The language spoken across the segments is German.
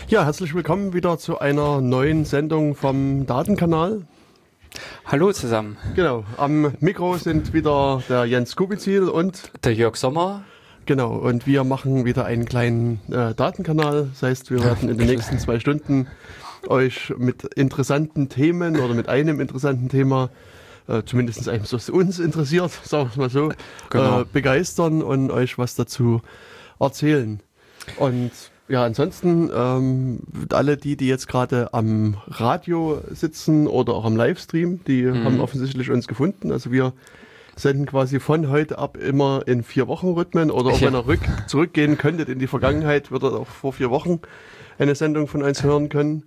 Ja, herzlich willkommen wieder zu einer neuen Sendung vom Datenkanal. Hallo zusammen. Genau, am Mikro sind wieder der Jens Kubizil und der Jörg Sommer. Genau, und wir machen wieder einen kleinen Datenkanal. Das heißt, wir werden in den nächsten 2 Stunden euch mit interessanten Themen oder mit einem interessanten Thema, zumindest einem, was uns interessiert, sagen wir es mal so, Genau. begeistern und euch was dazu erzählen. Und ja, ansonsten alle die jetzt gerade am Radio sitzen oder auch am Livestream, die haben offensichtlich uns gefunden. Also wir senden quasi von heute ab immer in 4-Wochen-Rhythmen oder auch wenn ihr zurückgehen könntet in die Vergangenheit, würdet ihr auch vor 4 Wochen eine Sendung von uns hören können.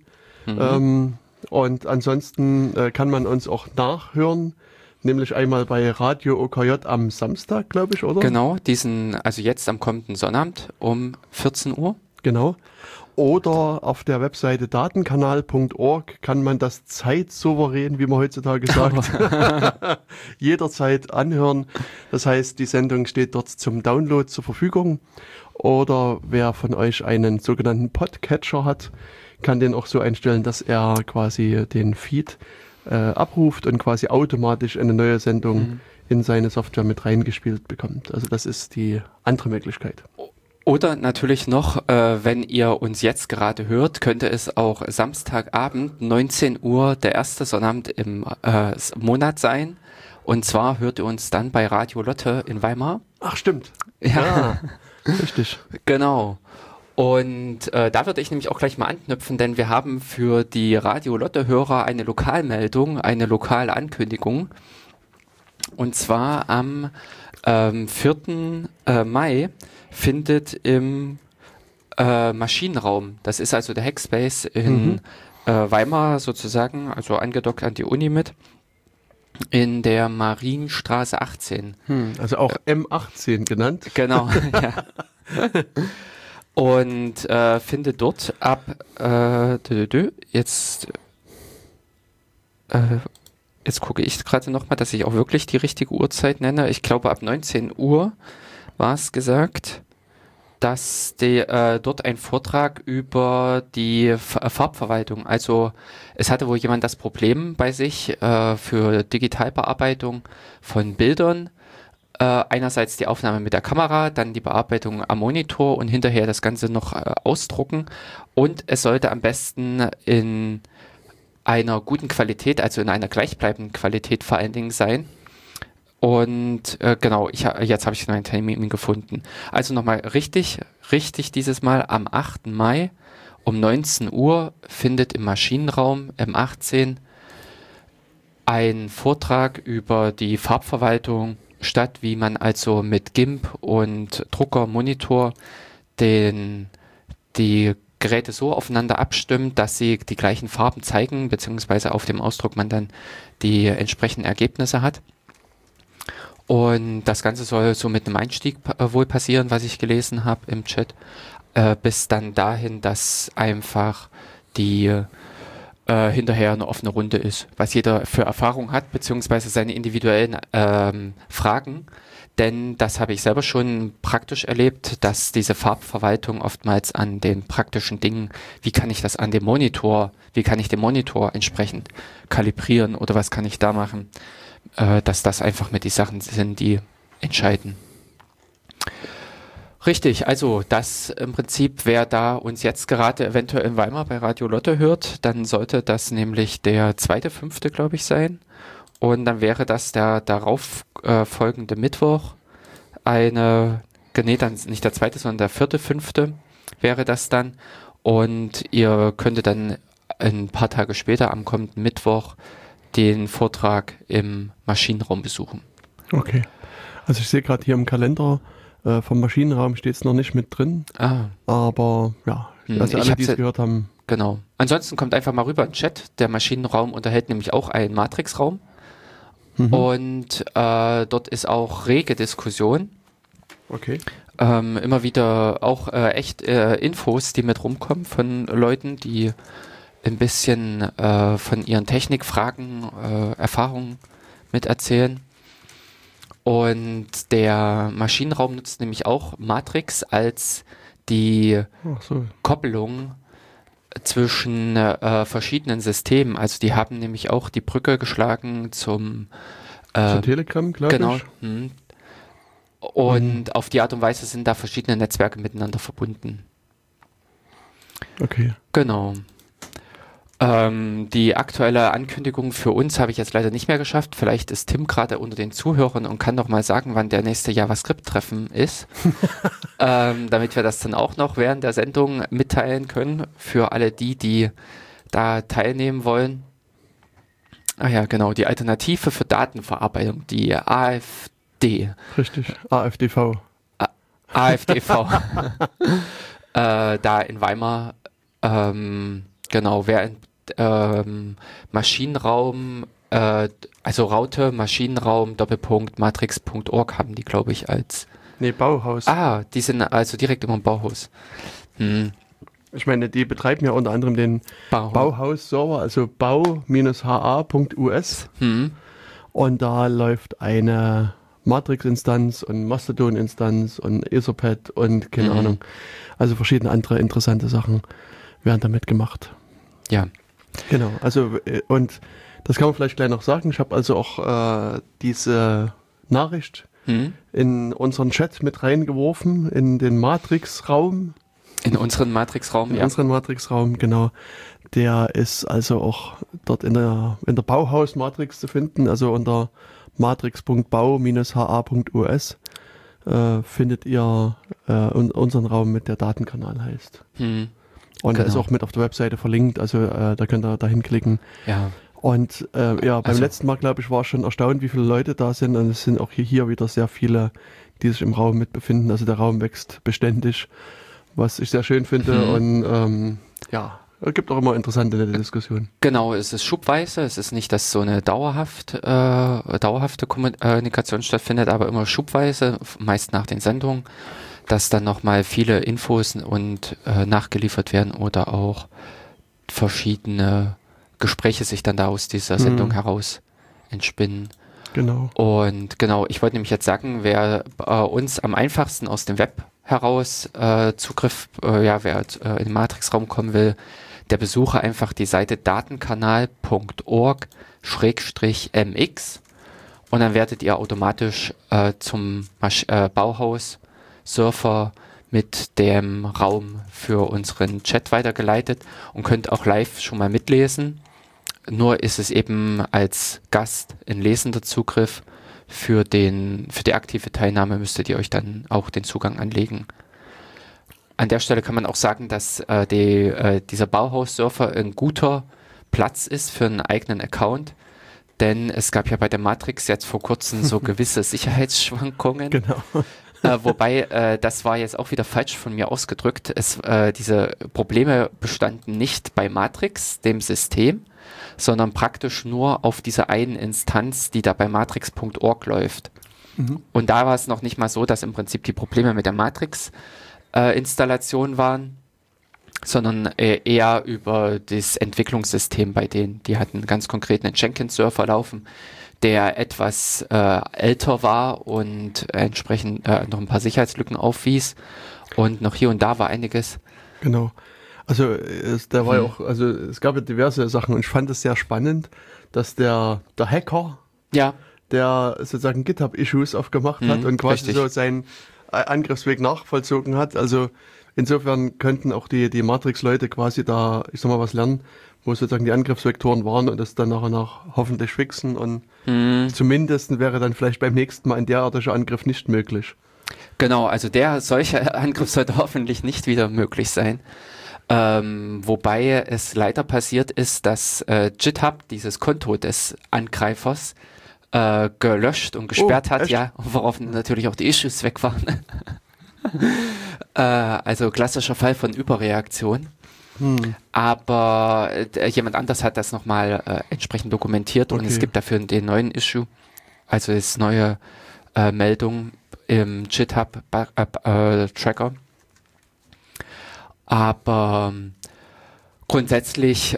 Und ansonsten kann man uns auch nachhören, nämlich einmal bei Radio OKJ am Samstag, glaube ich, oder? Genau, also jetzt am kommenden Sonnabend um 14 Uhr. Genau. Oder auf der Webseite datenkanal.org kann man das zeitsouverän, wie man heutzutage sagt, jederzeit anhören. Das heißt, die Sendung steht dort zum Download zur Verfügung. Oder wer von euch einen sogenannten Podcatcher hat, kann den auch so einstellen, dass er quasi den Feed abruft und quasi automatisch eine neue Sendung in seine Software mit reingespielt bekommt. Also das ist die andere Möglichkeit. Oder natürlich noch, wenn ihr uns jetzt gerade hört, könnte es auch Samstagabend 19 Uhr der erste Sonnabend im Monat sein. Und zwar hört ihr uns dann bei Radio Lotte in Weimar. Ach, stimmt. Ja. Richtig. Genau. Und da würde ich nämlich auch gleich mal anknüpfen, denn wir haben für die Radio Lotte-Hörer eine Lokalmeldung, eine lokale Ankündigung. Und zwar am 4. Mai findet im Maschinenraum, das ist also der Hackspace in Weimar sozusagen, also angedockt an die Uni mit, in der Marienstraße 18. Also auch M18 genannt. Genau, ja. Und findet dort ab, jetzt gucke ich gerade nochmal, dass ich auch wirklich die richtige Uhrzeit nenne. Ich glaube ab 19 Uhr war es gesagt, dass dort ein Vortrag über die Farbverwaltung, also es hatte wohl jemand das Problem bei sich für Digitalbearbeitung von Bildern, einerseits die Aufnahme mit der Kamera, dann die Bearbeitung am Monitor und hinterher das Ganze noch ausdrucken und es sollte am besten in einer guten Qualität, also in einer gleichbleibenden Qualität vor allen Dingen sein. Und genau, jetzt habe ich einen Termin gefunden. Also nochmal richtig dieses Mal am 8. Mai um 19 Uhr findet im Maschinenraum M18 ein Vortrag über die Farbverwaltung statt, wie man also mit GIMP und Drucker, Monitor die Geräte so aufeinander abstimmt, dass sie die gleichen Farben zeigen, beziehungsweise auf dem Ausdruck man dann die entsprechenden Ergebnisse hat. Und das Ganze soll so mit einem Einstieg wohl passieren, was ich gelesen habe im Chat, bis dann dahin, dass einfach die hinterher eine offene Runde ist, was jeder für Erfahrung hat, beziehungsweise seine individuellen Fragen. Denn das habe ich selber schon praktisch erlebt, dass diese Farbverwaltung oftmals an den praktischen Dingen, wie kann ich den Monitor entsprechend kalibrieren oder was kann ich da machen, dass das einfach mit die Sachen sind, die entscheiden. Richtig, also das im Prinzip, wer da uns jetzt gerade eventuell in Weimar bei Radio Lotte hört, dann sollte das nämlich der 2.5., glaube ich, sein. Und dann wäre das der darauf folgende Mittwoch dann nicht der 2., sondern der 4.5. wäre das dann. Und ihr könntet dann ein paar Tage später am kommenden Mittwoch den Vortrag im Maschinenraum besuchen. Okay. Also ich sehe gerade hier im Kalender, vom Maschinenraum steht es noch nicht mit drin. Aber ja, also alle, die es gehört haben. Genau. Ansonsten kommt einfach mal rüber in den Chat. Der Maschinenraum unterhält nämlich auch einen Matrixraum. Und dort ist auch rege Diskussion. Okay. Immer wieder auch echt Infos, die mit rumkommen von Leuten, die ein bisschen von ihren Technikfragen, Erfahrungen mit erzählen. Und der Maschinenraum nutzt nämlich auch Matrix als die Koppelung zwischen verschiedenen Systemen. Also die haben nämlich auch die Brücke geschlagen zum Telegram, glaube genau. ich. Und auf die Art und Weise sind da verschiedene Netzwerke miteinander verbunden. Okay. Genau. Die aktuelle Ankündigung für uns habe ich jetzt leider nicht mehr geschafft. Vielleicht ist Tim gerade unter den Zuhörern und kann noch mal sagen, wann der nächste JavaScript-Treffen ist, damit wir das dann auch noch während der Sendung mitteilen können für alle die da teilnehmen wollen. Ah ja, genau, die Alternative für Datenverarbeitung, die AfD. Richtig, AfDV. AfDV. Da in Weimar, genau, wer in Maschinenraum, also Raute, Maschinenraum, Doppelpunkt, Matrix.org haben die, glaube ich, als... Nee, Bauhaus. Ah, die sind also direkt im Bauhaus. Ich meine, die betreiben ja unter anderem den Bauhaus-Server, also bau-ha.us. Und da läuft eine Matrix-Instanz und Mastodon-Instanz und Etherpad und keine Ahnung. Also verschiedene andere interessante Sachen werden damit gemacht. Ja. Genau, also und das kann man vielleicht gleich noch sagen. Ich habe also auch diese Nachricht in unseren Chat mit reingeworfen, in den Matrix-Raum. In unseren Matrix-Raum, ja. In unseren Matrix-Raum, genau. Der ist also auch dort in der Bauhaus-Matrix zu finden, also unter matrix.bau-ha.us findet ihr unseren Raum mit der Datenkanal heißt. Und der ist auch mit auf der Webseite verlinkt, also da könnt ihr da hinklicken. Ja. Und beim letzten Mal, glaube ich, war ich schon erstaunt, wie viele Leute da sind. Und es sind auch hier wieder sehr viele, die sich im Raum mit befinden. Also der Raum wächst beständig, was ich sehr schön finde. Und es gibt auch immer interessante nette Diskussionen. Genau, es ist schubweise. Es ist nicht, dass so eine dauerhafte Kommunikation stattfindet, aber immer schubweise, meist nach den Sendungen, dass dann nochmal viele Infos und nachgeliefert werden oder auch verschiedene Gespräche sich dann da aus dieser Sendung heraus entspinnen. Genau. Und genau, ich wollte nämlich jetzt sagen, wer uns am einfachsten aus dem Web heraus Zugriff, wer in den Matrix-Raum kommen will, der besuche einfach die Seite datenkanal.org/mx und dann werdet ihr automatisch zum Bauhaus-Surfer mit dem Raum für unseren Chat weitergeleitet und könnt auch live schon mal mitlesen. Nur ist es eben als Gast ein lesender Zugriff. Für die aktive Teilnahme müsstet ihr euch dann auch den Zugang anlegen. An der Stelle kann man auch sagen, dass dieser Bauhaus-Surfer ein guter Platz ist für einen eigenen Account. Denn es gab ja bei der Matrix jetzt vor kurzem so gewisse Sicherheitsschwankungen. Genau. Wobei, das war jetzt auch wieder falsch von mir ausgedrückt. Diese Probleme bestanden nicht bei Matrix, dem System, sondern praktisch nur auf dieser einen Instanz, die da bei matrix.org läuft. Und da war es noch nicht mal so, dass im Prinzip die Probleme mit der Matrix-Installation waren, sondern eher über das Entwicklungssystem bei denen. Die hatten ganz konkret einen Jenkins-Server laufen, der etwas älter war und entsprechend noch ein paar Sicherheitslücken aufwies. Und noch hier und da war einiges. Genau. Also es gab ja diverse Sachen und ich fand es sehr spannend, dass der Hacker, der sozusagen GitHub-Issues aufgemacht hat und quasi so seinen Angriffsweg nachvollzogen hat. Also insofern könnten auch die Matrix-Leute quasi da, ich sag mal, was lernen, wo sozusagen die Angriffsvektoren waren und das dann nach und nach hoffentlich fixen und zumindest wäre dann vielleicht beim nächsten Mal ein derartiger Angriff nicht möglich. Genau, also solcher Angriff sollte hoffentlich nicht wieder möglich sein. Wobei es leider passiert ist, dass GitHub dieses Konto des Angreifers gelöscht und gesperrt hat, worauf natürlich auch die Issues weg waren. Also klassischer Fall von Überreaktion. Aber jemand anders hat das nochmal entsprechend dokumentiert und es gibt dafür den neuen Issue, also das neue Meldung im GitHub Tracker. Aber grundsätzlich,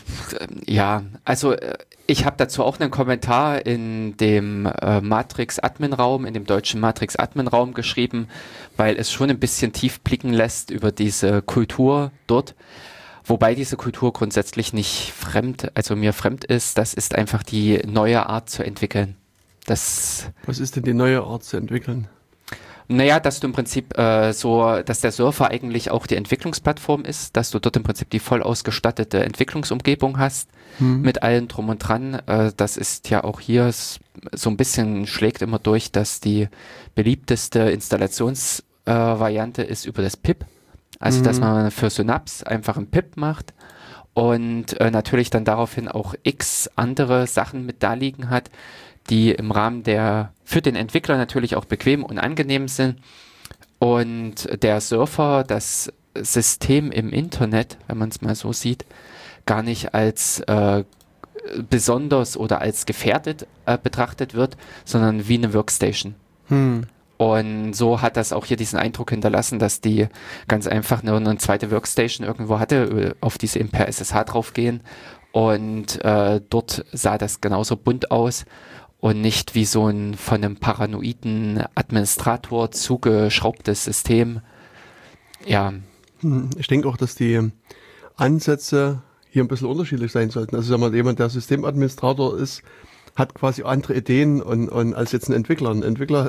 ich habe dazu auch einen Kommentar in dem Matrix-Admin-Raum, in dem deutschen Matrix-Admin-Raum geschrieben, weil es schon ein bisschen tief blicken lässt über diese Kultur dort. Wobei diese Kultur grundsätzlich nicht also mir fremd ist, das ist einfach die neue Art zu entwickeln. Was ist denn die neue Art zu entwickeln? Naja, dass du im Prinzip dass der Surfer eigentlich auch die Entwicklungsplattform ist, dass du dort im Prinzip die voll ausgestattete Entwicklungsumgebung hast, mit allem drum und dran. Das ist ja auch hier so ein bisschen schlägt immer durch, dass die beliebteste Installationsvariante ist über das PIP. Also, dass man für Synapse einfach ein PIP macht und natürlich dann daraufhin auch x andere Sachen mit da liegen hat, die im Rahmen für den Entwickler natürlich auch bequem und angenehm sind. Und der Surfer, das System im Internet, wenn man es mal so sieht, gar nicht als besonders oder als gefährdet betrachtet wird, sondern wie eine Workstation. Und so hat das auch hier diesen Eindruck hinterlassen, dass die ganz einfach nur eine zweite Workstation irgendwo hatte, auf die sie per SSH draufgehen. Und dort sah das genauso bunt aus und nicht wie so ein von einem paranoiden Administrator zugeschraubtes System. Ja. Ich denke auch, dass die Ansätze hier ein bisschen unterschiedlich sein sollten. Also sagen wir, jemand, der Systemadministrator ist, hat quasi andere Ideen und als jetzt ein Entwickler. Ein Entwickler,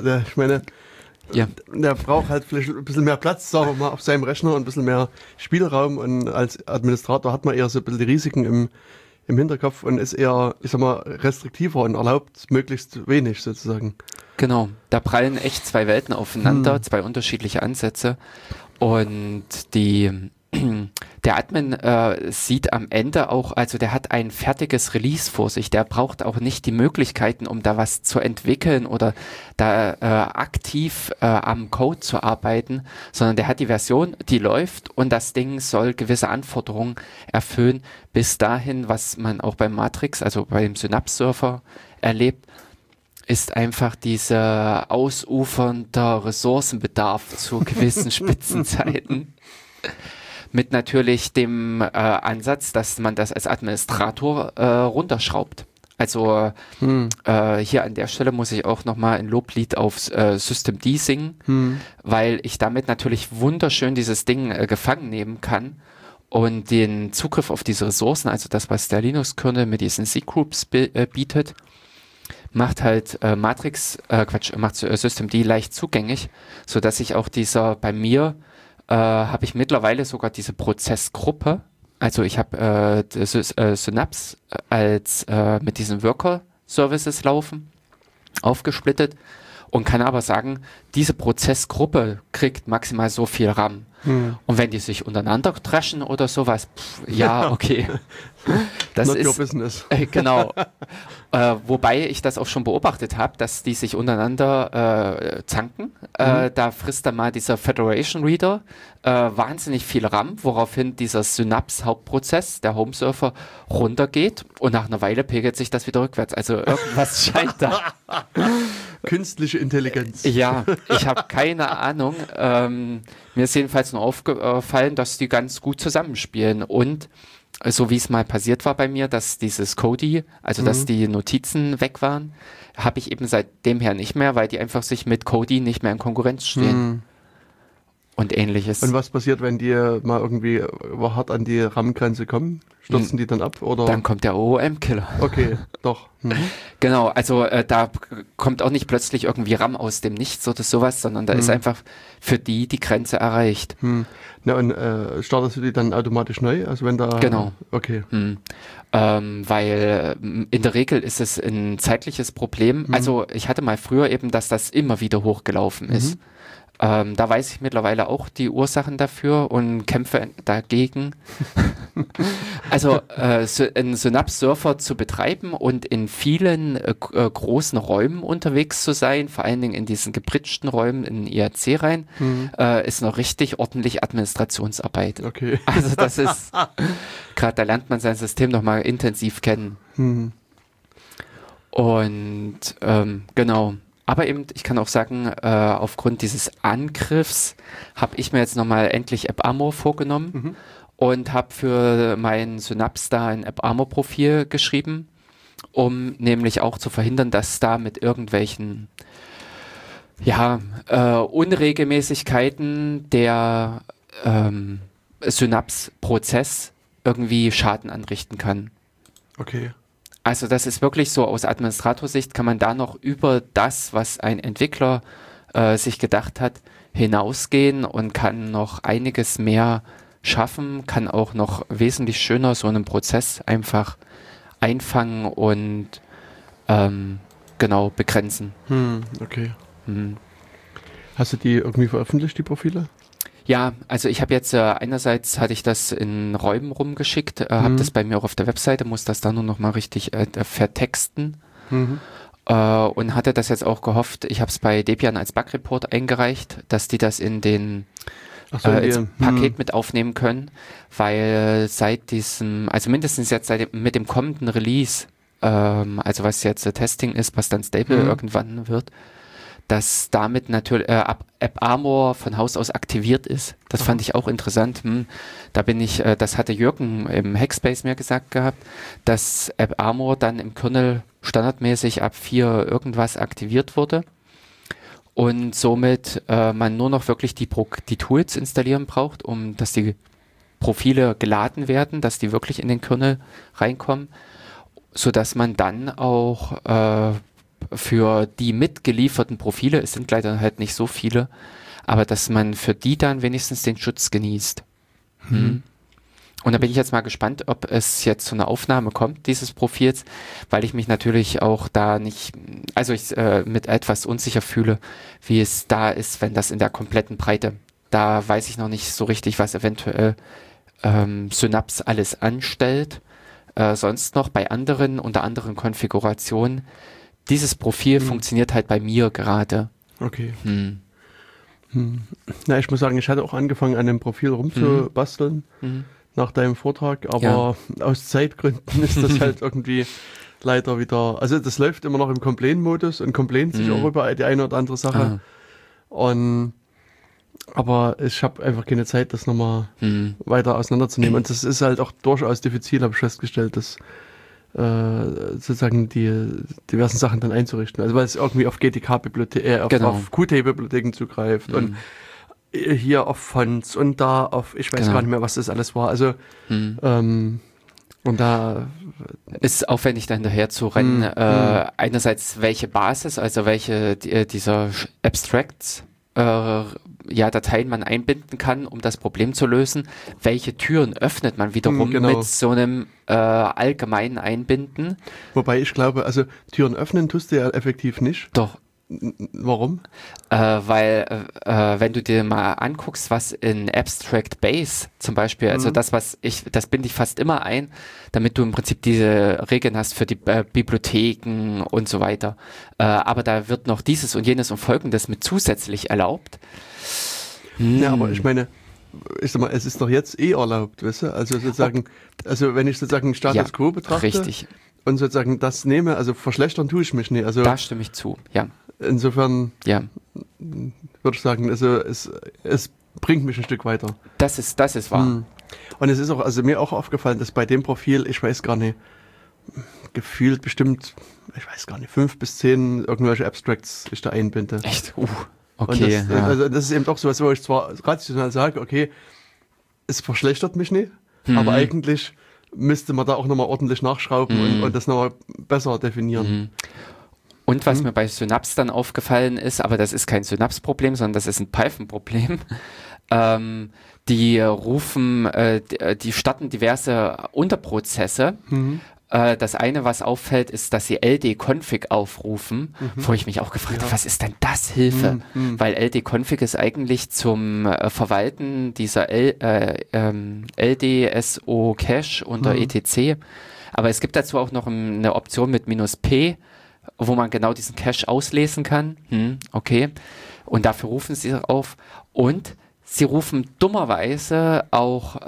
der braucht halt vielleicht ein bisschen mehr Platz, sagen wir mal, auf seinem Rechner und ein bisschen mehr Spielraum. Und als Administrator hat man eher so ein bisschen die Risiken im Hinterkopf und ist eher, ich sag mal, restriktiver und erlaubt möglichst wenig sozusagen. Genau, da prallen echt zwei Welten aufeinander, zwei unterschiedliche Ansätze. Und der Admin sieht am Ende auch, also der hat ein fertiges Release vor sich, der braucht auch nicht die Möglichkeiten, um da was zu entwickeln oder da aktiv am Code zu arbeiten, sondern der hat die Version, die läuft und das Ding soll gewisse Anforderungen erfüllen, bis dahin, was man auch beim Matrix, also beim Synapse-Surfer erlebt, ist einfach dieser ausufernder Ressourcenbedarf zu gewissen Spitzenzeiten. Mit natürlich dem Ansatz, dass man das als Administrator runterschraubt. Also hier an der Stelle muss ich auch nochmal ein Loblied auf Systemd singen, weil ich damit natürlich wunderschön dieses Ding gefangen nehmen kann und den Zugriff auf diese Ressourcen, also das, was der Linux-Kernel mit diesen C-Groups bietet, macht halt macht Systemd leicht zugänglich, sodass ich auch bei mir habe ich mittlerweile sogar diese Prozessgruppe. Also ich habe Synapse als mit diesen Worker-Services laufen, aufgesplittet und kann aber sagen, diese Prozessgruppe kriegt maximal so viel RAM. Und wenn die sich untereinander dreschen oder sowas, ja, okay. Das Not ist your business. Genau. Wobei ich das auch schon beobachtet habe, dass die sich untereinander zanken. Da frisst dann mal dieser Federation Reader wahnsinnig viel RAM, woraufhin dieser Synapse-Hauptprozess, der Homesurfer, runtergeht und nach einer Weile pegelt sich das wieder rückwärts. Also irgendwas scheint da. Künstliche Intelligenz. Ja, ich habe keine Ahnung. Mir ist jedenfalls nur aufgefallen, dass die ganz gut zusammenspielen und so wie es mal passiert war bei mir, dass dieses Kodi, also dass die Notizen weg waren, habe ich eben seitdem her nicht mehr, weil die einfach sich mit Kodi nicht mehr in Konkurrenz stehen. Und ähnliches. Und was passiert, wenn die mal irgendwie hart an die RAM-Grenze kommen? Stürzen die dann ab? Oder? Dann kommt der OOM-Killer. Okay, doch. Genau, also da kommt auch nicht plötzlich irgendwie RAM aus dem Nichts oder sowas, sondern da ist einfach für die Grenze erreicht. Na und startest du die dann automatisch neu? Also wenn da... Genau. Okay. Weil in der Regel ist es ein zeitliches Problem. Also ich hatte mal früher eben, dass das immer wieder hochgelaufen ist. Da weiß ich mittlerweile auch die Ursachen dafür und kämpfe dagegen. Also einen Synapse-Surfer zu betreiben und in vielen großen Räumen unterwegs zu sein, vor allen Dingen in diesen gepritschten Räumen in IRC rein, ist noch richtig ordentlich Administrationsarbeit. Okay. Also das ist, gerade da lernt man sein System nochmal intensiv kennen. Und genau. Aber eben, ich kann auch sagen, aufgrund dieses Angriffs habe ich mir jetzt nochmal endlich AppArmor vorgenommen und habe für mein Synapse da ein AppArmor-Profil geschrieben, um nämlich auch zu verhindern, dass da mit irgendwelchen Unregelmäßigkeiten der Synapse-Prozess irgendwie Schaden anrichten kann. Okay. Also das ist wirklich so, aus Administratorsicht kann man da noch über das, was ein Entwickler sich gedacht hat, hinausgehen und kann noch einiges mehr schaffen, kann auch noch wesentlich schöner so einen Prozess einfach einfangen und genau begrenzen. Okay. Hm. Hast du die irgendwie veröffentlicht, die Profile? Ja, also ich habe jetzt einerseits hatte ich das in Räumen rumgeschickt, habe das bei mir auch auf der Webseite, muss das dann nur noch mal richtig vertexten und hatte das jetzt auch gehofft, ich habe es bei Debian als Bug-Report eingereicht, dass die das in den ins Paket mit aufnehmen können, weil seit diesem, also mindestens jetzt mit dem kommenden Release, also was jetzt Testing ist, was dann stable irgendwann wird, dass damit natürlich AppArmor von Haus aus aktiviert ist. Das fand ich auch interessant. Da bin ich, das hatte Jürgen im Hackspace mir gesagt gehabt, dass AppArmor dann im Kernel standardmäßig ab 4 irgendwas aktiviert wurde und somit man nur noch wirklich die Tools installieren braucht, dass die Profile geladen werden, dass die wirklich in den Kernel reinkommen, sodass man dann auch für die mitgelieferten Profile, es sind leider halt nicht so viele, aber dass man für die dann wenigstens den Schutz genießt. Und da bin ich jetzt mal gespannt, ob es jetzt zu einer Aufnahme kommt, dieses Profils, weil ich mich natürlich auch da nicht, also ich mit etwas unsicher fühle, wie es da ist, wenn das in der kompletten Breite, da weiß ich noch nicht so richtig, was eventuell Synapse alles anstellt. Sonst noch bei anderen, unter anderen Konfigurationen, dieses Profil funktioniert halt bei mir gerade. Okay. Na, ich muss sagen, ich hatte auch angefangen, an dem Profil rumzubasteln nach deinem Vortrag, aber aus Zeitgründen ist das halt irgendwie leider wieder, also das läuft immer noch im Complain-Modus und complaint sich auch über die eine oder andere Sache. Aber ich habe einfach keine Zeit, das nochmal weiter auseinanderzunehmen. Und das ist halt auch durchaus diffizil, habe ich festgestellt, das sozusagen die diversen Sachen dann einzurichten. Also weil es irgendwie auf GTK-Bibliotheken, auf Qt-Bibliotheken zugreift und hier auf Fonts und da auf, ich weiß gar nicht mehr, was das alles war. Also und da ist aufwendig, da hinterher zu rennen. Einerseits welche Basis, also welche dieser Abstracts Dateien man einbinden kann, um das Problem zu lösen. Welche Türen öffnet man wiederum mit so einem allgemeinen Einbinden? Wobei ich glaube, also Türen öffnen tust du ja effektiv nicht. Doch. Warum? Weil, wenn du dir mal anguckst, was in Abstract Base zum Beispiel, also das binde ich fast immer ein, damit du im Prinzip diese Regeln hast für die Bibliotheken und so weiter. Aber da wird noch dieses und jenes und Folgendes mit zusätzlich erlaubt. Ja, aber ich meine, ich sag mal, es ist doch jetzt erlaubt, weißt du? Also sozusagen, also wenn ich sozusagen Status Quo betrachte richtig. Und sozusagen das nehme, also verschlechtern tue ich mich nicht. Also da stimme ich zu, ja. Insofern würde ich sagen, also es bringt mich ein Stück weiter. Das ist wahr. Und es ist auch, also mir auch aufgefallen, dass bei dem Profil, ich weiß gar nicht, gefühlt bestimmt, ich weiß gar nicht, 5 bis 10 irgendwelche Abstracts ich da einbinde. Echt? Okay. Und also das ist eben doch so was, wo ich zwar rational sage, okay, es verschlechtert mich nicht, aber eigentlich müsste man da auch nochmal ordentlich nachschrauben und das nochmal besser definieren. Und was mir bei Synapse dann aufgefallen ist, aber das ist kein Synapse-Problem, sondern das ist ein Python-Problem, die starten diverse Unterprozesse. Das eine, was auffällt, ist, dass sie ld-config aufrufen, wo ich mich auch gefragt habe, was ist denn das? Hilfe? Weil ld-config ist eigentlich zum Verwalten dieser LDSO-Cache unter etc. Aber es gibt dazu auch noch eine Option mit -p, wo man genau diesen Cache auslesen kann. Okay. Und dafür rufen sie auf. Und sie rufen dummerweise auch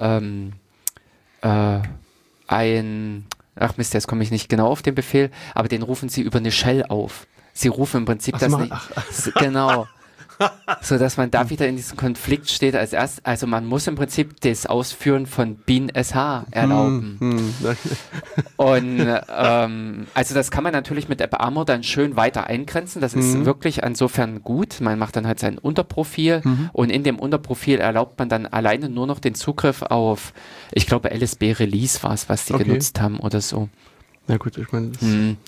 ach Mist, jetzt komme ich nicht genau auf den Befehl, aber den rufen sie über eine Shell auf. Sie rufen im Prinzip genau. So dass man da wieder in diesem Konflikt steht als erst, also man muss im Prinzip das Ausführen von Bean SH erlauben. Und also das kann man natürlich mit AppArmor dann schön weiter eingrenzen. Das ist wirklich insofern gut. Man macht dann halt sein Unterprofil und in dem Unterprofil erlaubt man dann alleine nur noch den Zugriff auf, ich glaube LSB Release war es, was die genutzt haben oder so. Na gut, ich meine...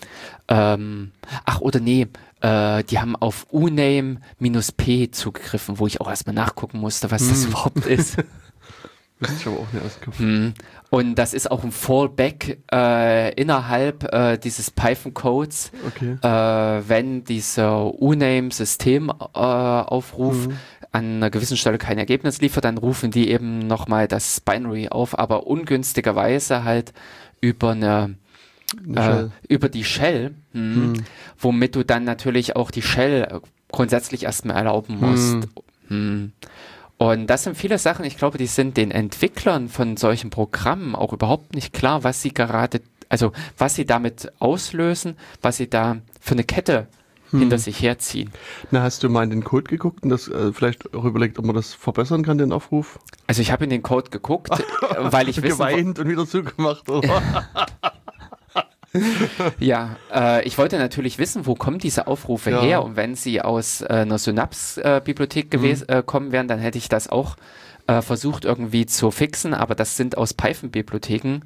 die haben auf uname-p zugegriffen, wo ich auch erstmal nachgucken musste, was das überhaupt ist. Das ist aber auch nicht ausgekauft. Und das ist auch ein Fallback innerhalb dieses Python-Codes, wenn dieser uname-Systemaufruf an einer gewissen Stelle kein Ergebnis liefert, dann rufen die eben nochmal das Binary auf, aber ungünstigerweise halt über über die Shell, womit du dann natürlich auch die Shell grundsätzlich erstmal erlauben musst. Und das sind viele Sachen, ich glaube, die sind den Entwicklern von solchen Programmen auch überhaupt nicht klar, was sie was sie damit auslösen, was sie da für eine Kette hinter sich herziehen. Na, hast du mal in den Code geguckt und das vielleicht auch überlegt, ob man das verbessern kann, den Aufruf? Also ich habe in den Code geguckt, weil ich geweint und wieder zugemacht, oder? Ja, ich wollte natürlich wissen, wo kommen diese Aufrufe her, und wenn sie aus einer Synapse-Bibliothek kommen wären, dann hätte ich das auch versucht irgendwie zu fixen, aber das sind aus Python-Bibliotheken,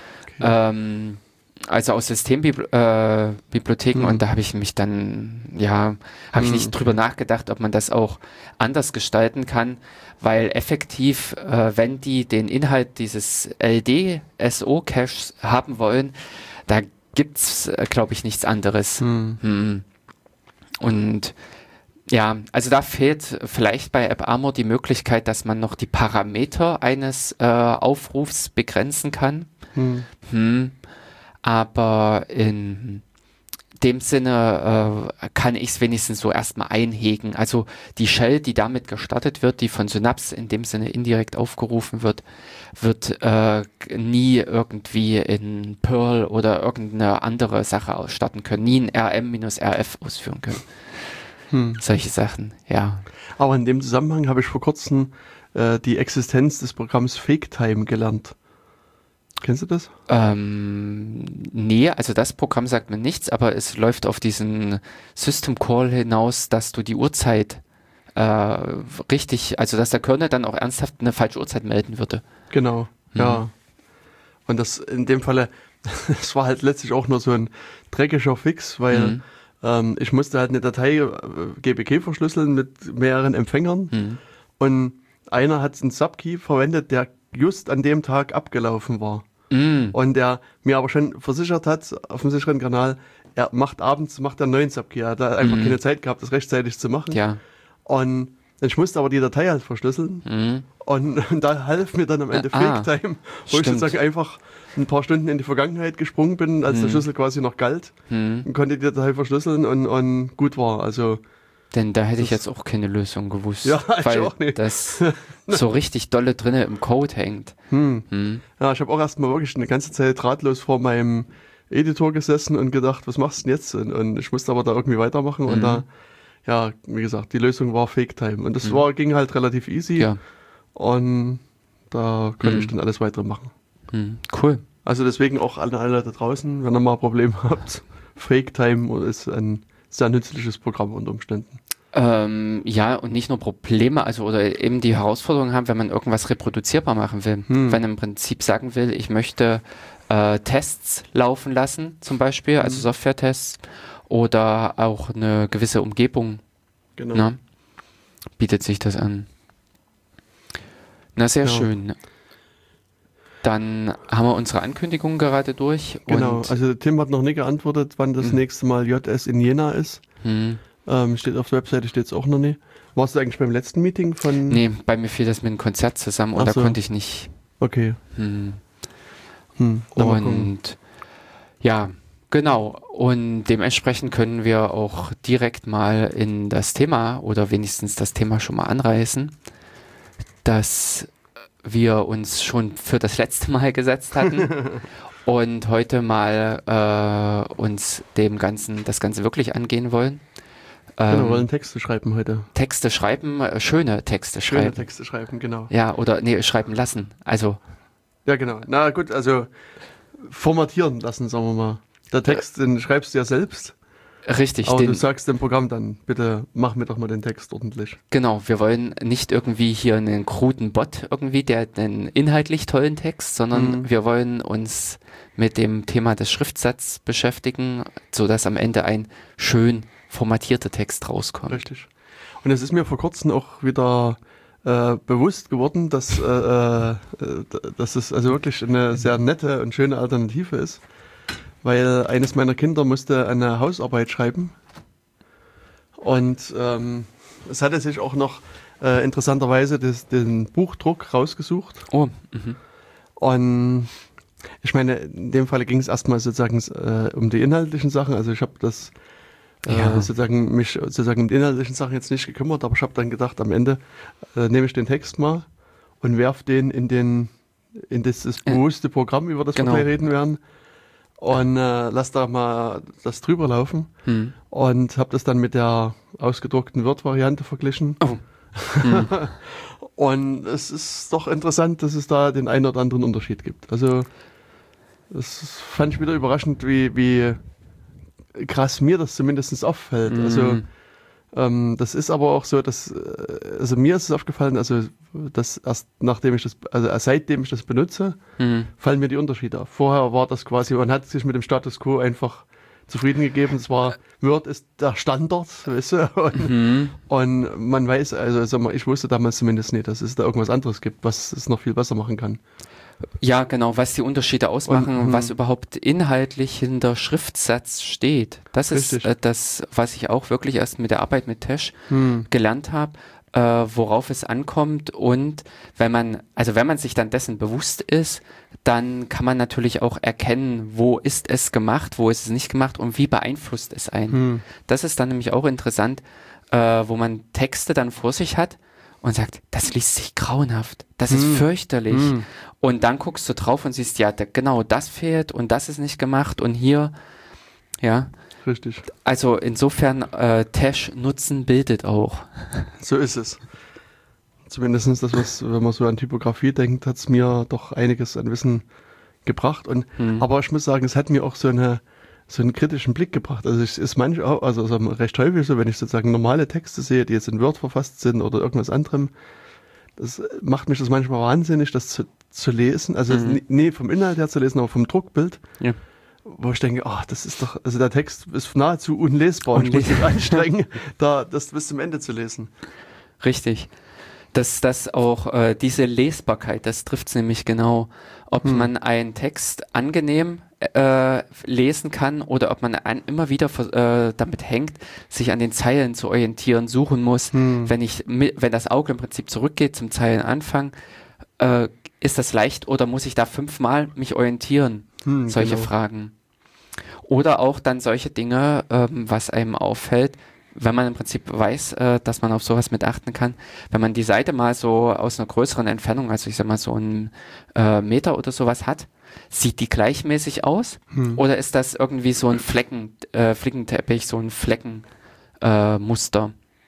also aus Systembibliotheken, und da habe ich mich dann, habe ich nicht drüber nachgedacht, ob man das auch anders gestalten kann, weil effektiv, wenn die den Inhalt dieses LD-SO-Caches haben wollen, da gibt's, glaube ich, nichts anderes. Und ja, also da fehlt vielleicht bei AppArmor die Möglichkeit, dass man noch die Parameter eines Aufrufs begrenzen kann. Aber in dem Sinne kann ich es wenigstens so erstmal einhegen. Also die Shell, die damit gestartet wird, die von Synapse in dem Sinne indirekt aufgerufen wird, wird nie irgendwie in Perl oder irgendeine andere Sache starten können, nie in RM-RF ausführen können. Solche Sachen, ja. Aber in dem Zusammenhang habe ich vor kurzem die Existenz des Programms FakeTime gelernt. Kennst du das? Nee, also das Programm sagt mir nichts, aber es läuft auf diesen System Call hinaus, dass du die Uhrzeit richtig, also dass der Kernel dann auch ernsthaft eine falsche Uhrzeit melden würde. Genau, ja. Und das in dem Falle, das war halt letztlich auch nur so ein dreckiger Fix, weil ich musste halt eine Datei GPG verschlüsseln mit mehreren Empfängern und einer hat einen Subkey verwendet, der just an dem Tag abgelaufen war. Und der mir aber schon versichert hat, auf dem sicheren Kanal, er macht abends einen neuen Subkey. Er hat da einfach keine Zeit gehabt, das rechtzeitig zu machen. Ja. Und ich musste aber die Datei halt verschlüsseln. Und da half mir dann am Ende FakeTime, wo ich sozusagen einfach ein paar Stunden in die Vergangenheit gesprungen bin, als der Schlüssel quasi noch galt, und konnte die Datei verschlüsseln und gut war. Also denn da hätte ich jetzt auch keine Lösung gewusst, weil auch nicht. Das so richtig dolle drinne im Code hängt. Ja, ich habe auch erstmal wirklich eine ganze Zeit ratlos vor meinem Editor gesessen und gedacht, was machst du denn jetzt? Und ich musste aber da irgendwie weitermachen und da, wie gesagt, die Lösung war FakeTime und das ging halt relativ easy und da konnte ich dann alles weitere machen. Cool. Also deswegen auch alle da draußen, wenn ihr mal Probleme habt, FakeTime ist ein sehr nützliches Programm unter Umständen. Ja, und nicht nur Probleme, also oder eben die Herausforderung haben, wenn man irgendwas reproduzierbar machen will. Wenn man im Prinzip sagen will, ich möchte Tests laufen lassen, zum Beispiel, also Software-Tests oder auch eine gewisse Umgebung. Genau. Na, bietet sich das an. Na, sehr schön. Dann haben wir unsere Ankündigung gerade durch. Genau, und also Tim hat noch nicht geantwortet, wann das nächste Mal JS in Jena ist. Steht auf der Webseite, steht es auch noch nicht. Warst du eigentlich beim letzten Meeting von... Nee, bei mir fiel das mit einem Konzert zusammen und da konnte ich nicht. Okay. Und ja, genau. Und dementsprechend können wir auch direkt mal in das Thema oder wenigstens das Thema schon mal anreißen, dass wir uns schon für das letzte Mal gesetzt hatten und heute mal uns das Ganze wirklich angehen wollen. Genau, wollen Texte schreiben heute. Texte schreiben, schöne Texte schreiben. Schöne Texte schreiben, genau. Ja, oder schreiben lassen. Also. Ja, genau. Na gut, also formatieren lassen, sagen wir mal. Der Text, den schreibst du ja selbst. Richtig. Aber du sagst dem Programm dann, bitte mach mir doch mal den Text ordentlich. Genau, wir wollen nicht irgendwie hier einen kruden Bot irgendwie, der einen inhaltlich tollen Text, sondern wir wollen uns mit dem Thema des Schriftsatzes beschäftigen, sodass am Ende ein schön formatierter Text rauskommt. Richtig. Und es ist mir vor kurzem auch wieder bewusst geworden, dass es also wirklich eine sehr nette und schöne Alternative ist. Weil eines meiner Kinder musste eine Hausarbeit schreiben und es hatte sich auch noch interessanterweise den Buchdruck rausgesucht. Oh. Und ich meine, in dem Fall ging es erstmal sozusagen um die inhaltlichen Sachen. Also ich habe das mich um die inhaltlichen Sachen jetzt nicht gekümmert, aber ich habe dann gedacht, am Ende nehme ich den Text mal und werfe den in dieses bewusste Programm, über das wir gleich reden werden. Und lass da mal das drüber laufen und habe das dann mit der ausgedruckten Word-Variante verglichen. Oh. Und es ist doch interessant, dass es da den einen oder anderen Unterschied gibt. Also das fand ich wieder überraschend, wie krass mir das zumindest auffällt. Also das ist aber auch so, dass also mir ist es aufgefallen, also dass erst seitdem ich das benutze, fallen mir die Unterschiede auf. Vorher war das quasi, man hat sich mit dem Status Quo einfach zufrieden gegeben. Es war, Word ist der Standard, weißt du? Und man weiß, also ich wusste damals zumindest nicht, dass es da irgendwas anderes gibt, was es noch viel besser machen kann. Ja, genau, was die Unterschiede ausmachen, was überhaupt inhaltlich hinter Schriftsatz steht. Das Richtig. ist das, was ich auch wirklich erst mit der Arbeit mit Tesch gelernt habe, worauf es ankommt. Und wenn man sich dann dessen bewusst ist, dann kann man natürlich auch erkennen, wo ist es gemacht, wo ist es nicht gemacht und wie beeinflusst es einen. Das ist dann nämlich auch interessant, wo man Texte dann vor sich hat und sagt, das liest sich grauenhaft, das ist fürchterlich. Und dann guckst du drauf und siehst, ja, genau das fehlt und das ist nicht gemacht und hier, ja. Richtig. Also insofern, Tesch nutzen bildet auch. So ist es. Zumindest wenn man so an Typografie denkt, hat es mir doch einiges an Wissen gebracht. Aber ich muss sagen, es hat mir auch so einen kritischen Blick gebracht. Also es ist recht häufig so, wenn ich sozusagen normale Texte sehe, die jetzt in Word verfasst sind oder irgendwas anderem, das macht mich das manchmal wahnsinnig, das zu lesen. Also nie vom Inhalt her zu lesen, aber vom Druckbild. Ja. Wo ich denke, das ist doch, also der Text ist nahezu unlesbar und ich muss mich anstrengen, das bis zum Ende zu lesen. Richtig. Das auch, diese Lesbarkeit, das trifft es nämlich genau. Ob man einen Text angenehm lesen kann oder ob man immer wieder damit hängt, sich an den Zeilen zu orientieren, suchen muss. Wenn das Auge im Prinzip zurückgeht zum Zeilenanfang, ist das leicht oder muss ich da 5-mal mich orientieren? Solche Fragen. Oder auch dann solche Dinge, was einem auffällt, wenn man im Prinzip weiß, dass man auf sowas mit achten kann, wenn man die Seite mal so aus einer größeren Entfernung, also ich sag mal so einen Meter oder sowas hat, sieht die gleichmäßig aus? Oder ist das irgendwie so ein Flickenteppich, so ein Fleckenmuster?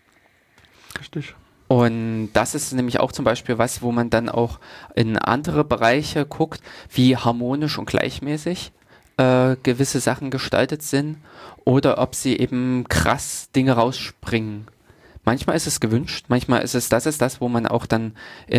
Richtig. Und das ist nämlich auch zum Beispiel was, wo man dann auch in andere Bereiche guckt, wie harmonisch und gleichmäßig gewisse Sachen gestaltet sind oder ob sie eben krass Dinge rausspringen. Manchmal ist es gewünscht, manchmal ist das, wo man auch dann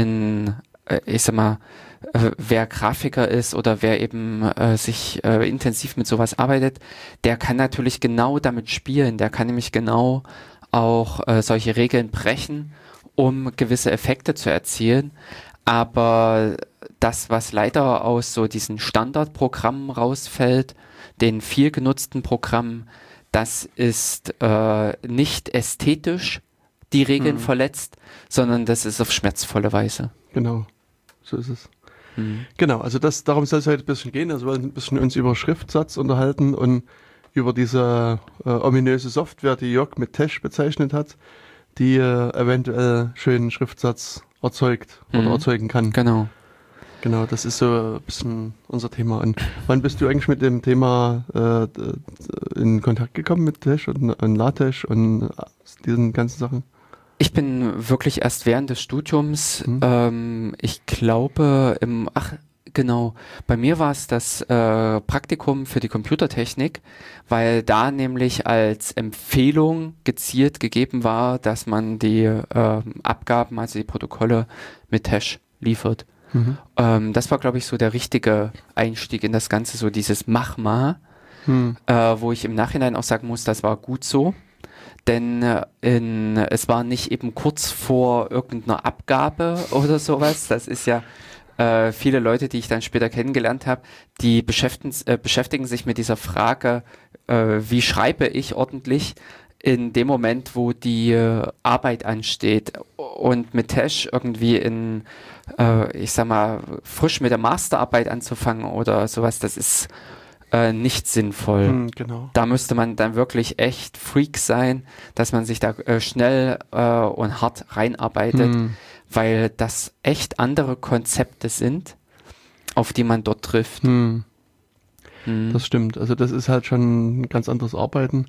ich sag mal, wer Grafiker ist oder wer eben sich intensiv mit sowas arbeitet, der kann natürlich genau damit spielen, der kann nämlich genau auch solche Regeln brechen, um gewisse Effekte zu erzielen. Aber das, was leider aus so diesen Standardprogrammen rausfällt, den viel genutzten Programmen, das ist nicht ästhetisch die Regeln verletzt, sondern das ist auf schmerzvolle Weise. Genau, so ist es. Genau, also darum soll es heute ein bisschen gehen. Also wir wollen ein bisschen uns über Schriftsatz unterhalten und über diese ominöse Software, die Jörg mit Tesch bezeichnet hat, die eventuell schönen Schriftsatz erzeugt oder erzeugen kann. Genau. Genau, das ist so ein bisschen unser Thema. Und wann bist du eigentlich mit dem Thema in Kontakt gekommen mit Tesh und LaTeX und diesen ganzen Sachen? Ich bin wirklich erst während des Studiums, ich glaube genau, bei mir war es das Praktikum für die Computertechnik, weil da nämlich als Empfehlung gezielt gegeben war, dass man die Abgaben, also die Protokolle mit Tesh liefert. Das war, glaube ich, so der richtige Einstieg in das Ganze, so dieses Mach mal, wo ich im Nachhinein auch sagen muss, das war gut so. Denn es war nicht eben kurz vor irgendeiner Abgabe oder sowas. Das ist ja viele Leute, die ich dann später kennengelernt habe, die beschäftigen sich mit dieser Frage, wie schreibe ich ordentlich in dem Moment, wo die Arbeit ansteht. Und mit Tesh irgendwie ich sag mal, frisch mit der Masterarbeit anzufangen oder sowas, das ist nicht sinnvoll. Genau. Da müsste man dann wirklich echt Freak sein, dass man sich da schnell und hart reinarbeitet, weil das echt andere Konzepte sind, auf die man dort trifft. Das stimmt. Also das ist halt schon ein ganz anderes Arbeiten.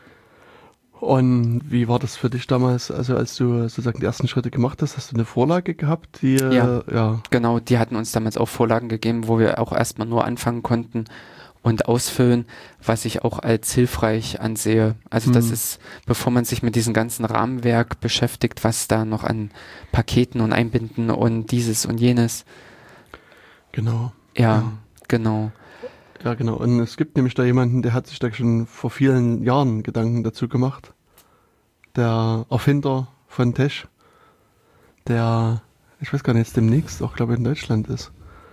Und wie war das für dich damals, also als du sozusagen die ersten Schritte gemacht hast? Hast du eine Vorlage gehabt? Ja, genau, die hatten uns damals auch Vorlagen gegeben, wo wir auch erstmal nur anfangen konnten und ausfüllen, was ich auch als hilfreich ansehe. Also das ist, bevor man sich mit diesem ganzen Rahmenwerk beschäftigt, was da noch an Paketen und Einbinden und dieses und jenes. Genau. Ja, genau. Ja, genau. Und es gibt nämlich da jemanden, der hat sich da schon vor vielen Jahren Gedanken dazu gemacht. Der Erfinder von Tesh, der, ich weiß gar nicht, jetzt demnächst auch, glaube ich, in Deutschland ist.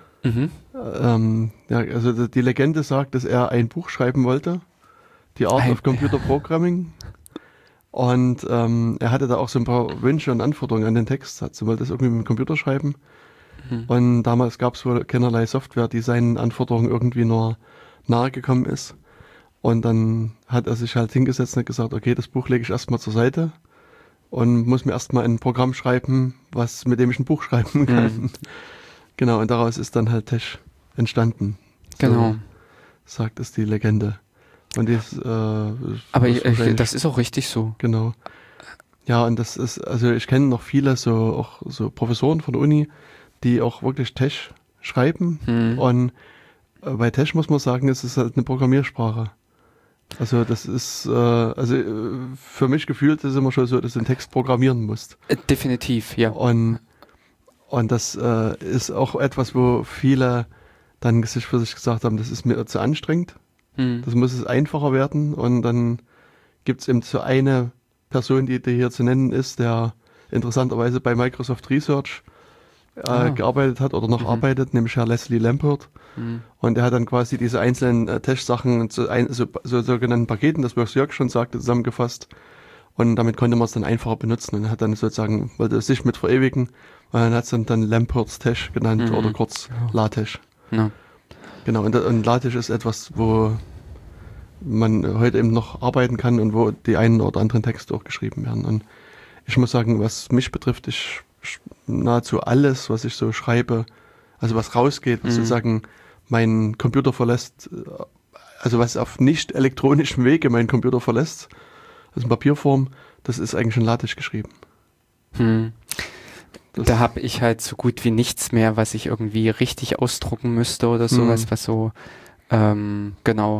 Ja, also die Legende sagt, dass er ein Buch schreiben wollte, The Art of Computer Programming. Und er hatte da auch so ein paar Wünsche und Anforderungen an den Text. Er wollte das irgendwie mit dem Computer schreiben. Und damals gab es wohl keinerlei Software, die seinen Anforderungen irgendwie nur nahe gekommen ist. Und dann hat er sich halt hingesetzt und gesagt, okay, das Buch lege ich erstmal zur Seite und muss mir erstmal ein Programm schreiben, mit dem ich ein Buch schreiben kann. Genau, und daraus ist dann halt Tesh entstanden. Genau. So sagt es die Legende. Und aber das ist auch richtig so. Genau. Ja, und das ist, also ich kenne noch viele auch so Professoren von der Uni, die auch wirklich Tesh schreiben. Und bei Tesh muss man sagen, es ist halt eine Programmiersprache. Also das ist, für mich gefühlt ist es immer schon so, dass du den Text programmieren musst. Definitiv, ja. Und das ist auch etwas, wo viele dann sich für sich gesagt haben, das ist mir zu anstrengend. Das muss es einfacher werden. Und dann gibt es eben so eine Person, die hier zu nennen ist, der interessanterweise bei Microsoft Research gearbeitet hat oder noch arbeitet, nämlich Herr Leslie Lampert. Und er hat dann quasi diese einzelnen Tesh-Sachen zu so sogenannten Paketen, das was Jörg schon sagte, zusammengefasst. Und damit konnte man es dann einfacher benutzen und hat dann sozusagen, wollte es sich mit verewigen und dann hat es dann Lampert's Tesh genannt oder kurz LaTeX. Ja. Genau, und LaTeX ist etwas, wo man heute eben noch arbeiten kann und wo die einen oder anderen Texte auch geschrieben werden. Und ich muss sagen, was mich betrifft, nahezu alles, was ich so schreibe, also was rausgeht, was sozusagen meinen Computer verlässt, also was auf nicht elektronischem Wege meinen Computer verlässt, also in Papierform, das ist eigentlich in LaTeX geschrieben. Da habe ich halt so gut wie nichts mehr, was ich irgendwie richtig ausdrucken müsste oder sowas, was so, genau.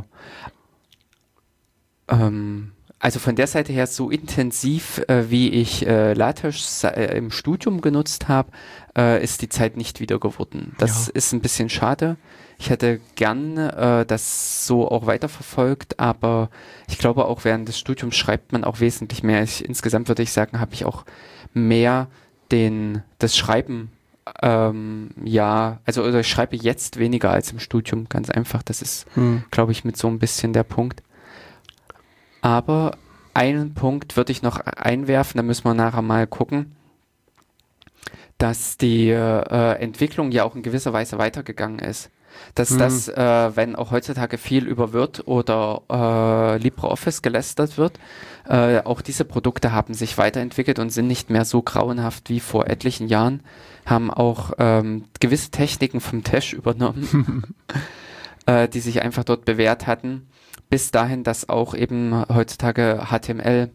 Also von der Seite her so intensiv, wie ich LaTeX im Studium genutzt habe, ist die Zeit nicht wieder geworden. Das ist ein bisschen schade. Ich hätte gern das so auch weiterverfolgt, aber ich glaube auch während des Studiums schreibt man auch wesentlich mehr. Insgesamt würde ich sagen, habe ich auch mehr das Schreiben, oder ich schreibe jetzt weniger als im Studium, ganz einfach. Das ist, glaube ich, mit so ein bisschen der Punkt. Aber einen Punkt würde ich noch einwerfen, da müssen wir nachher mal gucken, dass die Entwicklung ja auch in gewisser Weise weitergegangen ist. Dass wenn auch heutzutage viel über Word oder LibreOffice gelästert wird, auch diese Produkte haben sich weiterentwickelt und sind nicht mehr so grauenhaft wie vor etlichen Jahren. haben auch gewisse Techniken vom Tesch übernommen, die sich einfach dort bewährt hatten, bis dahin, dass auch eben heutzutage HTML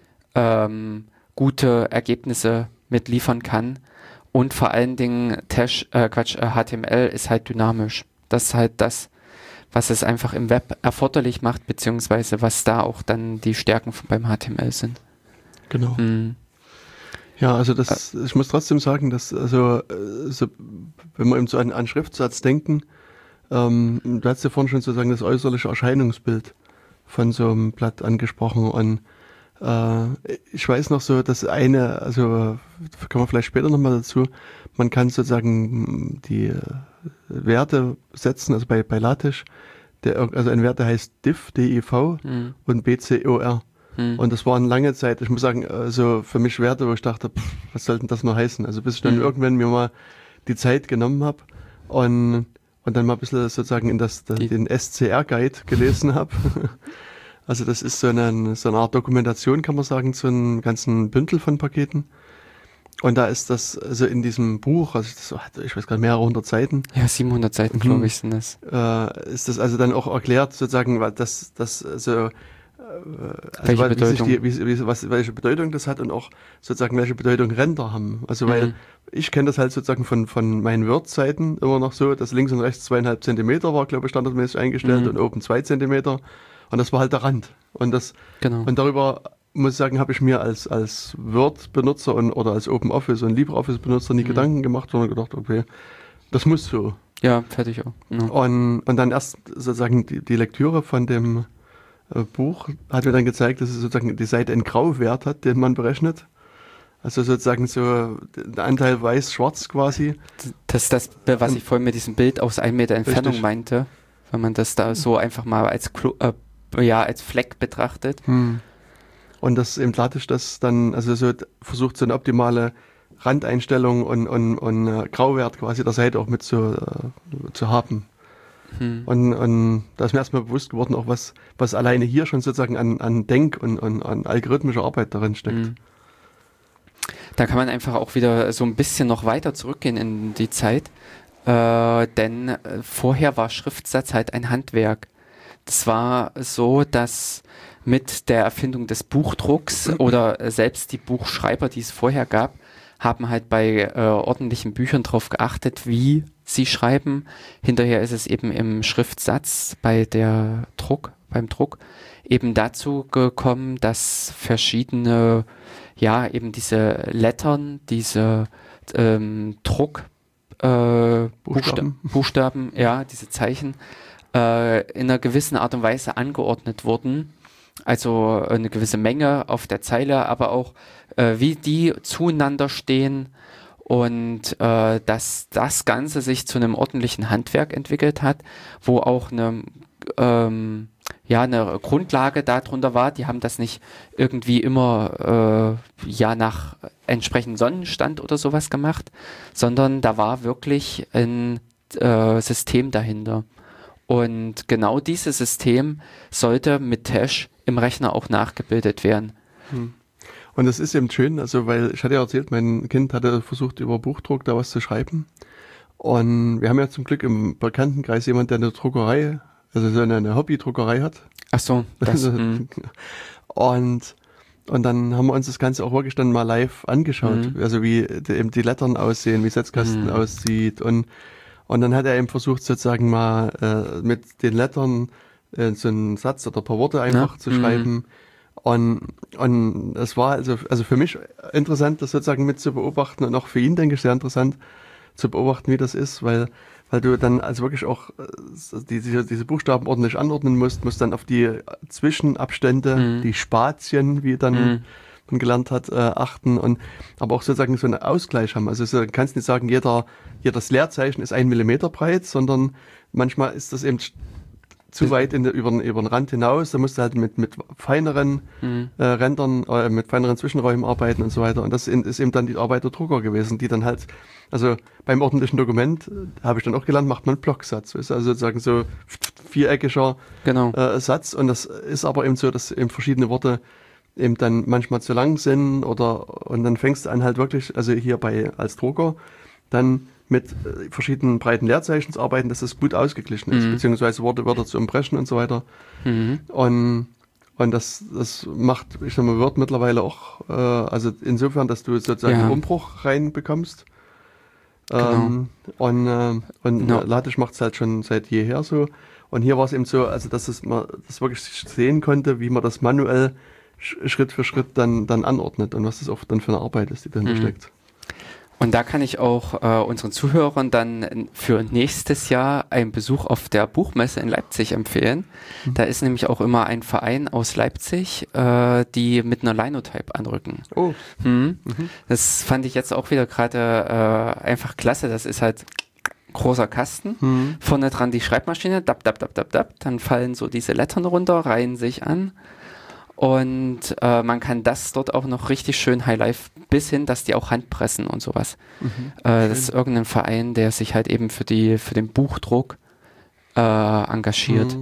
gute Ergebnisse mitliefern kann. Und vor allen Dingen HTML ist halt dynamisch. Das ist halt das, was es einfach im Web erforderlich macht, beziehungsweise was da auch dann die Stärken beim HTML sind. Genau. Ja, also ich muss trotzdem sagen, dass wenn wir eben so an Schriftsatz denken, du hast ja vorhin schon sozusagen das äußerliche Erscheinungsbild von so einem Blatt angesprochen und ich weiß noch so, dass also kann man vielleicht später nochmal dazu, man kann sozusagen die Werte setzen, also bei LaTeX, also ein Wert, der heißt div, D-I-V und BCOR. Und das waren lange Zeit, ich muss sagen, also für mich Werte, wo ich dachte, was soll denn das noch heißen? Also bis ich dann irgendwann mir mal die Zeit genommen habe und dann mal ein bisschen sozusagen in den SCR-Guide gelesen habe. Also das ist so eine Art Dokumentation, kann man sagen, zu einem ganzen Bündel von Paketen. Und da ist das, also in diesem Buch, also das hat, ich weiß gar nicht, mehrere hundert Seiten. Ja, 700 Seiten, glaube ich, sind das. Ist das also dann auch erklärt, sozusagen, dass so welche Bedeutung? Welche Bedeutung das hat und auch sozusagen welche Bedeutung Ränder haben. Also weil ich kenne das halt sozusagen von meinen Word-Seiten immer noch so, dass links und rechts 2,5 Zentimeter war, glaube ich, standardmäßig eingestellt und oben 2 Zentimeter. Und das war halt der Rand. Und und darüber muss ich sagen, habe ich mir als Word-Benutzer oder als OpenOffice und LibreOffice-Benutzer nie Gedanken gemacht, sondern gedacht, okay, das muss so. Ja, fertig auch. Ja. Und dann erst sozusagen die Lektüre von dem Buch hat mir dann gezeigt, dass es sozusagen die Seite einen Grauwert hat, den man berechnet. Also sozusagen so der Anteil weiß-schwarz quasi. Das ist das, was ich vorhin mit diesem Bild aus 1 Meter Entfernung meinte, wenn man das da so einfach mal als Fleck betrachtet. Und das im LaTeX das dann, also so versucht so eine optimale Randeinstellung und Grauwert quasi der Seite auch mit zu haben. Und da ist mir erstmal bewusst geworden, auch was alleine hier schon sozusagen an Denk- und an algorithmischer Arbeit darin steckt. Da kann man einfach auch wieder so ein bisschen noch weiter zurückgehen in die Zeit, denn vorher war Schriftsatz halt ein Handwerk. Das war so, dass mit der Erfindung des Buchdrucks oder selbst die Buchschreiber, die es vorher gab, haben halt bei ordentlichen Büchern darauf geachtet, wie sie schreiben. Hinterher ist es eben im Schriftsatz beim Druck eben dazu gekommen, dass verschiedene, eben diese Lettern, diese Buchstaben, diese Zeichen, in einer gewissen Art und Weise angeordnet wurden. Also eine gewisse Menge auf der Zeile, aber auch wie die zueinander stehen und dass das Ganze sich zu einem ordentlichen Handwerk entwickelt hat, wo auch eine Grundlage darunter war. Die haben das nicht irgendwie immer nach entsprechendem Sonnenstand oder sowas gemacht, sondern da war wirklich ein System dahinter. Und genau dieses System sollte mit Tesch im Rechner auch nachgebildet werden. Und das ist eben schön, also weil ich hatte ja erzählt, mein Kind hatte versucht über Buchdruck da was zu schreiben. Und wir haben ja zum Glück im Bekanntenkreis jemand, der eine Druckerei, also so eine Hobbydruckerei hat. Ach so, das. Und dann haben wir uns das Ganze auch wirklich dann mal live angeschaut, also wie eben die Lettern aussehen, wie Setzkasten aussieht und dann hat er eben versucht sozusagen mal mit den Lettern so einen Satz oder ein paar Worte einfach zu schreiben. Und es war also für mich interessant, das sozusagen mit zu beobachten und auch für ihn, denke ich, sehr interessant zu beobachten, wie das ist, weil du dann also wirklich auch diese Buchstaben ordentlich anordnen musst dann auf die Zwischenabstände, die Spazien, wie dann man gelernt hat, achten und aber auch sozusagen so einen Ausgleich haben. Also du kannst nicht sagen, jedes Leerzeichen ist 1 Millimeter breit, sondern manchmal ist das eben zu weit über den Rand hinaus. Da musst du halt mit feineren Rändern, mit feineren Zwischenräumen arbeiten und so weiter. Und das ist eben dann die Arbeit der Drucker gewesen, die dann halt, also beim ordentlichen Dokument, habe ich dann auch gelernt, macht man einen Blocksatz. Ist also sozusagen so viereckiger Satz. Und das ist aber eben so, dass eben verschiedene Worte eben dann manchmal zu lang sind und dann fängst du an halt wirklich, also hier als Drucker, dann mit verschiedenen breiten Leerzeichen zu arbeiten, dass das gut ausgeglichen ist, beziehungsweise Wörter zu umbrechen und so weiter. Und das macht, ich sag mal, Word mittlerweile auch, also insofern, dass du sozusagen einen Umbruch reinbekommst. Genau. Und LaTeX macht es halt schon seit jeher so. Und hier war es eben so, also dass man das wirklich sehen konnte, wie man das manuell Schritt für Schritt dann anordnet und was das auch dann für eine Arbeit ist, die dahinter steckt. Und da kann ich auch unseren Zuhörern dann für nächstes Jahr einen Besuch auf der Buchmesse in Leipzig empfehlen. Da ist nämlich auch immer ein Verein aus Leipzig, die mit einer Linotype anrücken. Oh. Das fand ich jetzt auch wieder gerade einfach klasse. Das ist halt großer Kasten, vorne dran die Schreibmaschine, dab, dab, dab, dab, dab, dann fallen so diese Lettern runter, reihen sich an. Und man kann das dort auch noch richtig schön Highlife bis hin, dass die auch Handpressen und sowas. Das ist irgendein Verein, der sich halt eben für den Buchdruck engagiert.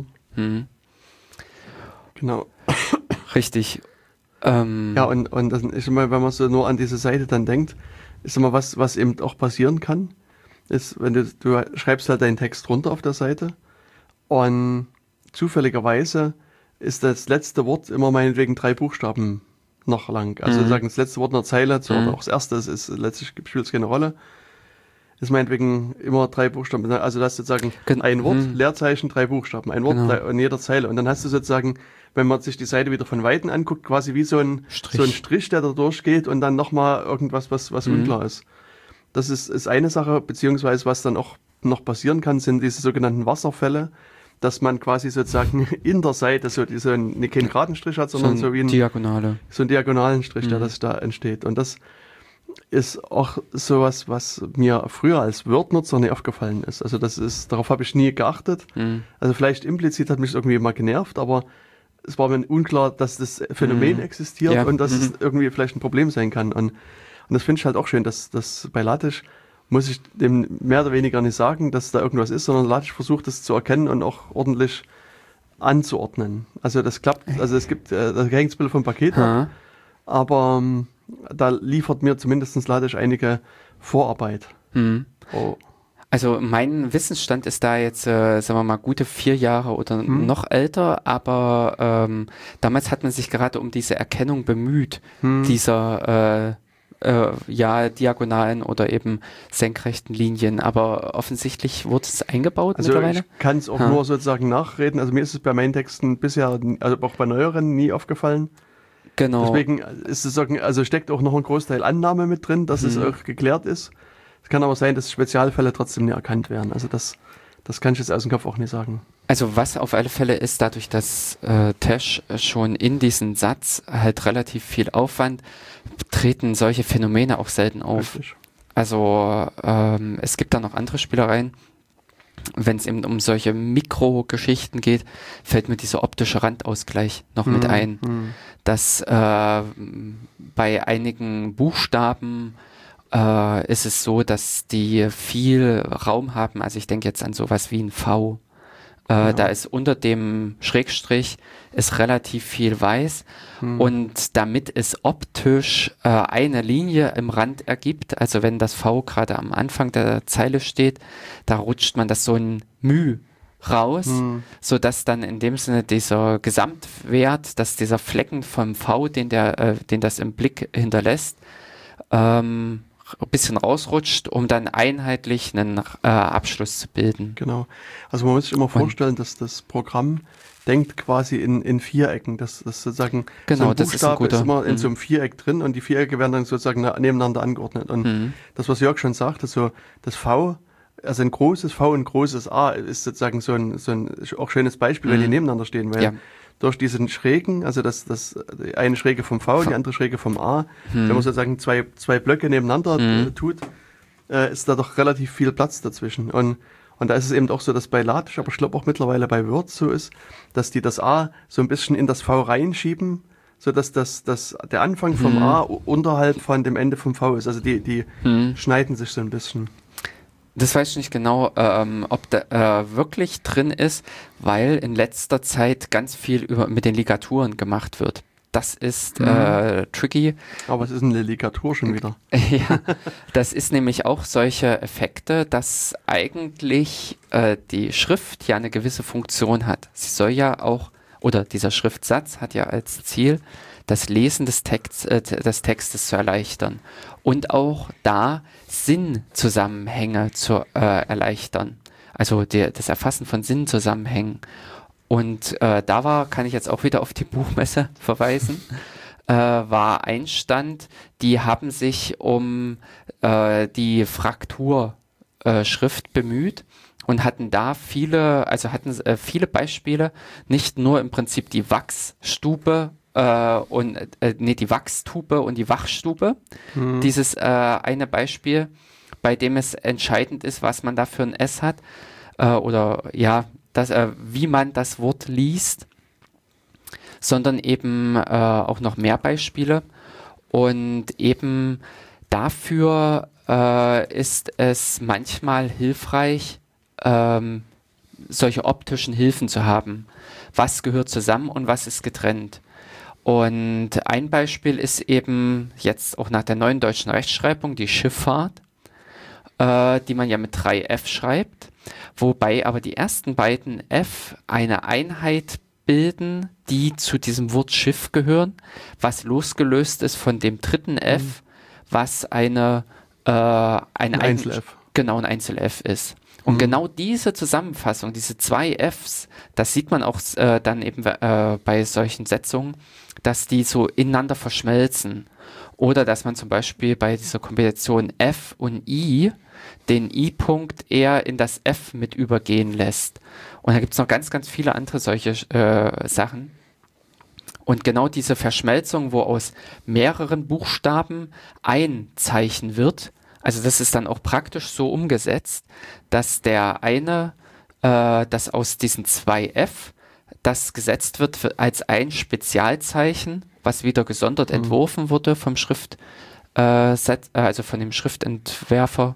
Genau. Richtig. Ja, und das ist immer, wenn man so nur an diese Seite dann denkt, ist immer was eben auch passieren kann, ist, wenn du schreibst halt deinen Text runter auf der Seite und zufälligerweise ist das letzte Wort immer meinetwegen 3 Buchstaben noch lang. Also sagen das letzte Wort in der Zeile, oder auch das erste, ist letztlich spielt es keine Rolle, ist meinetwegen immer 3 Buchstaben. Also du hast sozusagen ein Wort, Leerzeichen, 3 Buchstaben, ein Wort in jeder Zeile. Und dann hast du sozusagen, wenn man sich die Seite wieder von Weitem anguckt, quasi wie so ein Strich, der da durchgeht und dann nochmal irgendwas, was unklar ist. Das ist eine Sache, beziehungsweise was dann auch noch passieren kann, sind diese sogenannten Wasserfälle, dass man quasi sozusagen in der Seite keinen geraden Strich hat, sondern so wie einen diagonalen Strich, der das da entsteht. Und das ist auch sowas, was mir früher als Word-Nutzer nie aufgefallen ist. Also darauf habe ich nie geachtet. Also vielleicht implizit hat mich das irgendwie mal genervt, aber es war mir unklar, dass das Phänomen existiert und dass es irgendwie vielleicht ein Problem sein kann. Und das finde ich halt auch schön, dass bei LaTeX muss ich dem mehr oder weniger nicht sagen, dass da irgendwas ist, sondern LaTeX versucht das zu erkennen und auch ordentlich anzuordnen. Also das klappt, also es gibt, da hängt das Bild vom Paket ab, aber da liefert mir zumindest LaTeX einige Vorarbeit. Oh. Also mein Wissensstand ist da jetzt, sagen wir mal, gute 4 Jahre oder noch älter, aber damals hat man sich gerade um diese Erkennung bemüht, dieser diagonalen oder eben senkrechten Linien, aber offensichtlich wurde es eingebaut mittlerweile. Ich kann es auch nur sozusagen nachreden, also mir ist es bei meinen Texten bisher, also auch bei neueren, nie aufgefallen. Genau. Deswegen ist es, also steckt auch noch ein Großteil Annahme mit drin, dass es auch geklärt ist. Es kann aber sein, dass Spezialfälle trotzdem nicht erkannt werden, also das kann ich jetzt aus dem Kopf auch nicht sagen. Also was auf alle Fälle ist, dadurch, dass Tesh schon in diesen Satz halt relativ viel Aufwand, treten solche Phänomene auch selten auf. Richtig. Also es gibt da noch andere Spielereien. Wenn es eben um solche Mikrogeschichten geht, fällt mir dieser optische Randausgleich noch mit ein, dass bei einigen Buchstaben ist es so, dass die viel Raum haben. Also ich denke jetzt an sowas wie ein V. Da ist unter dem Schrägstrich ist relativ viel weiß und damit es optisch eine Linie im Rand ergibt, also wenn das V gerade am Anfang der Zeile steht, da rutscht man das so ein Müh raus, sodass dann in dem Sinne dieser Gesamtwert, dass dieser Flecken vom V, den das im Blick hinterlässt, ein bisschen rausrutscht, um dann einheitlich einen Abschluss zu bilden. Genau. Also man muss sich immer vorstellen, dass das Programm denkt quasi in Vierecken. Das sozusagen genau, so ein Buchstabe ist immer in so einem Viereck drin und die Vierecke werden dann sozusagen nebeneinander angeordnet. Und das, was Jörg schon sagte, so das V, also ein großes V und ein großes A ist sozusagen so ein auch schönes Beispiel, wenn die nebeneinander stehen, weil durch diesen Schrägen, also das eine Schräge vom V, die andere Schräge vom A, wenn man sozusagen zwei Blöcke nebeneinander tut, ist da doch relativ viel Platz dazwischen. Und da ist es eben auch so, dass bei LaTeX, aber ich glaube auch mittlerweile bei Word so ist, dass die das A so ein bisschen in das V reinschieben, sodass der Anfang vom A unterhalb von dem Ende vom V ist. Also die schneiden sich so ein bisschen. Das weiß ich nicht genau, ob da wirklich drin ist, weil in letzter Zeit ganz viel mit den Ligaturen gemacht wird. das ist tricky. Aber es ist eine Ligatur schon wieder. Ja, das ist nämlich auch solche Effekte, dass eigentlich die Schrift ja eine gewisse Funktion hat. Sie soll ja auch, oder dieser Schriftsatz hat ja als Ziel, das Lesen des Textes zu erleichtern und auch da Sinnzusammenhänge zu erleichtern. Also das Erfassen von Sinnzusammenhängen. Und kann ich jetzt auch wieder auf die Buchmesse verweisen, war ein Stand, die haben sich um die Frakturschrift bemüht und hatten da viele Beispiele, nicht nur im Prinzip die Wachstube die Wachstube und die Wachstube. Dieses eine Beispiel, bei dem es entscheidend ist, was man da für ein S hat, wie man das Wort liest, sondern eben auch noch mehr Beispiele. Und eben dafür ist es manchmal hilfreich, solche optischen Hilfen zu haben. Was gehört zusammen und was ist getrennt? Und ein Beispiel ist eben jetzt auch nach der neuen deutschen Rechtschreibung die Schifffahrt, die man ja mit 3 F schreibt, wobei aber die ersten beiden F eine Einheit bilden, die zu diesem Wort Schiff gehören, was losgelöst ist von dem dritten F, was ein Einzel-F. Genau, ein Einzel-F ist. Und genau diese Zusammenfassung, diese 2 Fs, das sieht man auch dann eben bei solchen Setzungen, dass die so ineinander verschmelzen. Oder dass man zum Beispiel bei dieser Kombination F und I den I-Punkt eher in das F mit übergehen lässt. Und da gibt es noch ganz, ganz viele andere solche Sachen. Und genau diese Verschmelzung, wo aus mehreren Buchstaben ein Zeichen wird, also das ist dann auch praktisch so umgesetzt, dass dass aus diesen 2 F, das gesetzt wird als ein Spezialzeichen, was wieder gesondert entworfen wurde vom also von dem Schriftentwerfer,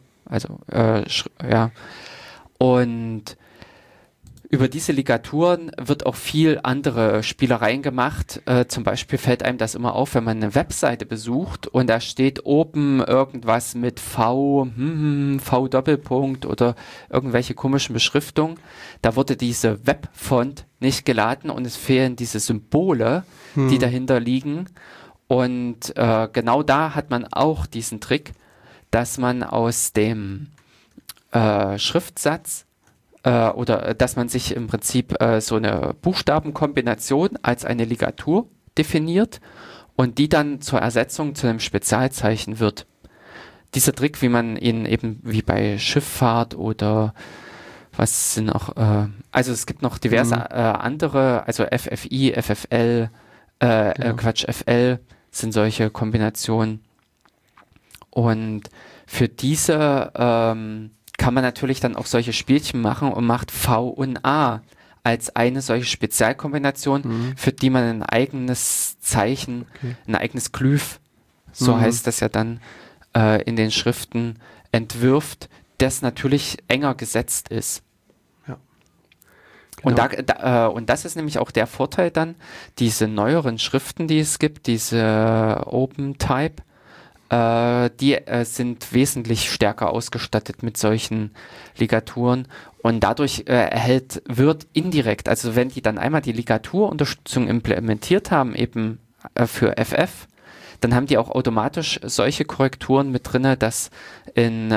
Und über diese Ligaturen wird auch viel andere Spielereien gemacht. Zum Beispiel fällt einem das immer auf, wenn man eine Webseite besucht und da steht oben irgendwas mit V Doppelpunkt oder irgendwelche komischen Beschriftungen. Da wurde diese Webfont nicht geladen und es fehlen diese Symbole, die dahinter liegen. Und genau da hat man auch diesen Trick, dass man aus dem Schriftsatz oder dass man sich im Prinzip so eine Buchstabenkombination als eine Ligatur definiert und die dann zur Ersetzung zu einem Spezialzeichen wird. Dieser Trick, wie man ihn eben wie bei Schifffahrt oder was sind auch, also es gibt noch diverse andere, also FFI, FFL, FL sind solche Kombinationen. Und für diese kann man natürlich dann auch solche Spielchen machen und macht V und A als eine solche Spezialkombination, für die man ein eigenes Zeichen, ein eigenes Glyph, so heißt das ja dann in den Schriften, entwirft, das natürlich enger gesetzt ist. Ja. Genau. Und das ist nämlich auch der Vorteil dann, diese neueren Schriften, die es gibt, diese OpenType, die sind wesentlich stärker ausgestattet mit solchen Ligaturen und dadurch wird indirekt, also wenn die dann einmal die Ligaturunterstützung implementiert haben, eben für FF, dann haben die auch automatisch solche Korrekturen mit drin, dass in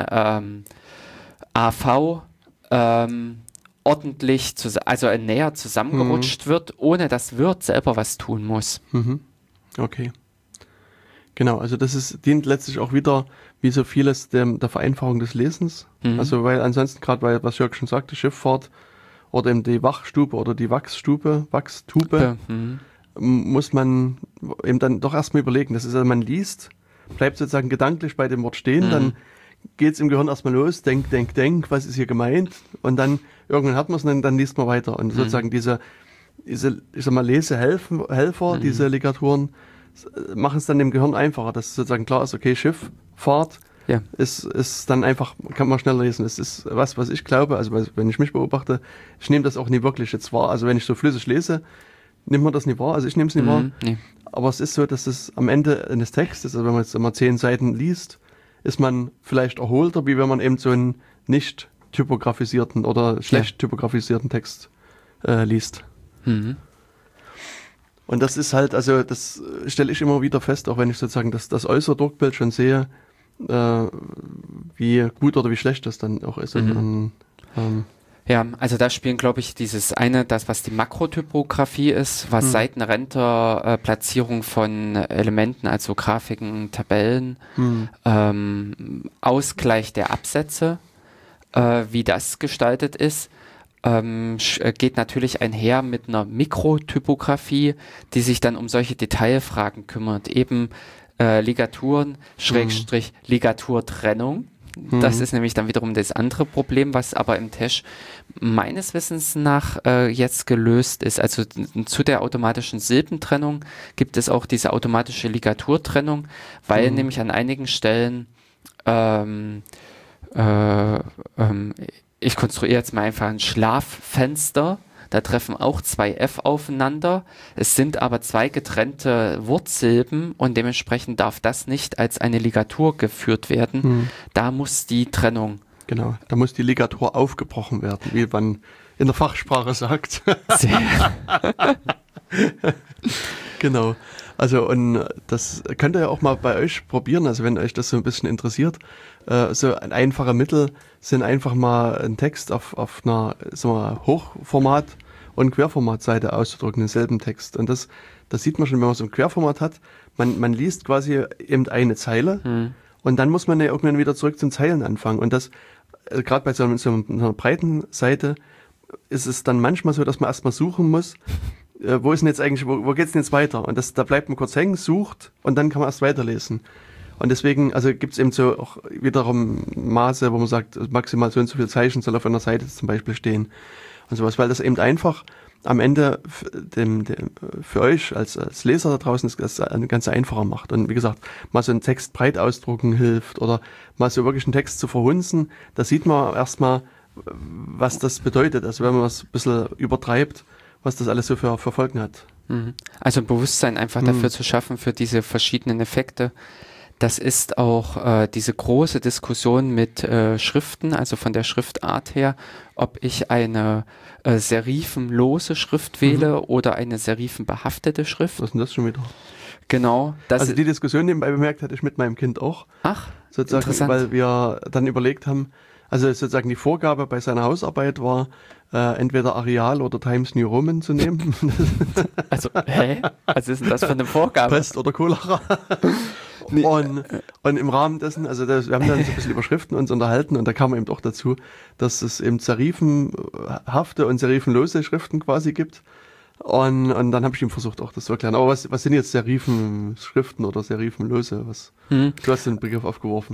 AV ordentlich, also näher zusammengerutscht wird, ohne dass Word selber was tun muss. Okay. Genau, also das dient letztlich auch wieder, wie so vieles, der Vereinfachung des Lesens. Also weil ansonsten gerade, weil was Jörg schon sagte, Schifffahrt oder eben die Wachstube oder die Wachstube, muss man eben dann doch erstmal überlegen. Das ist, also man liest, bleibt sozusagen gedanklich bei dem Wort stehen, dann geht es im Gehirn erstmal los, denk, was ist hier gemeint? Und dann irgendwann hat man es und dann liest man weiter. Und sozusagen diese ich sag mal, Lesehelfer, diese Ligaturen, machen es dann dem Gehirn einfacher, dass sozusagen klar ist, okay, Schifffahrt ist dann einfach, kann man schneller lesen. Es ist was ich glaube, also wenn ich mich beobachte, ich nehme das auch nie wirklich jetzt wahr. Also wenn ich so flüssig lese, nimmt man das nicht wahr, also ich nehme es nicht wahr. Nee. Aber es ist so, dass es am Ende eines Textes, also wenn man jetzt immer 10 Seiten liest, ist man vielleicht erholter, wie wenn man eben so einen nicht typografisierten oder schlecht typografisierten Text liest. Mhm. Und das ist halt, also das stelle ich immer wieder fest, auch wenn ich sozusagen das äußere Druckbild schon sehe, wie gut oder wie schlecht das dann auch ist. Ja, also da spielen, glaube ich, das, was die Makrotypografie ist, was Seitenränder, Platzierung von Elementen, also Grafiken, Tabellen, Ausgleich der Absätze, wie das gestaltet ist, geht natürlich einher mit einer Mikrotypografie, die sich dann um solche Detailfragen kümmert, eben Ligaturen, Schrägstrich, Ligaturtrennung. Das ist nämlich dann wiederum das andere Problem, was aber im Tesch meines Wissens nach jetzt gelöst ist. Also zu der automatischen Silbentrennung gibt es auch diese automatische Ligaturtrennung, weil nämlich an einigen Stellen ich konstruiere jetzt mal einfach ein Schlaffenster. Da treffen auch 2 F aufeinander. Es sind aber 2 getrennte Wortsilben und dementsprechend darf das nicht als eine Ligatur geführt werden. Da muss die Trennung. Genau, da muss die Ligatur aufgebrochen werden, wie man in der Fachsprache sagt. Genau. Also und das könnt ihr ja auch mal bei euch probieren, also wenn euch das so ein bisschen interessiert. So ein einfacher Mittel sind einfach mal einen Text auf einer, sagen wir, Hochformat- und Querformatseite auszudrucken, denselben Text. Und das sieht man schon, wenn man so ein Querformat hat. Man liest quasi eben eine Zeile und dann muss man ja irgendwann wieder zurück zum Zeilenanfang. Und das, gerade bei so einer breiten Seite, ist es dann manchmal so, dass man erstmal suchen muss, wo ist denn jetzt eigentlich, wo geht's denn jetzt weiter? Und da bleibt man kurz hängen, sucht und dann kann man erst weiterlesen. Und deswegen, also gibt's eben so auch wiederum Maße, wo man sagt, maximal so und so viel Zeichen soll auf einer Seite zum Beispiel stehen und sowas, weil das eben einfach am Ende für euch als Leser da draußen das ganz einfacher macht. Und wie gesagt, mal so einen Text breit ausdrucken hilft oder mal so wirklich einen Text zu verhunzen, da sieht man erstmal, was das bedeutet. Also wenn man es ein bisschen übertreibt, was das alles so für Folgen hat. Also ein Bewusstsein einfach dafür zu schaffen, für diese verschiedenen Effekte. Das ist auch diese große Diskussion mit Schriften, also von der Schriftart her, ob ich eine serifenlose Schrift wähle oder eine serifenbehaftete Schrift. Was ist denn das schon wieder? Genau. Also die Diskussion nebenbei bemerkt hatte ich mit meinem Kind auch. Ach, sozusagen, interessant. weil wir dann überlegt haben, also sozusagen die Vorgabe bei seiner Hausarbeit war, entweder Arial oder Times New Roman zu nehmen. Also, was ist denn das für eine Vorgabe? Pest oder Cholera. Und im Rahmen dessen, also wir haben dann so ein bisschen über Schriften uns unterhalten und da kam eben auch dazu, dass es eben serifenhafte und serifenlose Schriften quasi gibt. Und dann habe ich ihm versucht auch das zu erklären. Aber was sind jetzt Serifenschriften oder serifenlose? Du hast den Begriff aufgeworfen.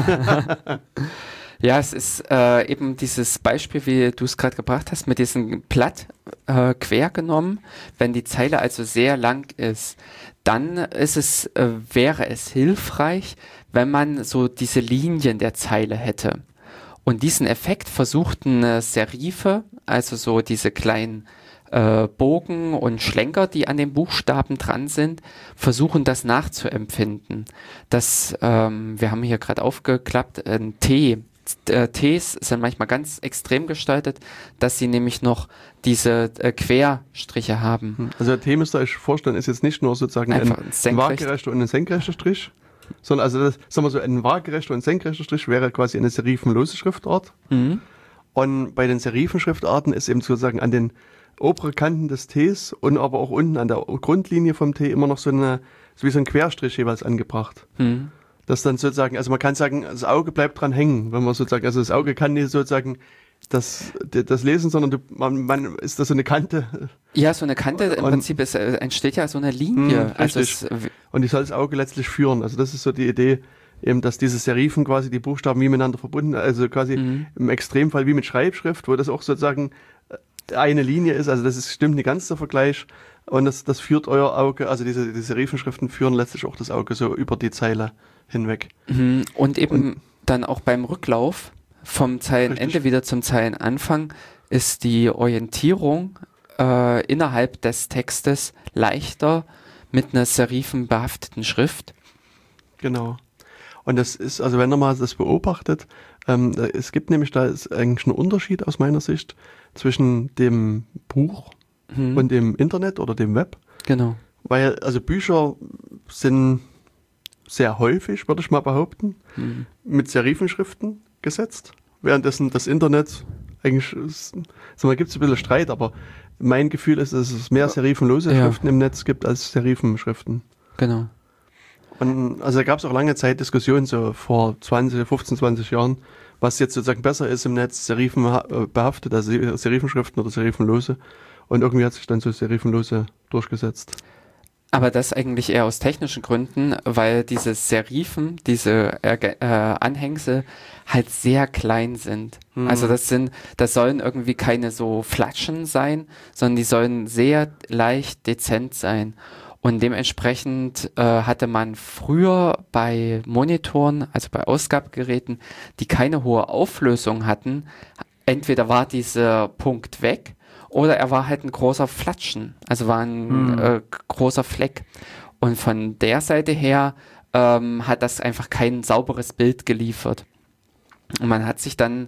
Ja, es ist eben dieses Beispiel, wie du es gerade gebracht hast, mit diesem Blatt quer genommen. Wenn die Zeile also sehr lang ist, dann wäre es hilfreich, wenn man so diese Linien der Zeile hätte. Und diesen Effekt versuchten Serife, also so diese kleinen Bogen und Schlenker, die an den Buchstaben dran sind, versuchen das nachzuempfinden. Wir haben hier gerade aufgeklappt, ein T. Ts sind manchmal ganz extrem gestaltet, dass sie nämlich noch diese Querstriche haben. Also der T müsst ihr euch vorstellen, ist jetzt nicht nur sozusagen ein waagerechter und ein senkrechter Strich, sondern also sagen wir so, ein waagerechter und senkrechter Strich wäre quasi eine serifenlose Schriftart. Und bei den Serifenschriftarten ist eben sozusagen an den oberen Kanten des Ts und aber auch unten an der Grundlinie vom T immer noch so wie so ein Querstrich jeweils angebracht. Das dann sozusagen, also man kann sagen, das Auge bleibt dran hängen, wenn man sozusagen, also das Auge kann nicht sozusagen das lesen, sondern man ist das so eine Kante. Ja, so eine Kante, im Prinzip entsteht ja so eine Linie. Und die soll das Auge letztlich führen. Also das ist so die Idee, eben, dass diese Serifen quasi die Buchstaben wie miteinander verbunden, also quasi im Extremfall wie mit Schreibschrift, wo das auch sozusagen eine Linie ist, also stimmt nicht ganz der Vergleich. Und das führt euer Auge, also diese Serifenschriften führen letztlich auch das Auge so über die Zeile hinweg. Und eben dann auch beim Rücklauf vom Zeilenende wieder zum Zeilenanfang ist die Orientierung innerhalb des Textes leichter mit einer serifenbehafteten Schrift. Genau. Und das ist, also wenn ihr mal das beobachtet, es gibt nämlich, da ist eigentlich ein Unterschied aus meiner Sicht zwischen dem Buch und dem Internet oder dem Web. Genau. Weil, also Bücher sind sehr häufig, würde ich mal behaupten, mit Serifenschriften gesetzt, währenddessen das Internet eigentlich, gibt es ein bisschen Streit, aber mein Gefühl ist, dass es mehr serifenlose Schriften im Netz gibt als Serifenschriften. Genau. Und also da gab es auch lange Zeit Diskussionen, so vor 15, 20 Jahren, was jetzt sozusagen besser ist im Netz, serifenbehaftet, also Serifenschriften oder serifenlose. Und irgendwie hat sich dann so serifenlose durchgesetzt. Aber das eigentlich eher aus technischen Gründen, weil diese Serifen, diese Anhängsel halt sehr klein sind. Also das sollen irgendwie keine so Flatschen sein, sondern die sollen sehr leicht dezent sein. Und dementsprechend hatte man früher bei Monitoren, also bei Ausgabegeräten, die keine hohe Auflösung hatten, entweder war dieser Punkt weg, oder er war halt ein großer Flatschen, also war ein großer Fleck. Und von der Seite her hat das einfach kein sauberes Bild geliefert. Und man hat sich dann,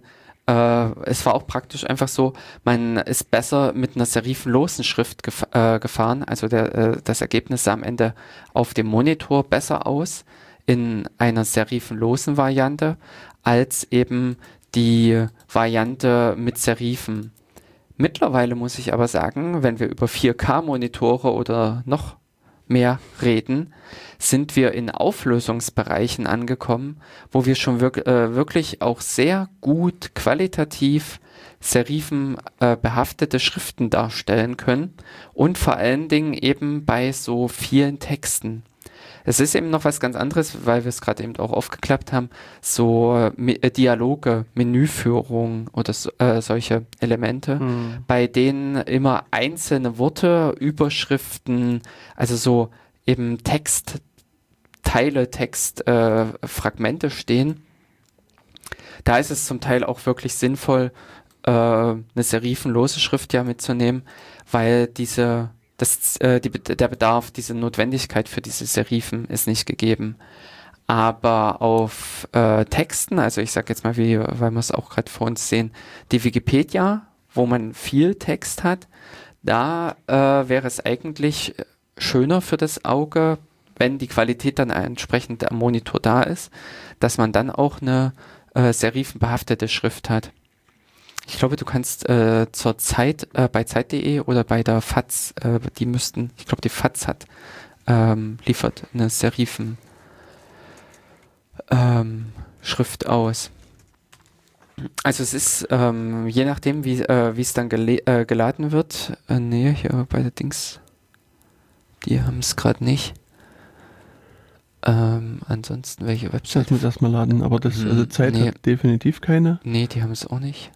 es war auch praktisch einfach so, man ist besser mit einer serifenlosen Schrift gefahren. Also das Ergebnis sah am Ende auf dem Monitor besser aus in einer serifenlosen Variante als eben die Variante mit Serifen. Mittlerweile muss ich aber sagen, wenn wir über 4K-Monitore oder noch mehr reden, sind wir in Auflösungsbereichen angekommen, wo wir schon wirklich auch sehr gut qualitativ serifenbehaftete Schriften darstellen können und vor allen Dingen eben bei so vielen Texten. Es ist eben noch was ganz anderes, weil wir es gerade eben auch aufgeklappt haben, so Dialoge, Menüführung oder solche Elemente, bei denen immer einzelne Worte, Überschriften, also so eben Textfragmente stehen. Da ist es zum Teil auch wirklich sinnvoll, eine serifenlose Schrift ja mitzunehmen, weil der Bedarf, diese Notwendigkeit für diese Serifen ist nicht gegeben. Aber auf Texten, also ich sage jetzt mal, weil wir es auch gerade vor uns sehen, die Wikipedia, wo man viel Text hat, da wäre es eigentlich schöner für das Auge, wenn die Qualität dann entsprechend am Monitor da ist, dass man dann auch eine serifenbehaftete Schrift hat. Ich glaube, du kannst zur Zeit bei Zeit.de oder bei der FAZ, ich glaube, die FAZ liefert eine Serifen Schrift aus. Also es ist, je nachdem, wie es dann geladen wird, hier bei der Dings, die haben es gerade nicht. Ansonsten, welche Website? Das muss erstmal laden, aber also Zeit hat definitiv keine. Nee, die haben es auch nicht.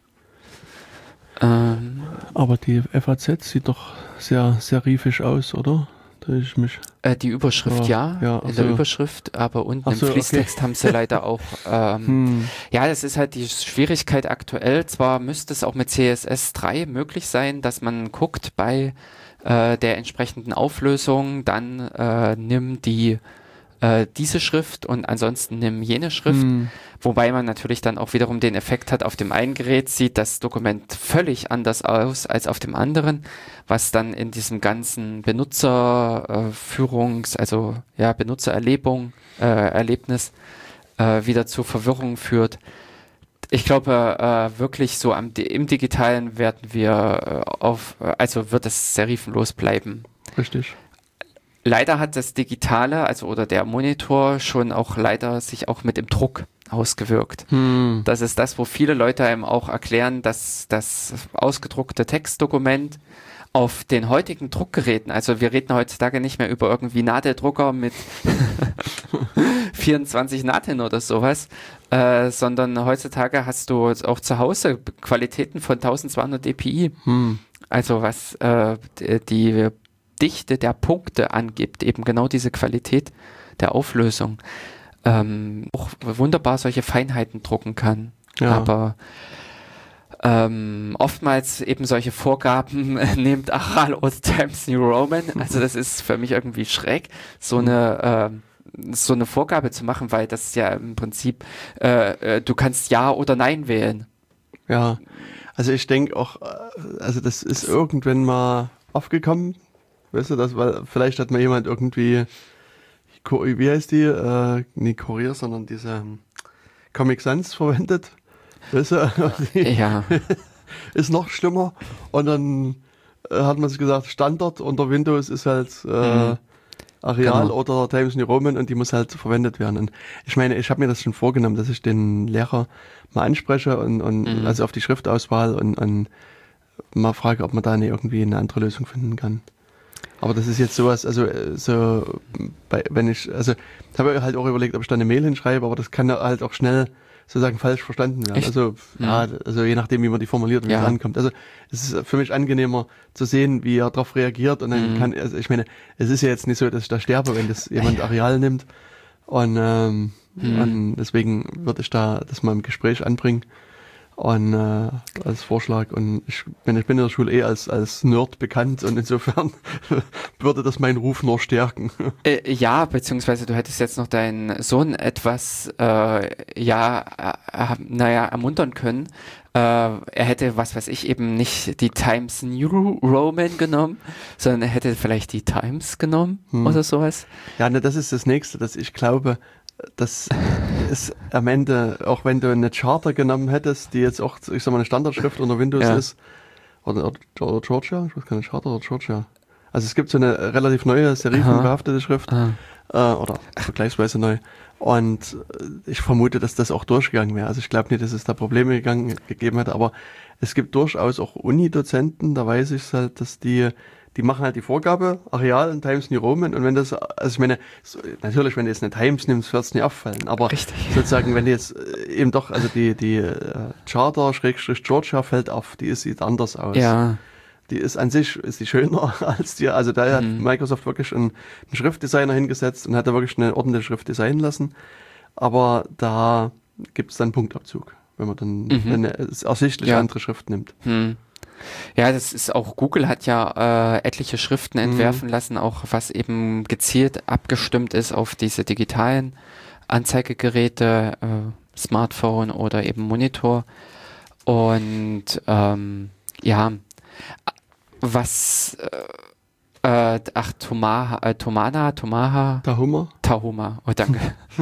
Aber die FAZ sieht doch sehr serifisch aus, oder? Die Überschrift ja, in der Überschrift, aber unten im Fließtext haben sie leider auch, ja, das ist halt die Schwierigkeit aktuell. Zwar müsste es auch mit CSS 3 möglich sein, dass man guckt bei der entsprechenden Auflösung, dann nimm diese Schrift und ansonsten nimm jene Schrift, wobei man natürlich dann auch wiederum den Effekt hat, auf dem einen Gerät sieht das Dokument völlig anders aus als auf dem anderen, was dann in diesem ganzen Erlebnis wieder zu Verwirrung führt. Ich glaube, wirklich so im Digitalen werden wir wird es serifenlos bleiben. Richtig. Leider hat das Digitale, oder der Monitor schon auch leider sich auch mit dem Druck ausgewirkt. Das ist das, wo viele Leute einem auch erklären, dass das ausgedruckte Textdokument auf den heutigen Druckgeräten, also wir reden heutzutage nicht mehr über irgendwie Nadeldrucker mit 24 Nadeln oder sowas, sondern heutzutage hast du auch zu Hause Qualitäten von 1200 dpi. Also was die Dichte der Punkte angibt, eben genau diese Qualität der Auflösung, auch wunderbar solche Feinheiten drucken kann. Ja. Aber oftmals eben solche Vorgaben nehmt Aral oder Times New Roman. Also das ist für mich irgendwie schräg, so eine Vorgabe zu machen, weil das ist ja im Prinzip, du kannst Ja oder Nein wählen. Ja, also ich denke auch, also das ist irgendwann mal aufgekommen, weißt du, weil vielleicht hat mal jemand irgendwie, wie heißt die, nicht Kurier, sondern diese Comic Sans verwendet, weißt du, Ja, ist noch schlimmer und dann hat man sich gesagt, Standard unter Windows ist halt Areal genau. oder Times New Roman und die muss halt verwendet werden. Und ich meine, ich habe mir das schon vorgenommen, dass ich den Lehrer mal anspreche und also auf die Schriftauswahl und mal frage, ob man da nicht irgendwie eine andere Lösung finden kann. Aber das ist jetzt sowas, also also ich habe halt auch überlegt, ob ich da eine Mail hinschreibe, aber das kann halt auch schnell sozusagen falsch verstanden werden. Echt? Also ja, also je nachdem, wie man die formuliert und wie es ankommt. Also es ist für mich angenehmer zu sehen, wie er darauf reagiert und dann also ich meine, es ist ja jetzt nicht so, dass ich da sterbe, wenn das jemand Areal nimmt und deswegen würde ich da das mal im Gespräch anbringen und als Vorschlag und ich bin in der Schule als Nerd bekannt und insofern würde das meinen Ruf nur stärken. Ja, beziehungsweise du hättest jetzt noch deinen Sohn etwas, ermuntern können. Er hätte, was weiß ich, eben nicht die Times New Roman genommen, sondern er hätte vielleicht die Times genommen oder sowas. Ja, ne, das ist das Nächste, dass ich glaube, dass es am Ende, auch wenn du eine Charter genommen hättest, die jetzt auch, ich sag mal, eine Standardschrift unter Windows ist, oder Georgia, ich weiß gar nicht, Charter oder Georgia. Also es gibt so eine relativ neue, serifenbehaftete Schrift, oder vergleichsweise neu. Und ich vermute, dass das auch durchgegangen wäre. Also ich glaube nicht, dass es da Probleme gegeben hätte, aber es gibt durchaus auch Uni-Dozenten, da weiß ich halt, dass die machen halt die Vorgabe, Areal und Times New Roman und wenn das, also ich meine, natürlich, wenn du jetzt eine Times nimmst, wird es nicht auffallen, aber Richtig. sozusagen, wenn du jetzt eben doch, also die Charter Georgia fällt auf, sieht anders aus. Ja. Die ist an sich, ist die schöner als die, also da hat Microsoft wirklich einen Schriftdesigner hingesetzt und hat da wirklich eine ordentliche Schrift designen lassen, aber da gibt es dann Punktabzug, wenn man dann eine ersichtlich andere Schrift nimmt. Ja, das ist auch, Google hat ja etliche Schriften entwerfen lassen, auch was eben gezielt abgestimmt ist auf diese digitalen Anzeigegeräte, Smartphone oder eben Monitor. Und was Tahoma, oh danke.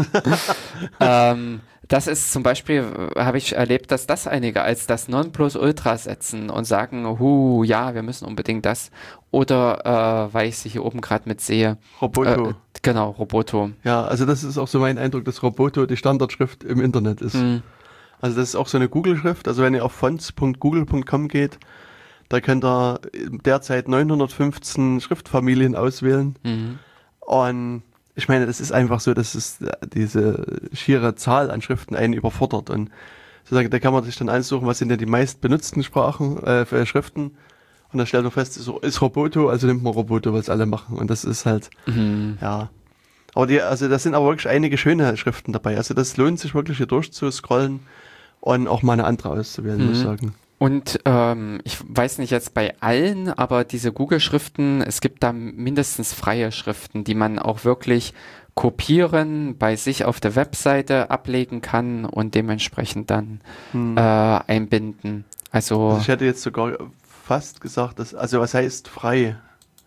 Das ist zum Beispiel, habe ich erlebt, dass das einige als das Nonplusultra setzen und sagen, ja, wir müssen unbedingt das. Oder, weil ich sie hier oben gerade mit sehe. Roboto. Genau, Roboto. Ja, also das ist auch so mein Eindruck, dass Roboto die Standardschrift im Internet ist. Also das ist auch so eine Google-Schrift. Also wenn ihr auf fonts.google.com geht, da könnt ihr derzeit 915 Schriftfamilien auswählen. Und ich meine, das ist einfach so, dass es diese schiere Zahl an Schriften einen überfordert. Und sozusagen, da kann man sich dann aussuchen, was sind denn die meist benutzten Schriften. Und da stellt man fest, ist Roboto, also nimmt man Roboto, was alle machen. Und das ist halt, ja. Aber das sind aber wirklich einige schöne Schriften dabei. Also das lohnt sich wirklich hier durchzuscrollen und auch mal eine andere auszuwählen, muss ich sagen. Und ich weiß nicht jetzt bei allen, aber diese Google-Schriften, es gibt da mindestens freie Schriften, die man auch wirklich kopieren, bei sich auf der Webseite ablegen kann und dementsprechend dann einbinden. Also ich hätte jetzt sogar fast gesagt, also was heißt frei?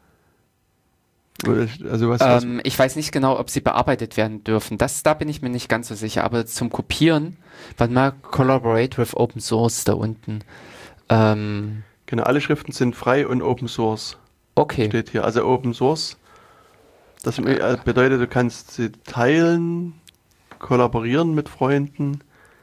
Also ich weiß nicht genau, ob sie bearbeitet werden dürfen. Da bin ich mir nicht ganz so sicher. Aber zum Kopieren, warte mal, Collaborate with Open Source da unten. Genau, alle Schriften sind frei und Open Source. Okay. Steht hier. Also Open Source, das bedeutet, du kannst sie teilen, kollaborieren mit Freunden.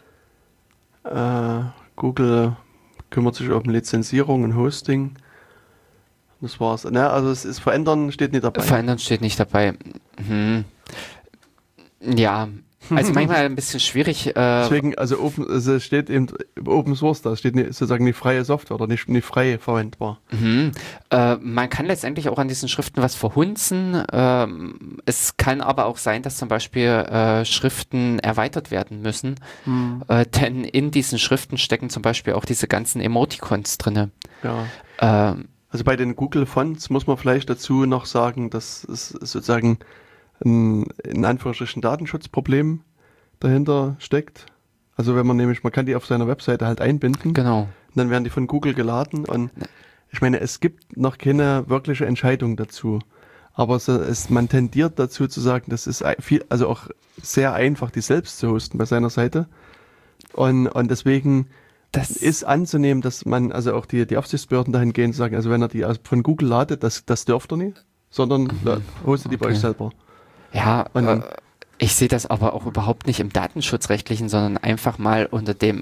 Google kümmert sich um Lizenzierung und Hosting. Das war's. Ne, also es ist Verändern steht nicht dabei. Verändern steht nicht dabei. Ja, Also manchmal ein bisschen schwierig. Deswegen, also es steht eben Open Source da, es steht sozusagen nicht freie Software oder nicht frei verwendbar. Man kann letztendlich auch an diesen Schriften was verhunzen. Es kann aber auch sein, dass zum Beispiel Schriften erweitert werden müssen. Denn in diesen Schriften stecken zum Beispiel auch diese ganzen Emoticons drinne. Ja. Also bei den Google Fonts muss man vielleicht dazu noch sagen, dass es sozusagen in Anführungsstrichen Datenschutzproblem dahinter steckt. Also wenn man kann die auf seiner Webseite halt einbinden. Genau. Und dann werden die von Google geladen und ich meine, es gibt noch keine wirkliche Entscheidung dazu. Aber man tendiert dazu zu sagen, das ist also auch sehr einfach, die selbst zu hosten bei seiner Seite. Und deswegen ist anzunehmen, dass man, also auch die Aufsichtsbehörden dahingehend sagen, also wenn er die von Google ladet, das dürft ihr nicht, sondern hostet die bei euch selber. Ja, ich sehe das aber auch überhaupt nicht im Datenschutzrechtlichen, sondern einfach mal unter dem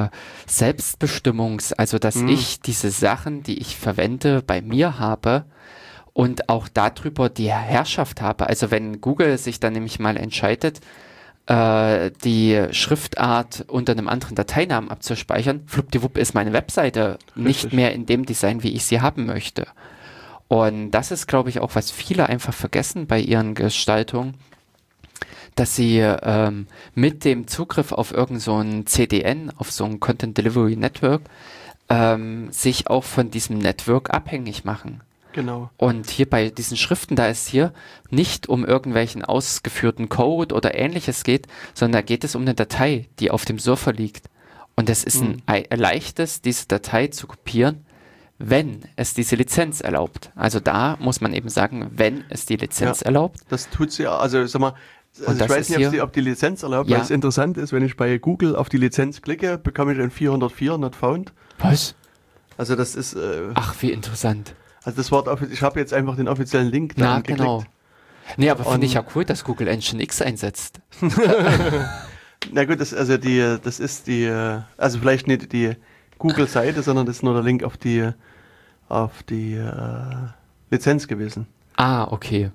also dass ich diese Sachen, die ich verwende, bei mir habe und auch darüber die Herrschaft habe. Also wenn Google sich dann nämlich mal entscheidet, die Schriftart unter einem anderen Dateinamen abzuspeichern, fluppdiwupp ist meine Webseite nicht mehr in dem Design, wie ich sie haben möchte. Und das ist, glaube ich, auch, was viele einfach vergessen bei ihren Gestaltungen, dass sie mit dem Zugriff auf irgend so ein CDN, auf so ein Content Delivery Network, sich auch von diesem Network abhängig machen. Genau. Und hier bei diesen Schriften, da es hier nicht um irgendwelchen ausgeführten Code oder ähnliches geht, sondern da geht es um eine Datei, die auf dem Surfer liegt. Und es ist ein leichtes, diese Datei zu kopieren, wenn es diese Lizenz erlaubt. Also da muss man eben sagen, wenn es die Lizenz erlaubt. Das tut sie ja, also sag mal, also ich weiß nicht, ob die Lizenz erlaubt, weil es interessant ist, wenn ich bei Google auf die Lizenz klicke, bekomme ich ein 404 not found. Was? Also das ist... Ach, wie interessant. Also das Wort, ich habe jetzt einfach den offiziellen Link da angeklickt. Genau. Nee, aber finde ich ja cool, dass Google Engine X einsetzt. Na gut, also vielleicht nicht die Google-Seite, sondern das ist nur der Link auf die Lizenz gewesen. Ah, okay.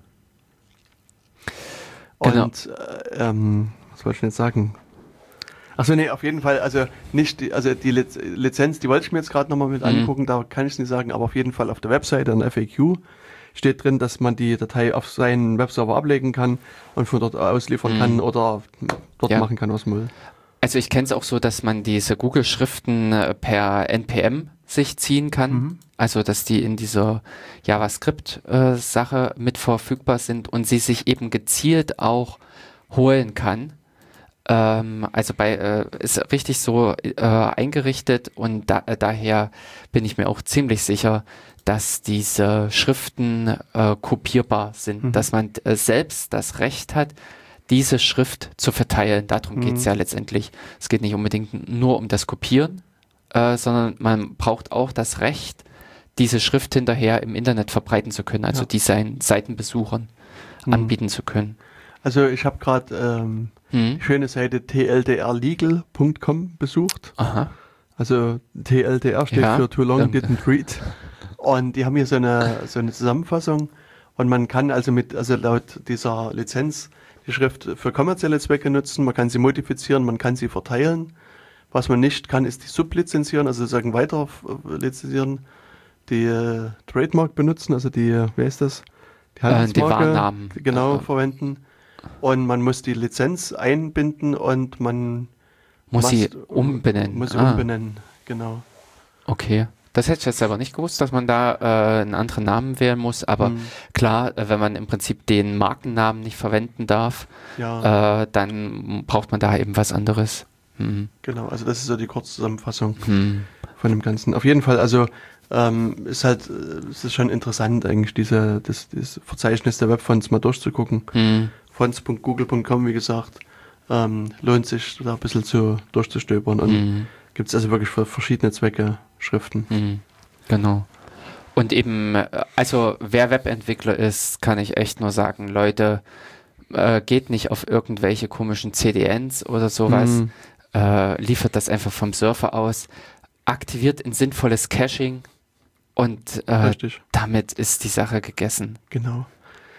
Genau. Und was wollte ich denn jetzt sagen? Achso, nee, auf jeden Fall, also nicht, die Lizenz, die wollte ich mir jetzt gerade nochmal mit angucken, da kann ich es nicht sagen, aber auf jeden Fall auf der Webseite, an FAQ, steht drin, dass man die Datei auf seinen Webserver ablegen kann und von dort ausliefern kann oder dort machen kann, was man will. Also ich kenne es auch so, dass man diese Google-Schriften per NPM sich ziehen kann, also dass die in dieser JavaScript-Sache mit verfügbar sind und sie sich eben gezielt auch holen kann. Also ist richtig so eingerichtet und daher bin ich mir auch ziemlich sicher, dass diese Schriften kopierbar sind, dass man selbst das Recht hat, diese Schrift zu verteilen. Darum geht es ja letztendlich. Es geht nicht unbedingt nur um das Kopieren, sondern man braucht auch das Recht, diese Schrift hinterher im Internet verbreiten zu können, also die seinen Seitenbesuchern anbieten zu können. Also ich habe gerade die schöne Seite tldrlegal.com besucht. Aha. Also TLDR steht für Too Long Didn't Read. Und die haben hier so eine Zusammenfassung und man kann also laut dieser Lizenz die Schrift für kommerzielle Zwecke nutzen, man kann sie modifizieren, man kann sie verteilen. Was man nicht kann, ist die sublizenzieren, also sozusagen weiter lizenzieren, die Trademark benutzen, also die Handelsmarke, die Warnnamen. Verwenden. Und man muss die Lizenz einbinden und man muss sie umbenennen. Umbenennen, genau. Okay. Das hätte ich jetzt selber nicht gewusst, dass man da einen anderen Namen wählen muss, aber klar, wenn man im Prinzip den Markennamen nicht verwenden darf, dann braucht man da eben was anderes. Genau, also das ist so die Kurzzusammenfassung von dem Ganzen. Auf jeden Fall, also es ist schon interessant eigentlich, das Verzeichnis der Webfonts mal durchzugucken. Fonts.google.com, wie gesagt, lohnt sich da ein bisschen durchzustöbern und gibt es also wirklich für verschiedene Zwecke Schriften. Genau. Und eben, also wer Webentwickler ist, kann ich echt nur sagen, Leute, geht nicht auf irgendwelche komischen CDNs oder sowas, liefert das einfach vom Surfer aus, aktiviert ein sinnvolles Caching und damit ist die Sache gegessen. Genau.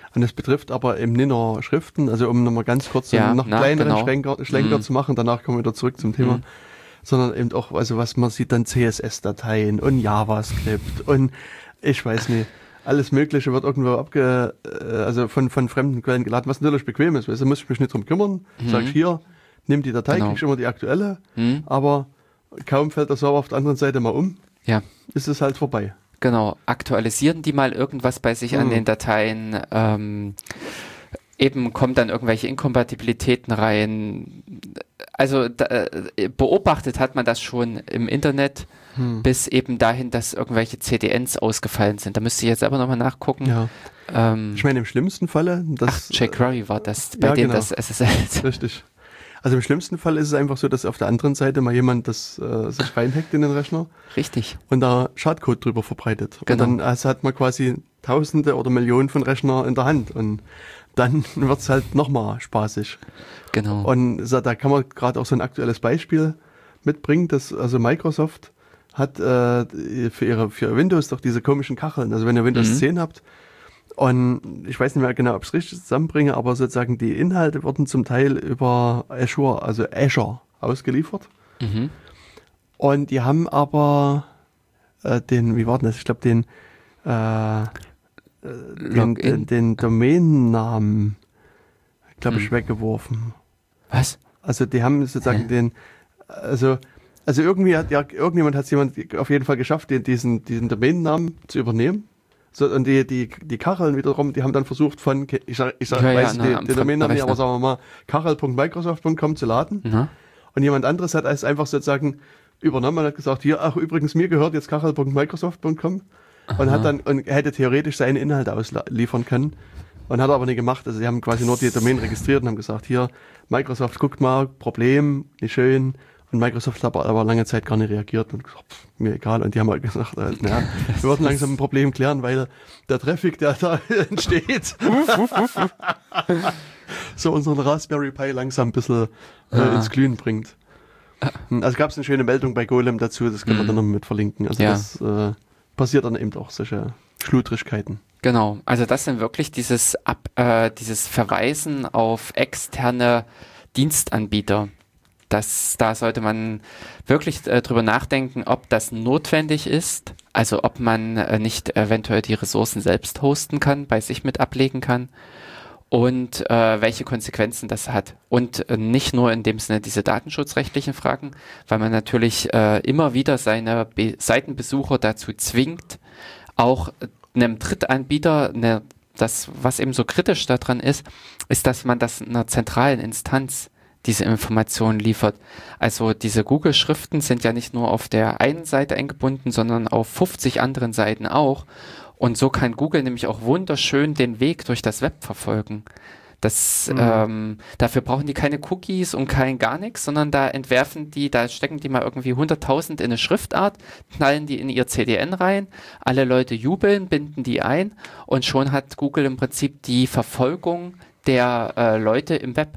Und das betrifft aber eben nicht nur Schriften, also um nochmal ganz kurz noch kleineren Schlenker zu machen, danach kommen wir wieder zurück zum Thema, sondern eben auch, also was man sieht, dann CSS-Dateien und JavaScript und ich weiß nicht, alles Mögliche wird irgendwo also von fremden Quellen geladen, was natürlich bequem ist, weil da muss ich mich nicht drum kümmern, sag ich hier, nimm die Datei, kriegst immer die aktuelle, aber kaum fällt der Server auf der anderen Seite mal um, ist es halt vorbei. Genau, aktualisieren die mal irgendwas bei sich an den Dateien, eben kommen dann irgendwelche Inkompatibilitäten rein. Also beobachtet hat man das schon im Internet, bis eben dahin, dass irgendwelche CDNs ausgefallen sind. Da müsste ich jetzt aber nochmal nachgucken. Ja. Ich meine, im schlimmsten Falle... jQuery war das, bei dem das SSL... Richtig. Also im schlimmsten Fall ist es einfach so, dass auf der anderen Seite mal jemand das sich reinhackt in den Rechner. Richtig. Und da Schadcode drüber verbreitet. Genau. Und dann hat man quasi Tausende oder Millionen von Rechner in der Hand. Und dann wird es halt nochmal spaßig. Genau. Und da kann man gerade auch so ein aktuelles Beispiel mitbringen, dass also Microsoft hat für ihr Windows doch diese komischen Kacheln. Also wenn ihr Windows 10 habt, und ich weiß nicht mehr genau, ob ich es richtig zusammenbringe, aber sozusagen die Inhalte wurden zum Teil über Azure ausgeliefert. Und die haben aber wie war denn das? Ich glaube, den Domainnamen, glaube ich, weggeworfen. Was? Also die haben sozusagen also irgendjemand hat es auf jeden Fall geschafft, diesen Domainnamen zu übernehmen. So, und die Kacheln wiederum, die haben dann versucht von, den Domainnamen nicht, aber sagen wir mal, kachel.microsoft.com zu laden. Ja. Und jemand anderes hat es einfach sozusagen übernommen und hat gesagt, hier, ach übrigens, mir gehört jetzt kachel.microsoft.com und hätte theoretisch seine Inhalte ausliefern können und hat aber nicht gemacht. Also sie haben quasi nur die Domain registriert und haben gesagt, hier, Microsoft, guckt mal, Problem, nicht schön. Und Microsoft hat aber lange Zeit gar nicht reagiert und gesagt, mir egal. Und die haben halt gesagt, wir würden langsam ein Problem klären, weil der Traffic, der da entsteht, so unseren Raspberry Pi langsam ein bisschen ins Glühen bringt. Also gab es eine schöne Meldung bei Golem dazu, das können wir dann noch mit verlinken. Also das passiert dann eben auch solche Schludrigkeiten. Genau, also das sind wirklich dieses Verweisen auf externe Dienstanbieter. Da sollte man wirklich drüber nachdenken, ob das notwendig ist, also ob man nicht eventuell die Ressourcen selbst hosten kann, bei sich mit ablegen kann und welche Konsequenzen das hat. Und nicht nur in dem Sinne diese datenschutzrechtlichen Fragen, weil man natürlich immer wieder seine Seitenbesucher dazu zwingt, auch einem Drittanbieter, was eben so kritisch daran ist, dass man das einer zentralen Instanz diese Informationen liefert. Also diese Google-Schriften sind ja nicht nur auf der einen Seite eingebunden, sondern auf 50 anderen Seiten auch. Und so kann Google nämlich auch wunderschön den Weg durch das Web verfolgen. Dafür brauchen die keine Cookies und gar nichts, sondern da stecken die mal irgendwie 100.000 in eine Schriftart, knallen die in ihr CDN rein, alle Leute jubeln, binden die ein und schon hat Google im Prinzip die Verfolgung der Leute im Web.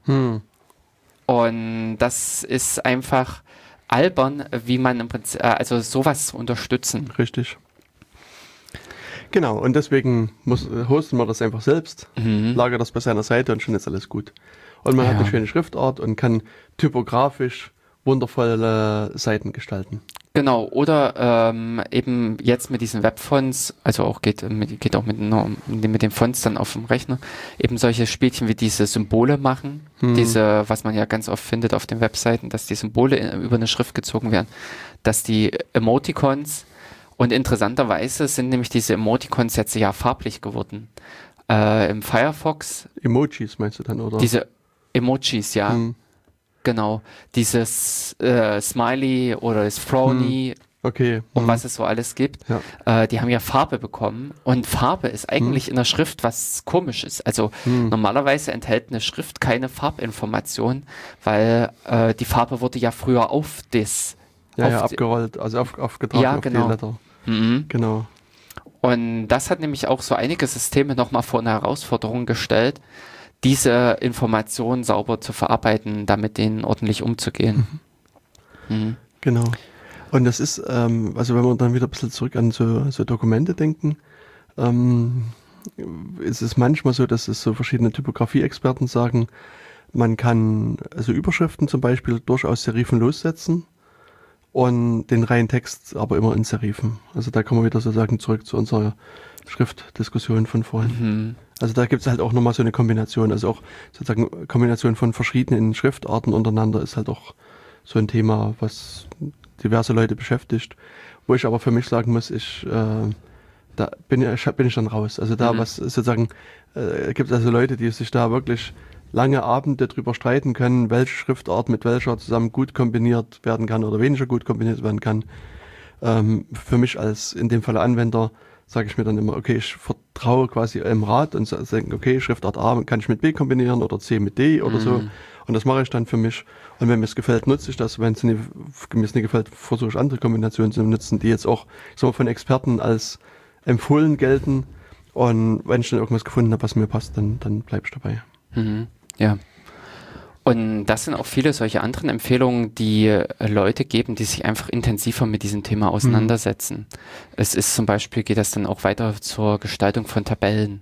Und das ist einfach albern, wie man im Prinzip, also sowas zu unterstützen. Richtig. Genau, und deswegen hosten wir das einfach selbst, lagert das bei seiner Seite und schon ist alles gut. Und man hat eine schöne Schriftart und kann typografisch wundervolle Seiten gestalten. Genau, oder eben jetzt mit diesen Webfonts, also auch geht auch mit den Fonts dann auf dem Rechner, eben solche Spielchen wie diese Symbole machen, was man ja ganz oft findet auf den Webseiten, dass die Symbole über eine Schrift gezogen werden, dass die Emoticons, und interessanterweise sind nämlich diese Emoticons jetzt ja farblich geworden. Im Firefox. Emojis meinst du dann, oder? Diese Emojis, ja. Genau, dieses Smiley oder das Frowny und was es so alles gibt, die haben ja Farbe bekommen und Farbe ist eigentlich in der Schrift was Komisches. Also normalerweise enthält eine Schrift keine Farbinformation, weil die Farbe wurde ja früher auf das abgerollt, also aufgetragen auf die Letter. Genau. Und das hat nämlich auch so einige Systeme nochmal vor eine Herausforderung gestellt, diese Informationen sauber zu verarbeiten, damit denen ordentlich umzugehen. Genau. Und das ist, also wenn wir dann wieder ein bisschen zurück an so Dokumente denken, ist es manchmal so, dass es so verschiedene Typografie-Experten sagen, man kann also Überschriften zum Beispiel durchaus serifenlos setzen und den reinen Text aber immer in Serifen. Also da kommen wir wieder sozusagen zurück zu unserer Schriftdiskussion von vorhin. Also da gibt es halt auch nochmal so eine Kombination, also auch sozusagen Kombination von verschiedenen Schriftarten untereinander ist halt auch so ein Thema, was diverse Leute beschäftigt, wo ich aber für mich sagen muss, da bin ich dann raus. Also da was sozusagen gibt es also Leute, die sich da wirklich lange Abende drüber streiten können, welche Schriftart mit welcher zusammen gut kombiniert werden kann oder weniger gut kombiniert werden kann. Für mich als in dem Falle Anwender sage ich mir dann immer, okay, ich vertraue quasi im Rat und denke, okay, Schriftart A kann ich mit B kombinieren oder C mit D oder so. Und das mache ich dann für mich. Und wenn mir es gefällt, nutze ich das. Wenn es mir nicht gefällt, versuche ich andere Kombinationen zu nutzen, die jetzt auch von Experten als empfohlen gelten. Und wenn ich dann irgendwas gefunden habe, was mir passt, dann bleibe ich dabei. Ja. Und das sind auch viele solche anderen Empfehlungen, die Leute geben, die sich einfach intensiver mit diesem Thema auseinandersetzen. Es ist zum Beispiel, geht das dann auch weiter zur Gestaltung von Tabellen.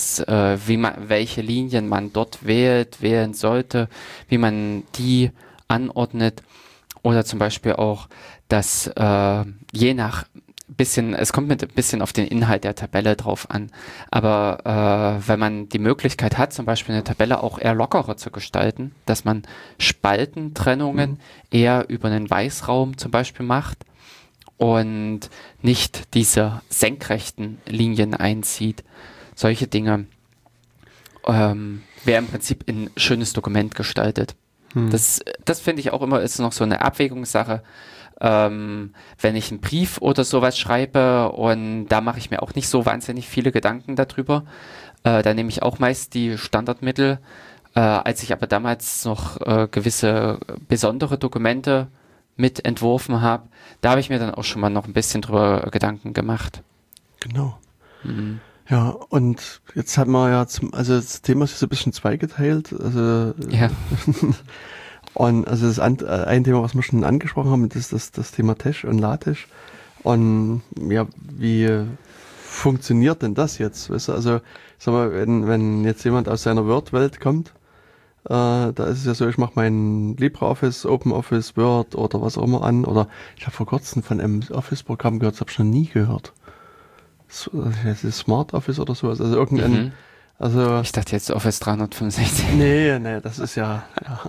Welche Linien man dort wählen sollte, wie man die anordnet. Oder zum Beispiel auch, dass je nach es kommt mit ein bisschen auf den Inhalt der Tabelle drauf an. Aber wenn man die Möglichkeit hat, zum Beispiel eine Tabelle auch eher lockerer zu gestalten, dass man Spaltentrennungen eher über einen Weißraum zum Beispiel macht und nicht diese senkrechten Linien einzieht. Solche Dinge wäre im Prinzip ein schönes Dokument gestaltet. Das finde ich auch immer, ist noch so eine Abwägungssache. Wenn ich einen Brief oder sowas schreibe und da mache ich mir auch nicht so wahnsinnig viele Gedanken darüber, da nehme ich auch meist die Standardmittel. Als ich aber damals noch gewisse besondere Dokumente mit entworfen habe, da habe ich mir dann auch schon mal noch ein bisschen drüber Gedanken gemacht. Genau. Ja, und jetzt hat man ja, also das Thema ist so ein bisschen zweigeteilt. Also ja. Und also das ein Thema, was wir schon angesprochen haben, ist das Thema Tesch und LaTeX. Und ja, wie funktioniert denn das jetzt? Weißt du, also sag mal, wenn jetzt jemand aus seiner Word-Welt kommt, da ist es ja so, ich mache mein LibreOffice, OpenOffice, Word oder was auch immer an. Oder ich habe vor kurzem von einem Office-Programm gehört, das habe ich noch nie gehört. Das ist Smart Office oder sowas. Also irgendein. Also ich dachte jetzt Office 365. Nee, das ist ja.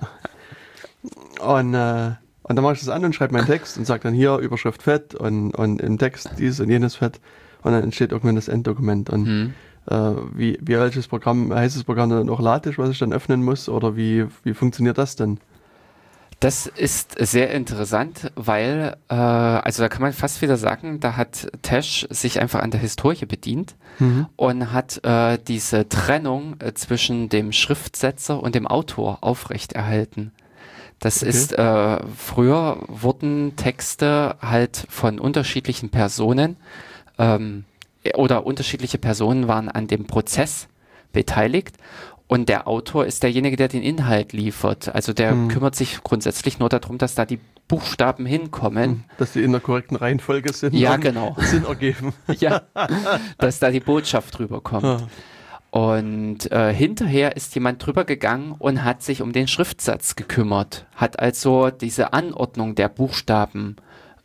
Und dann mache ich das an und schreibe meinen Text und sage dann hier Überschrift fett und im Text dies und jenes fett und dann entsteht irgendwann das Enddokument. Und welches Programm, heißt das Programm dann auch LaTeX, was ich dann öffnen muss oder wie funktioniert das denn? Das ist sehr interessant, weil, also da kann man fast wieder sagen, da hat Tesch sich einfach an der Historie bedient und hat diese Trennung zwischen dem Schriftsetzer und dem Autor aufrechterhalten. Das ist, früher wurden Texte halt von unterschiedlichen Personen oder unterschiedliche Personen waren an dem Prozess beteiligt und der Autor ist derjenige, der den Inhalt liefert. Also der kümmert sich grundsätzlich nur darum, dass da die Buchstaben hinkommen. Dass die in der korrekten Reihenfolge sind. Ja, genau. Sinn ergeben. Ja, dass da die Botschaft drüber kommt. Und hinterher ist jemand drüber gegangen und hat sich um den Schriftsatz gekümmert, hat also diese Anordnung der Buchstaben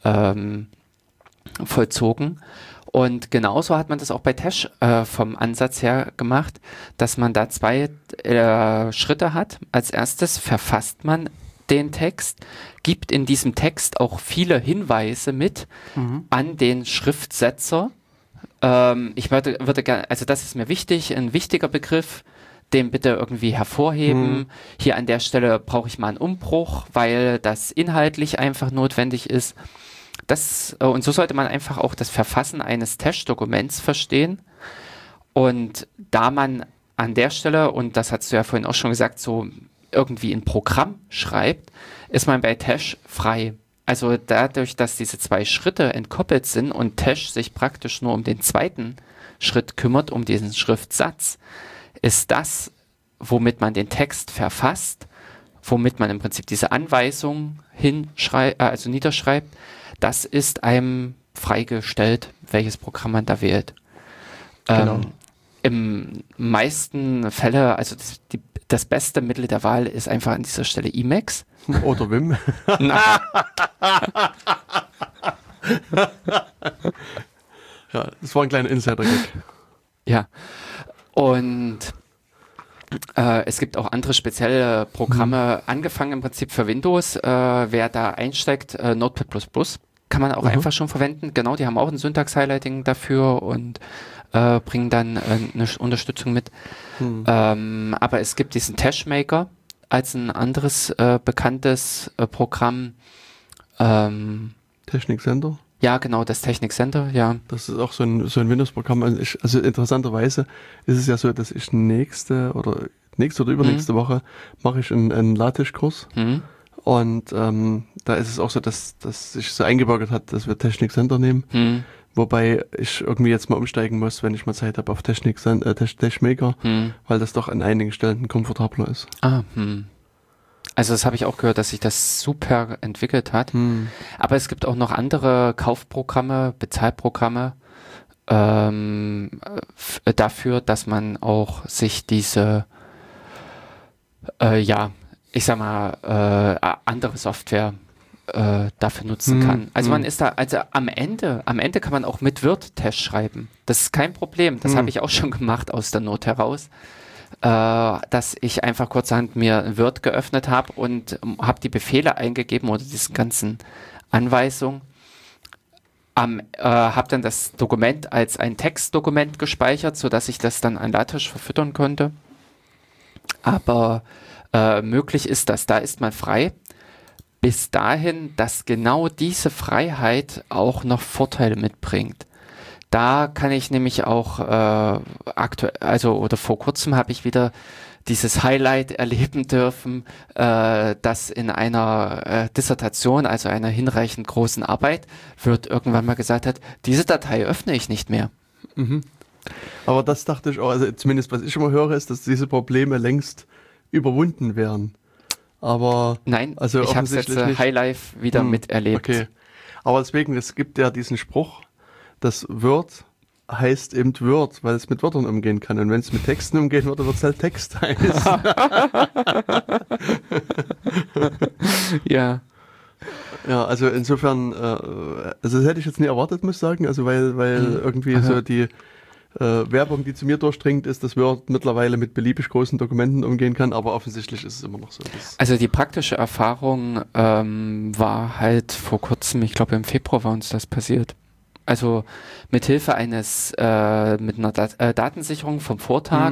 vollzogen. Und genauso hat man das auch bei Tesch vom Ansatz her gemacht, dass man da zwei Schritte hat. Als erstes verfasst man den Text, gibt in diesem Text auch viele Hinweise mit an den Schriftsetzer. Ich würde gerne, also das ist mir wichtig, ein wichtiger Begriff, den bitte irgendwie hervorheben. Hier an der Stelle brauche ich mal einen Umbruch, weil das inhaltlich einfach notwendig ist. Und so sollte man einfach auch das Verfassen eines Tesch-Dokuments verstehen. Und da man an der Stelle, und das hast du ja vorhin auch schon gesagt, so irgendwie ein Programm schreibt, ist man bei Tesch frei. Also dadurch, dass diese zwei Schritte entkoppelt sind und Tesch sich praktisch nur um den zweiten Schritt kümmert, um diesen Schriftsatz, ist das, womit man den Text verfasst, womit man im Prinzip diese Anweisung niederschreibt, das ist einem freigestellt, welches Programm man da wählt. Genau. im meisten Fälle, also das beste Mittel der Wahl ist einfach an dieser Stelle Emacs. Oder Wim. Ja, das war ein kleiner Insider-Gag. Ja, und es gibt auch andere spezielle Programme, angefangen im Prinzip für Windows. Wer da einsteigt, Notepad++ kann man auch einfach schon verwenden. Genau, die haben auch ein Syntax-Highlighting dafür und bringen dann eine Unterstützung mit. Aber es gibt diesen Tashmaker als ein anderes bekanntes Programm. Technik Center. Ja, genau, das Technik Center, ja. Das ist auch so ein Windows-Programm. Also interessanterweise ist es ja so, dass ich nächste oder übernächste Woche mache ich einen LaTeX-Kurs. Und da ist es auch so, dass sich so eingebürgert hat, dass wir Technik Center nehmen. Wobei ich irgendwie jetzt mal umsteigen muss, wenn ich mal Zeit habe, auf Tashmaker, weil das doch an einigen Stellen komfortabler ist. Also das habe ich auch gehört, dass sich das super entwickelt hat. Aber es gibt auch noch andere Kaufprogramme, Bezahlprogramme dafür, dass man auch sich diese, ich sag mal, andere Software dafür nutzen kann. Also man ist da, also am Ende kann man auch mit Word-Test schreiben. Das ist kein Problem. Das habe ich auch schon gemacht aus der Not heraus. Dass ich einfach kurzerhand mir Word geöffnet habe und habe die Befehle eingegeben oder diese ganzen Anweisungen. Habe dann das Dokument als ein Textdokument gespeichert, sodass ich das dann an LaTeX verfüttern konnte. Aber möglich ist das, da ist man frei. Bis dahin, dass genau diese Freiheit auch noch Vorteile mitbringt. Da kann ich nämlich auch vor kurzem habe ich wieder dieses Highlight erleben dürfen, dass in einer Dissertation, also einer hinreichend großen Arbeit, wird irgendwann mal gesagt hat, diese Datei öffne ich nicht mehr. Aber das dachte ich auch, also zumindest was ich immer höre, ist, dass diese Probleme längst überwunden wären. Aber nein, also ich habe es jetzt Highlife wieder miterlebt. Okay, aber deswegen, es gibt ja diesen Spruch, das Word heißt eben Word, weil es mit Wörtern umgehen kann. Und wenn es mit Texten umgehen würde, wird es halt Text heißen. Ja. Ja, also insofern, also das hätte ich jetzt nie erwartet, muss ich sagen. Also weil irgendwie so die Werbung, die zu mir durchdringt, ist, dass Word mittlerweile mit beliebig großen Dokumenten umgehen kann, aber offensichtlich ist es immer noch so. Also die praktische Erfahrung war halt vor kurzem, ich glaube im Februar war uns das passiert. Also mit Hilfe eines mit einer Datensicherung vom Vortag,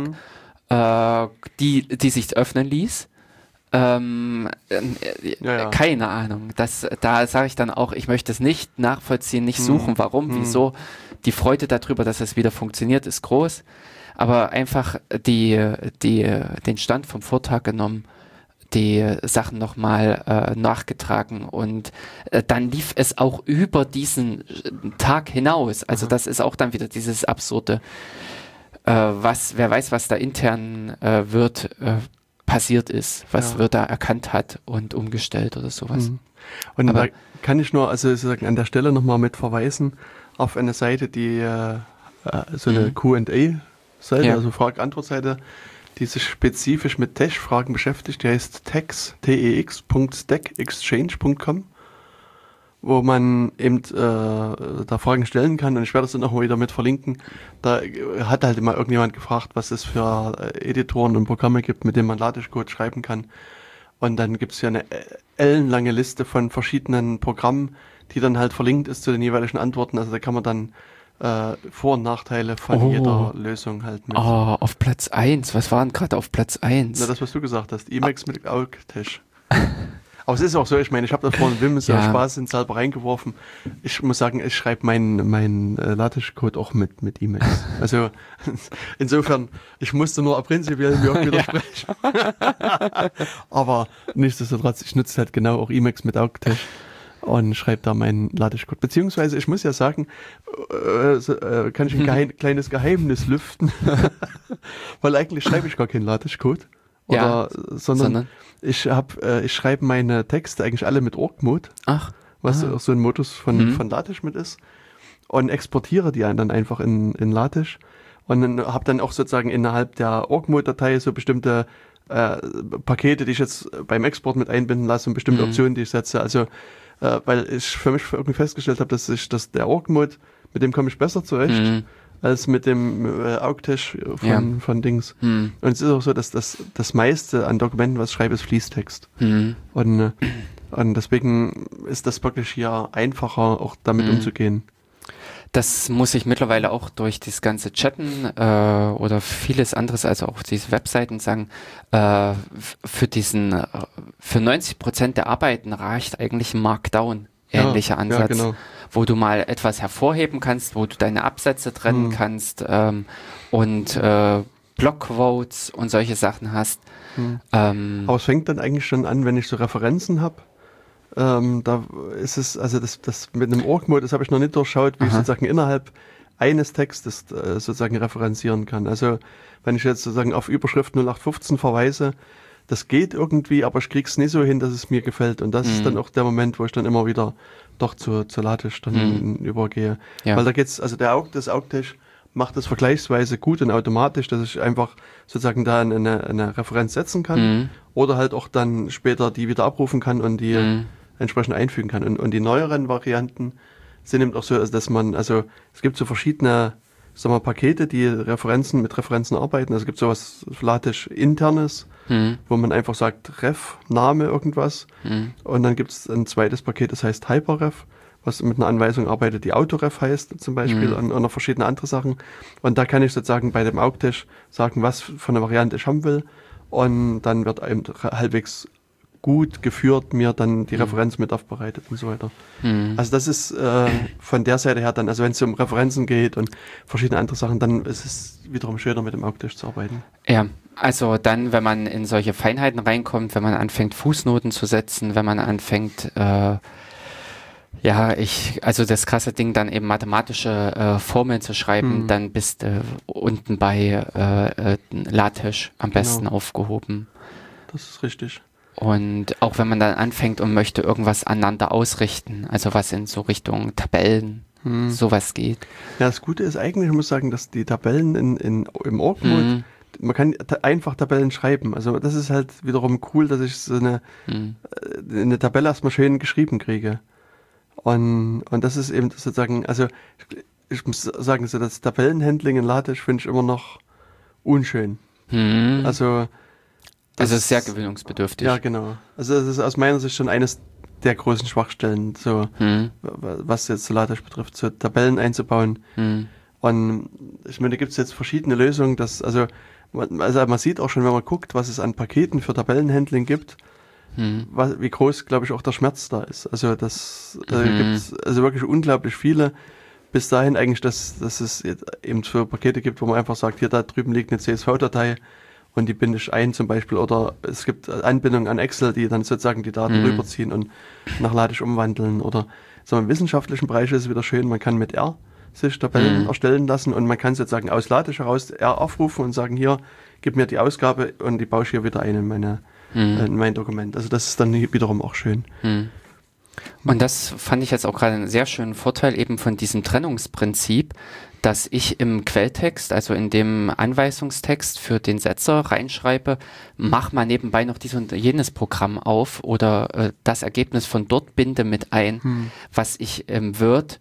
die sich öffnen ließ. Keine Ahnung. Da sage ich dann auch, ich möchte es nicht nachvollziehen, nicht suchen, warum, wieso. Die Freude darüber, dass es wieder funktioniert, ist groß. Aber einfach den Stand vom Vortag genommen, die Sachen nochmal nachgetragen und dann lief es auch über diesen Tag hinaus. Also das ist auch dann wieder dieses Absurde, wer weiß, was da intern passiert ist, was wird da erkannt hat und umgestellt oder sowas. Und da kann ich nur also sozusagen an der Stelle nochmal mit verweisen auf eine Seite, die so eine Q&A-Seite, also Frage-Antwort-Seite, die sich spezifisch mit Tex-Fragen beschäftigt. Die heißt tex.stackexchange.com, wo man eben da Fragen stellen kann. Und ich werde das dann auch mal wieder mit verlinken. Da hat halt immer irgendjemand gefragt, was es für Editoren und Programme gibt, mit denen man LaTeX-Code schreiben kann. Und dann gibt es ja eine ellenlange Liste von verschiedenen Programmen, die dann halt verlinkt ist zu den jeweiligen Antworten. Also da kann man dann Vor- und Nachteile von jeder Lösung halt mit. Auf Platz 1. Was war denn gerade auf Platz 1? Na, das, was du gesagt hast. Emacs mit AUG-Tesch. Aber es ist auch so, ich meine, ich habe da vorhin Wim so Spaß ins halber reingeworfen. Ich muss sagen, ich schreibe meinen LaTeX-Code auch mit Emacs. Also insofern, ich musste nur prinzipiell mir auch widersprechen. Aber nichtsdestotrotz, ich nutze halt genau auch Emacs mit AUG-Tesch und schreibe da meinen LaTeX-Code. Beziehungsweise, ich muss ja sagen, kann ich ein kleines Geheimnis lüften, weil eigentlich schreibe ich gar keinen LaTeX-Code. Sondern ich schreibe meine Texte eigentlich alle mit Org-Mode, was auch so ein Modus von LaTeX mit ist, und exportiere die dann einfach in LaTeX und dann habe dann auch sozusagen innerhalb der Org-Mode-Datei so bestimmte Pakete, die ich jetzt beim Export mit einbinden lasse und bestimmte Optionen, die ich setze. Also weil ich für mich irgendwie festgestellt habe, dass der Org-Mode, mit dem komme ich besser zurecht als mit dem Augtash von Dings. Und es ist auch so, dass das meiste an Dokumenten, was ich schreibe, ist Fließtext. Und deswegen ist das wirklich hier einfacher, auch damit umzugehen. Das muss ich mittlerweile auch durch das ganze Chatten oder vieles anderes, also auch diese Webseiten sagen, für 90% der Arbeiten reicht eigentlich ein Markdown-ähnlicher Ansatz, genau. wo du mal etwas hervorheben kannst, wo du deine Absätze trennen kannst und Blockquotes und solche Sachen hast. Aber es fängt dann eigentlich schon an, wenn ich so Referenzen habe. Da ist es, also das mit einem Org-Mode, das habe ich noch nicht durchschaut, wie ich sozusagen innerhalb eines Textes sozusagen referenzieren kann. Also wenn ich jetzt sozusagen auf Überschrift 0815 verweise, das geht irgendwie, aber ich krieg's nicht so hin, dass es mir gefällt. Und das ist dann auch der Moment, wo ich dann immer wieder doch zu LaTeX dann übergehe. Ja. Weil da geht's, also das Augtash macht das vergleichsweise gut und automatisch, dass ich einfach sozusagen da eine Referenz setzen kann oder halt auch dann später die wieder abrufen kann und die entsprechend einfügen kann. Und die neueren Varianten sind eben auch so, dass es gibt so verschiedene, Pakete, die mit Referenzen arbeiten. Also es gibt sowas LaTeX internes, wo man einfach sagt Ref, Name, irgendwas. Und dann gibt es ein zweites Paket, das heißt Hyperref, was mit einer Anweisung arbeitet, die Autoref heißt zum Beispiel und noch verschiedene andere Sachen. Und da kann ich sozusagen bei dem Augtash sagen, was von der Variante ich haben will. Und dann wird eben halbwegs gut geführt mir dann die Referenz mit aufbereitet und so weiter. Also das ist von der Seite her dann, also wenn es um Referenzen geht und verschiedene andere Sachen, dann ist es wiederum schöner mit dem Augtash zu arbeiten. Ja, also dann, wenn man in solche Feinheiten reinkommt, wenn man anfängt Fußnoten zu setzen, wenn man anfängt also das krasse Ding, dann eben mathematische Formeln zu schreiben, dann bist du unten bei LaTeX am besten aufgehoben. Das ist richtig. Und auch wenn man dann anfängt und möchte irgendwas aneinander ausrichten, also was in so Richtung Tabellen, sowas geht. Ja, das Gute ist eigentlich, ich muss sagen, dass die Tabellen im Org-Mode, man kann einfach Tabellen schreiben. Also das ist halt wiederum cool, dass ich so eine Tabelle erstmal schön geschrieben kriege. Und das ist eben sozusagen, also ich muss sagen, so das Tabellenhandling in LaTeX finde ich immer noch unschön. Also es ist sehr gewöhnungsbedürftig. Ja, genau. Also das ist aus meiner Sicht schon eines der großen Schwachstellen, so was jetzt LaTeX betrifft, so Tabellen einzubauen. Und ich meine, da gibt es jetzt verschiedene Lösungen, man sieht auch schon, wenn man guckt, was es an Paketen für Tabellenhandling gibt, wie groß, glaube ich, auch der Schmerz da ist. Also da gibt es also wirklich unglaublich viele. Bis dahin eigentlich, dass es eben für Pakete gibt, wo man einfach sagt, hier da drüben liegt eine CSV-Datei und die binde ich ein zum Beispiel, oder es gibt Anbindungen an Excel, die dann sozusagen die Daten rüberziehen und nach LaTeX umwandeln, oder im wissenschaftlichen Bereich ist es wieder schön, man kann mit R sich Tabellen erstellen lassen und man kann sozusagen aus LaTeX heraus R aufrufen und sagen, hier, gib mir die Ausgabe und die baue ich hier wieder ein in mein Dokument. Also das ist dann wiederum auch schön. Und das fand ich jetzt auch gerade einen sehr schönen Vorteil eben von diesem Trennungsprinzip, dass ich im Quelltext, also in dem Anweisungstext für den Setzer reinschreibe, mach mal nebenbei noch dies und jenes Programm auf oder das Ergebnis von dort binde mit ein, was ich im Word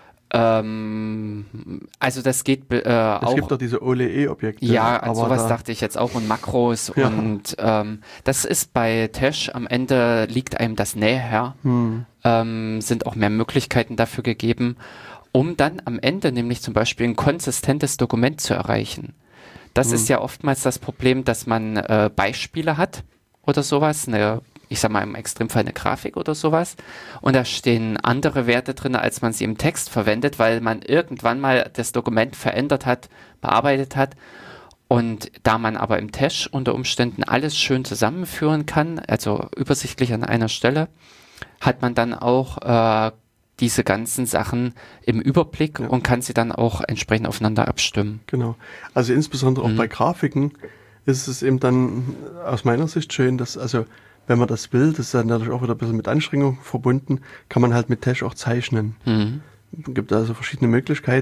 also das geht auch. Es gibt doch diese OLE-Objekte. Ja, an sowas dachte ich jetzt auch und Makros und das ist bei Tesh am Ende liegt einem das näher, sind auch mehr Möglichkeiten dafür gegeben, um dann am Ende nämlich zum Beispiel ein konsistentes Dokument zu erreichen. Das ist ja oftmals das Problem, dass man Beispiele hat oder sowas, ich sag mal im Extremfall eine Grafik oder sowas und da stehen andere Werte drin, als man sie im Text verwendet, weil man irgendwann mal das Dokument verändert hat, bearbeitet hat und da man aber im Tesh unter Umständen alles schön zusammenführen kann, also übersichtlich an einer Stelle, hat man dann auch diese ganzen Sachen im Überblick und kann sie dann auch entsprechend aufeinander abstimmen. Genau, also insbesondere auch bei Grafiken ist es eben dann aus meiner Sicht schön, dass wenn man das will, das ist dann natürlich auch wieder ein bisschen mit Anstrengung verbunden, kann man halt mit Tesh auch zeichnen. Es gibt also verschiedene Möglichkeiten,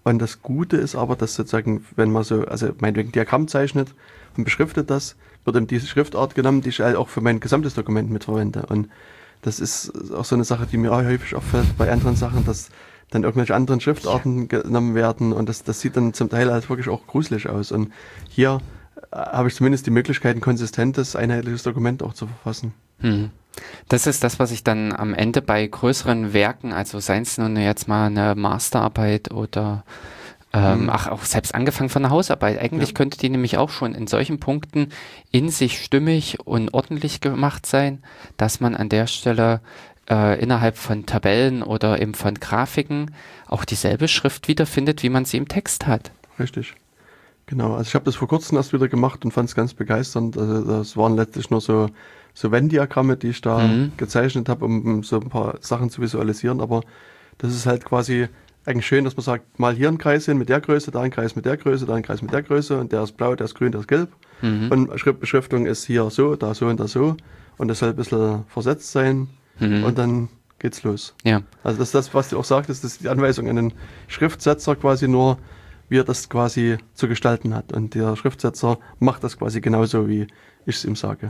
Und das Gute ist aber, dass sozusagen, wenn man so, also meinetwegen Diagramm zeichnet und beschriftet das, wird eben diese Schriftart genommen, die ich halt auch für mein gesamtes Dokument mitverwende. Und das ist auch so eine Sache, die mir auch häufig auffällt bei anderen Sachen, dass dann irgendwelche anderen Schriftarten genommen werden und das sieht dann zum Teil halt wirklich auch gruselig aus. Und hier habe ich zumindest die Möglichkeit, ein konsistentes, einheitliches Dokument auch zu verfassen. Das ist das, was ich dann am Ende bei größeren Werken, also seien es nun jetzt mal eine Masterarbeit oder auch selbst angefangen von einer Hausarbeit. Eigentlich könnte die nämlich auch schon in solchen Punkten in sich stimmig und ordentlich gemacht sein, dass man an der Stelle innerhalb von Tabellen oder eben von Grafiken auch dieselbe Schrift wiederfindet, wie man sie im Text hat. Richtig. Genau. Also ich habe das vor kurzem erst wieder gemacht und fand es ganz begeisternd. Also das waren letztlich nur so Venn-Diagramme, die ich da gezeichnet habe, um so ein paar Sachen zu visualisieren. Aber das ist halt quasi eigentlich schön, dass man sagt, mal hier ein Kreis hin mit der Größe, da ein Kreis mit der Größe, da ein Kreis mit der Größe und der ist blau, der ist grün, der ist gelb. Und Schriftbeschriftung ist hier so, da so und da so. Und das soll ein bisschen versetzt sein. Und dann geht's los. Ja. Also das ist das, was du auch sagtest, das ist die Anweisung an den Schriftsetzer quasi nur, wie er das quasi zu gestalten hat. Und der Schriftsetzer macht das quasi genauso, wie ich es ihm sage.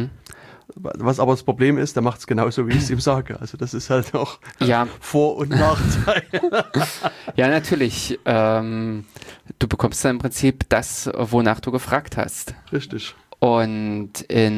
Was aber das Problem ist, der macht es genauso, wie ich es ihm sage. Also das ist halt auch Vor- und Nachteil. Ja, natürlich. Du bekommst dann im Prinzip das, wonach du gefragt hast. Richtig. Und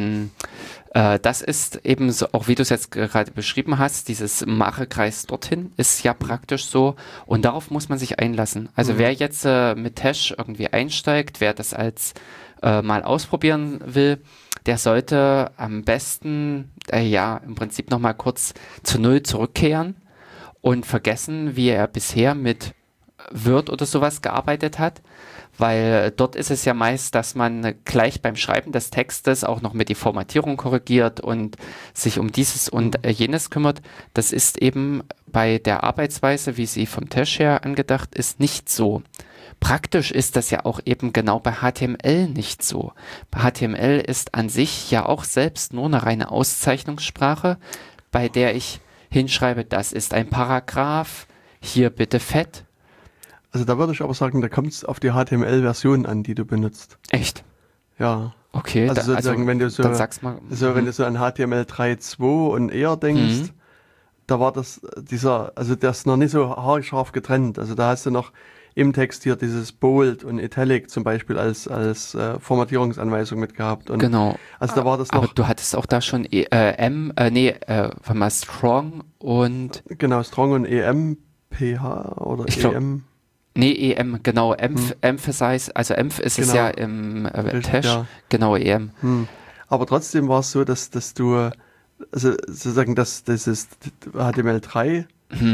das ist eben so, auch wie du es jetzt gerade beschrieben hast, dieses Machekreis dorthin ist ja praktisch so und darauf muss man sich einlassen. Also wer jetzt mit Tesh irgendwie einsteigt, wer das als mal ausprobieren will, der sollte am besten im Prinzip nochmal kurz zu Null zurückkehren und vergessen, wie er bisher mit Word oder sowas gearbeitet hat. Weil dort ist es ja meist, dass man gleich beim Schreiben des Textes auch noch mit die Formatierung korrigiert und sich um dieses und jenes kümmert. Das ist eben bei der Arbeitsweise, wie sie vom Tesh her angedacht ist, nicht so. Praktisch ist das ja auch eben genau bei HTML nicht so. Bei HTML ist an sich ja auch selbst nur eine reine Auszeichnungssprache, bei der ich hinschreibe, das ist ein Paragraph, hier bitte fett. Also da würde ich aber sagen, da kommt es auf die HTML-Version an, die du benutzt. Echt? Ja. Okay, also sozusagen, wenn du so, dann sag's mal. Wenn du so an HTML 3.2 und eher denkst, da war das der ist noch nicht so haarscharf getrennt. Also da hast du noch im Text hier dieses Bold und Italic zum Beispiel als Formatierungsanweisung mitgehabt. Und genau. Also da war das noch. Aber du hattest auch da schon Strong und. Genau, Strong und EMPH oder EM. Nee, EM, genau, Emphasize, also Emph ist es ja im Tesh, genau, EM. Aber trotzdem war es so, dass du, also sozusagen, das ist HTML3,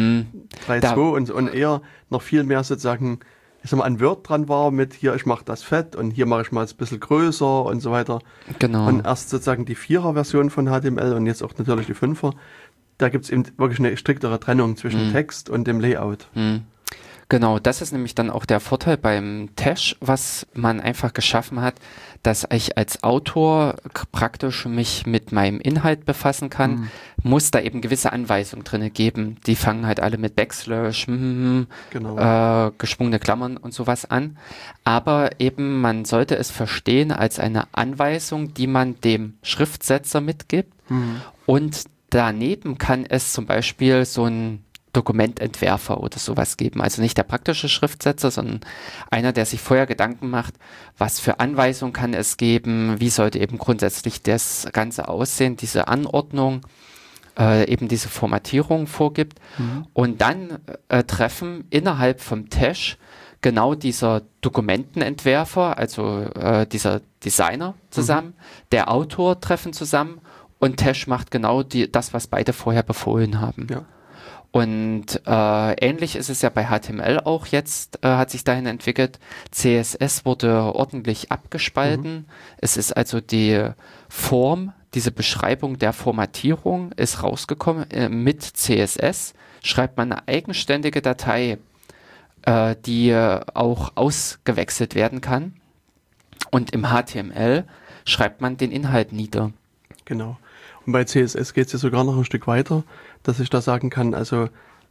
3.2 und eher noch viel mehr sozusagen, ich sag mal, an Word dran war mit hier, ich mache das fett und hier mache ich mal ein bisschen größer und so weiter. Genau. Und erst sozusagen die 4er-Version von HTML und jetzt auch natürlich die 5er, da gibt es eben wirklich eine striktere Trennung zwischen Text und dem Layout. Genau, das ist nämlich dann auch der Vorteil beim Tesh, was man einfach geschaffen hat, dass ich als Autor praktisch mich mit meinem Inhalt befassen kann, muss da eben gewisse Anweisungen drin geben. Die fangen halt alle mit Backslash, geschwungene Klammern und sowas an. Aber eben, man sollte es verstehen als eine Anweisung, die man dem Schriftsetzer mitgibt. Und daneben kann es zum Beispiel so ein Dokumententwerfer oder sowas geben. Also nicht der praktische Schriftsetzer, sondern einer, der sich vorher Gedanken macht, was für Anweisungen kann es geben, wie sollte eben grundsätzlich das Ganze aussehen, diese Anordnung, eben diese Formatierung vorgibt. Und dann treffen innerhalb vom Tesh genau dieser Dokumentenentwerfer, also dieser Designer zusammen, der Autor treffen zusammen und Tesh macht genau das, was beide vorher befohlen haben. Ja. Und ähnlich ist es ja bei HTML auch jetzt, hat sich dahin entwickelt. CSS wurde ordentlich abgespalten. Es ist also die Form, diese Beschreibung der Formatierung ist rausgekommen. Mit CSS schreibt man eine eigenständige Datei, die auch ausgewechselt werden kann. Und im HTML schreibt man den Inhalt nieder. Genau. Und bei CSS geht es ja sogar noch ein Stück weiter, dass ich da sagen kann, also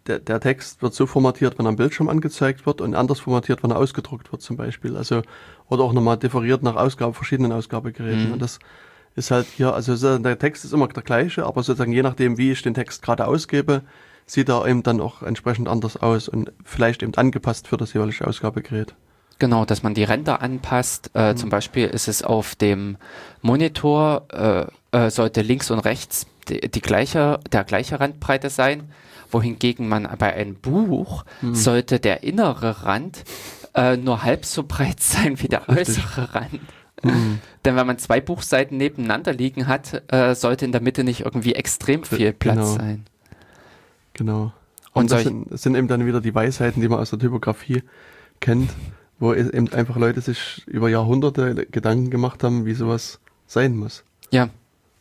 der Text wird so formatiert, wenn er am Bildschirm angezeigt wird und anders formatiert, wenn er ausgedruckt wird zum Beispiel. Also, oder auch nochmal differiert nach verschiedenen Ausgabegeräten. Und das ist halt hier, also der Text ist immer der gleiche, aber sozusagen je nachdem, wie ich den Text gerade ausgebe, sieht er eben dann auch entsprechend anders aus und vielleicht eben angepasst für das jeweilige Ausgabegerät. Genau, dass man die Ränder anpasst. Zum Beispiel ist es auf dem Monitor, sollte links und rechts der gleiche Randbreite sein, wohingegen man bei einem Buch sollte der innere Rand nur halb so breit sein wie der äußere Rand. Denn wenn man 2 Buchseiten nebeneinander liegen hat, sollte in der Mitte nicht irgendwie extrem viel Platz sein. Genau. Und das sind eben dann wieder die Weisheiten, die man aus der Typografie kennt, wo eben einfach Leute sich über Jahrhunderte Gedanken gemacht haben, wie sowas sein muss. Ja,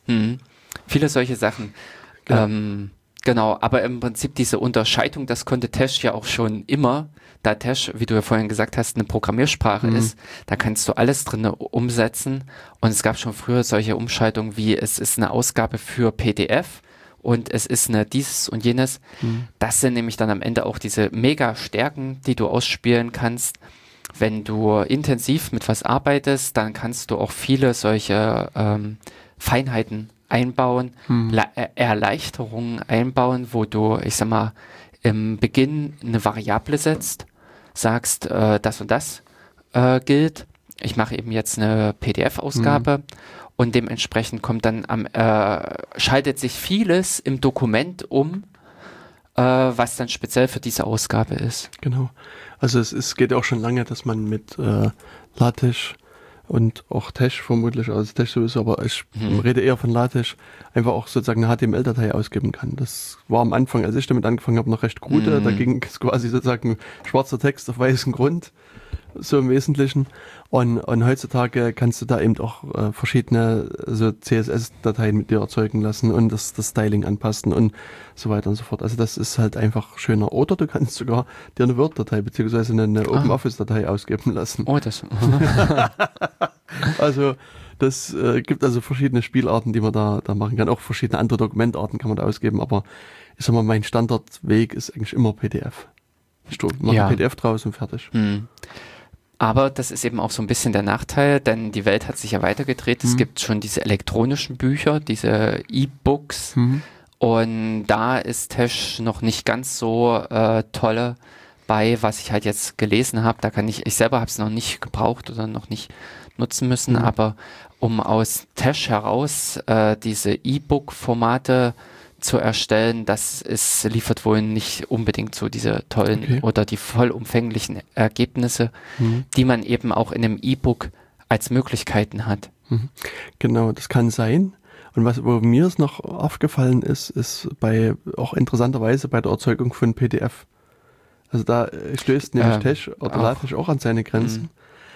viele solche Sachen. Ja. Genau, aber im Prinzip diese Unterscheidung, das konnte Tesch ja auch schon immer, da Tesch, wie du ja vorhin gesagt hast, eine Programmiersprache ist, da kannst du alles drin umsetzen und es gab schon früher solche Umschaltungen wie, es ist eine Ausgabe für PDF und es ist eine dieses und jenes. Das sind nämlich dann am Ende auch diese Mega-Stärken, die du ausspielen kannst. Wenn du intensiv mit was arbeitest, dann kannst du auch viele solche Feinheiten einbauen, Erleichterungen einbauen, wo du, ich sag mal, im Beginn eine Variable setzt, sagst, das und das gilt. Ich mache eben jetzt eine PDF-Ausgabe und dementsprechend kommt dann schaltet sich vieles im Dokument um, was dann speziell für diese Ausgabe ist. Genau. Also es geht auch schon lange, dass man mit LaTeX und auch Tesch vermutlich, also Tesch sowieso, aber ich rede eher von LaTeX, einfach auch sozusagen eine HTML-Datei ausgeben kann. Das war am Anfang, als ich damit angefangen habe, noch recht krude. Da ging es quasi sozusagen schwarzer Text auf weißem Grund, so im Wesentlichen. Und heutzutage kannst du da eben auch verschiedene so CSS-Dateien mit dir erzeugen lassen und das Styling anpassen und so weiter und so fort. Also das ist halt einfach schöner. Oder du kannst sogar dir eine Word-Datei beziehungsweise eine OpenOffice-Datei ausgeben lassen. Oh, das. Also das gibt also verschiedene Spielarten, die man da machen kann. Auch verschiedene andere Dokumentarten kann man da ausgeben. Aber ich sag mal, mein Standardweg ist eigentlich immer PDF. Ich mache ein PDF draus und fertig. Aber das ist eben auch so ein bisschen der Nachteil, denn die Welt hat sich ja weitergedreht. Es gibt schon diese elektronischen Bücher, diese E-Books. Und da ist Tesch noch nicht ganz so tolle bei, was ich halt jetzt gelesen habe. Da kann ich selber habe es noch nicht gebraucht oder noch nicht nutzen müssen, aber um aus Tesch heraus diese E-Book-Formate zu erstellen, liefert wohl nicht unbedingt so diese tollen oder die vollumfänglichen Ergebnisse, die man eben auch in einem E-Book als Möglichkeiten hat. Genau, das kann sein. Und wo mir es noch aufgefallen ist auch interessanterweise bei der Erzeugung von PDF. Also da stößt nämlich Tesch oder LaTeX auch an seine Grenzen,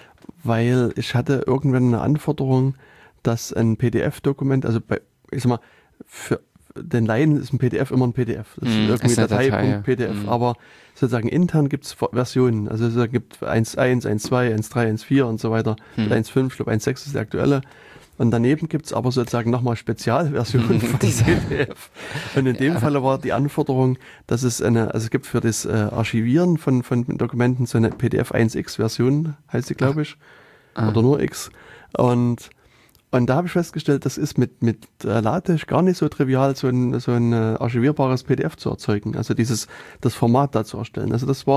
weil ich hatte irgendwann eine Anforderung, dass ein PDF-Dokument, also ich sag mal, für den Laien ist ein PDF immer ein PDF. Das ist irgendwie Datei.pdf. Aber sozusagen intern gibt es Versionen. Also es gibt 1.1, 1.2, 1.3, 1.4 und so weiter. 1.5, ich glaube 1.6 ist der aktuelle. Und daneben gibt es aber sozusagen nochmal Spezialversionen von PDF. Und in dem Falle war die Anforderung, dass es es gibt für das Archivieren von Dokumenten so eine PDF 1x-Version, heißt sie, glaube ich. Oder nur X. Und da habe ich festgestellt, das ist mit LaTeX gar nicht so trivial, so ein archivierbares PDF zu erzeugen. Also das Format da zu erstellen. Also das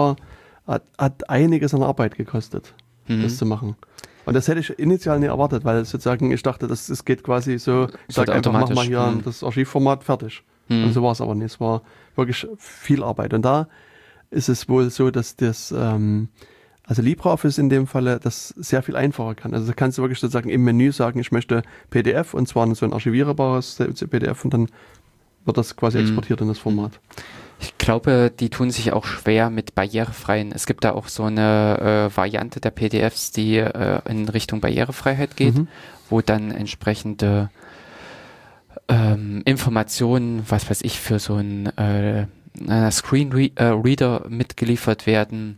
hat einiges an Arbeit gekostet, das zu machen. Und das hätte ich initial nie erwartet, weil sozusagen ich dachte, es geht quasi so, ich sag einfach, mach mal hier das Archivformat fertig. Und so war es aber nicht. Es war wirklich viel Arbeit. Und da ist es wohl so, dass also LibreOffice in dem Falle das sehr viel einfacher kann. Also da kannst du wirklich sozusagen im Menü sagen, ich möchte PDF und zwar so ein archivierbares PDF und dann wird das quasi exportiert in das Format. Ich glaube, die tun sich auch schwer mit barrierefreien. Es gibt da auch so eine Variante der PDFs, die in Richtung Barrierefreiheit geht, wo dann entsprechende Informationen, was weiß ich, für so einen Screenreader mitgeliefert werden.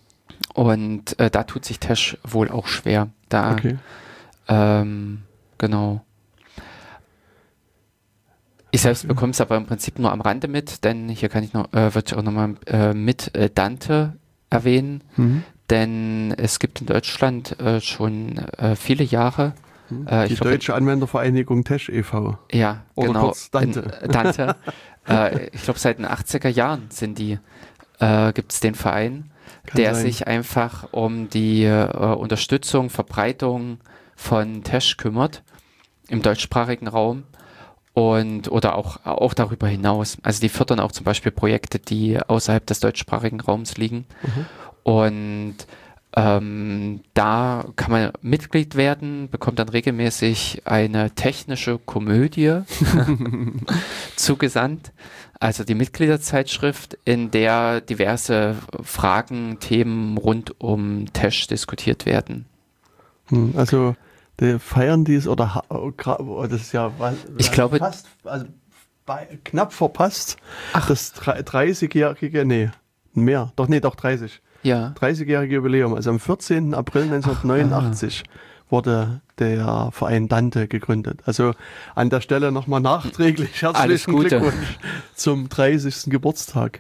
Und da tut sich Tesch wohl auch schwer. Genau. Ich selbst bekomme es aber im Prinzip nur am Rande mit, denn hier kann ich noch, würde ich auch nochmal mit Dante erwähnen, denn es gibt in Deutschland schon viele Jahre Die Deutsche Anwendervereinigung Tesch e.V. Ja, oder genau. kurz Dante. Dante. Ich glaube, seit den 80er Jahren gibt es den Verein, der sich einfach um die Unterstützung, Verbreitung von Tesch kümmert im deutschsprachigen Raum oder auch darüber hinaus. Also die fördern auch zum Beispiel Projekte, die außerhalb des deutschsprachigen Raums liegen. Und da kann man Mitglied werden, bekommt dann regelmäßig eine technische Komödie zugesandt, also die Mitgliederzeitschrift, in der diverse Fragen, Themen rund um Tesch diskutiert werden. Also feiern die es oder das ist ja ich glaube, fast, also knapp verpasst, das 30-jährige, doch 30. Ja. 30-jährige Jubiläum, also am 14. April 1989 wurde der Verein Dante gegründet. Also an der Stelle nochmal nachträglich herzlichen Glückwunsch zum 30. Geburtstag.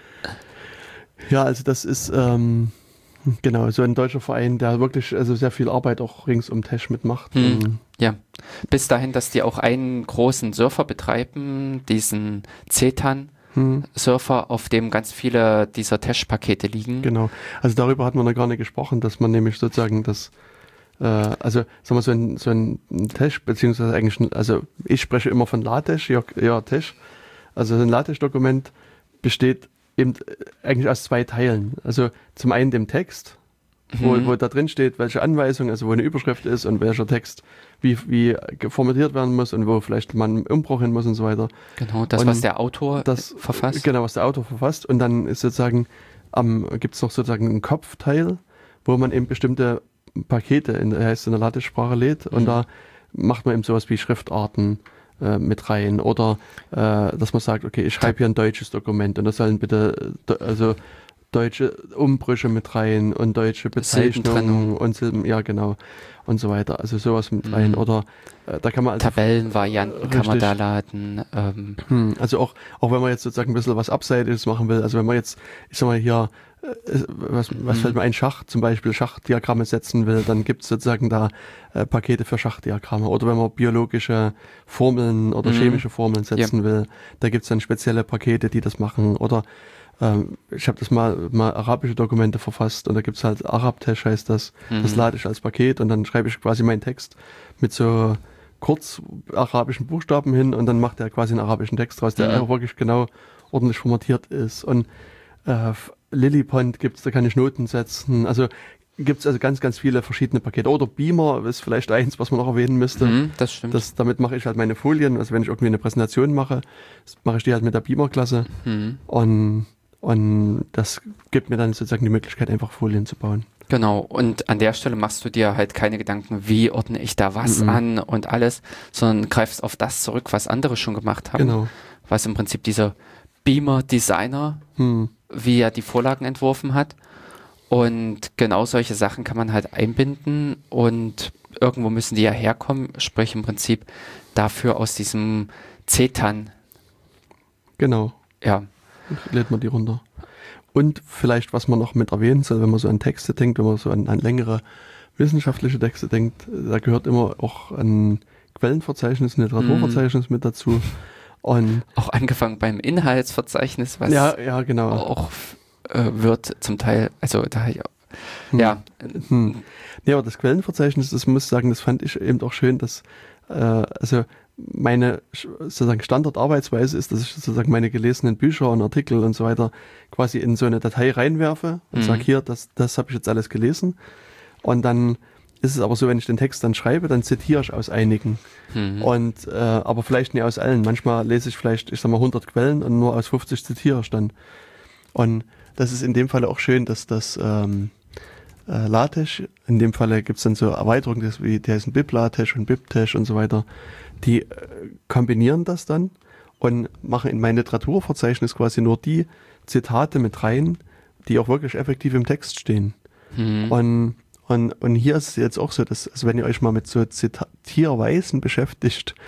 Ja, also das ist genau so ein deutscher Verein, der wirklich also sehr viel Arbeit auch rings um Tesch mitmacht. Ja, bis dahin, dass die auch einen großen Surfer betreiben, diesen Zetan. Surfer, auf dem ganz viele dieser Tesch-Pakete liegen. Genau, also darüber hat man noch gar nicht gesprochen, dass man nämlich sozusagen also sagen wir so ein Tesch, beziehungsweise eigentlich, also ich spreche immer von LaTeX, ja Tesch, also ein LaTeX-Dokument besteht eben eigentlich aus zwei Teilen, also zum einen dem Text, wo da drin steht, welche Anweisung, also wo eine Überschrift ist und welcher Text wie formatiert werden muss und wo vielleicht man einen Umbruch hin muss und so weiter. Genau, was der Autor verfasst. Genau, was der Autor verfasst. Und dann ist sozusagen, gibt es noch sozusagen einen Kopfteil, wo man eben bestimmte Pakete, heißt in der LaTeX-Sprache lädt und da macht man eben sowas wie Schriftarten mit rein oder dass man sagt, okay, ich schreibe hier ein deutsches Dokument und das sollen bitte deutsche Umbrüche mit rein und deutsche Bezeichnungen und Silben, ja genau, und so weiter. Also sowas mit rein. Oder da kann man also Tabellenvarianten kann man da laden. Also auch wenn man jetzt sozusagen ein bisschen was Abseitiges machen will, also wenn man jetzt, ich sag mal hier, was fällt mir ein, zum Beispiel Schachdiagramme setzen will, dann gibt es sozusagen da Pakete für Schachdiagramme. Oder wenn man biologische Formeln oder chemische Formeln setzen will, da gibt es dann spezielle Pakete, die das machen. Oder ich habe das mal arabische Dokumente verfasst und da gibt es halt Arabtesch heißt das. Das lade ich als Paket und dann schreibe ich quasi meinen Text mit so kurz arabischen Buchstaben hin und dann macht er quasi einen arabischen Text draus, der auch wirklich genau ordentlich formatiert ist. Und Lillipond gibt's, da kann ich Noten setzen. Also gibt's also ganz, ganz viele verschiedene Pakete. Oder Beamer ist vielleicht eins, was man noch erwähnen müsste. Das stimmt. Damit mache ich halt meine Folien. Also wenn ich irgendwie eine Präsentation mache ich die halt mit der Beamer-Klasse. Und das gibt mir dann sozusagen die Möglichkeit, einfach Folien zu bauen. Genau, und an der Stelle machst du dir halt keine Gedanken, wie ordne ich da was an und alles, sondern greifst auf das zurück, was andere schon gemacht haben. Genau. Was im Prinzip dieser Beamer-Designer, wie er die Vorlagen entworfen hat. Und genau solche Sachen kann man halt einbinden und irgendwo müssen die ja herkommen, sprich im Prinzip dafür aus diesem Zetan. Genau. Ja. Lädt man die runter. Und vielleicht, was man noch mit erwähnen soll, wenn man so an Texte denkt, wenn man so an längere wissenschaftliche Texte denkt, da gehört immer auch ein Quellenverzeichnis, ein Literaturverzeichnis mit dazu. Und auch angefangen beim Inhaltsverzeichnis, was ja, genau. auch wird zum Teil, also da Ja, aber das Quellenverzeichnis, das muss ich sagen, das fand ich eben auch schön, dass also meine sozusagen Standardarbeitsweise ist, dass ich sozusagen meine gelesenen Bücher und Artikel und so weiter quasi in so eine Datei reinwerfe und sage, hier, das habe ich jetzt alles gelesen. Und dann ist es aber so, wenn ich den Text dann schreibe, dann zitiere ich aus einigen. Und aber vielleicht nicht aus allen. Manchmal lese ich vielleicht, ich sag mal, 100 Quellen und nur aus 50 zitiere ich dann. Und das ist in dem Falle auch schön, dass das LaTeX, in dem Falle gibt es dann so Erweiterungen, die heißen BibLaTeX und BibTeX und so weiter, die kombinieren das dann und machen in mein Literaturverzeichnis quasi nur die Zitate mit rein, die auch wirklich effektiv im Text stehen. Und hier ist es jetzt auch so, dass, also wenn ihr euch mal mit so Zitierweisen beschäftigt,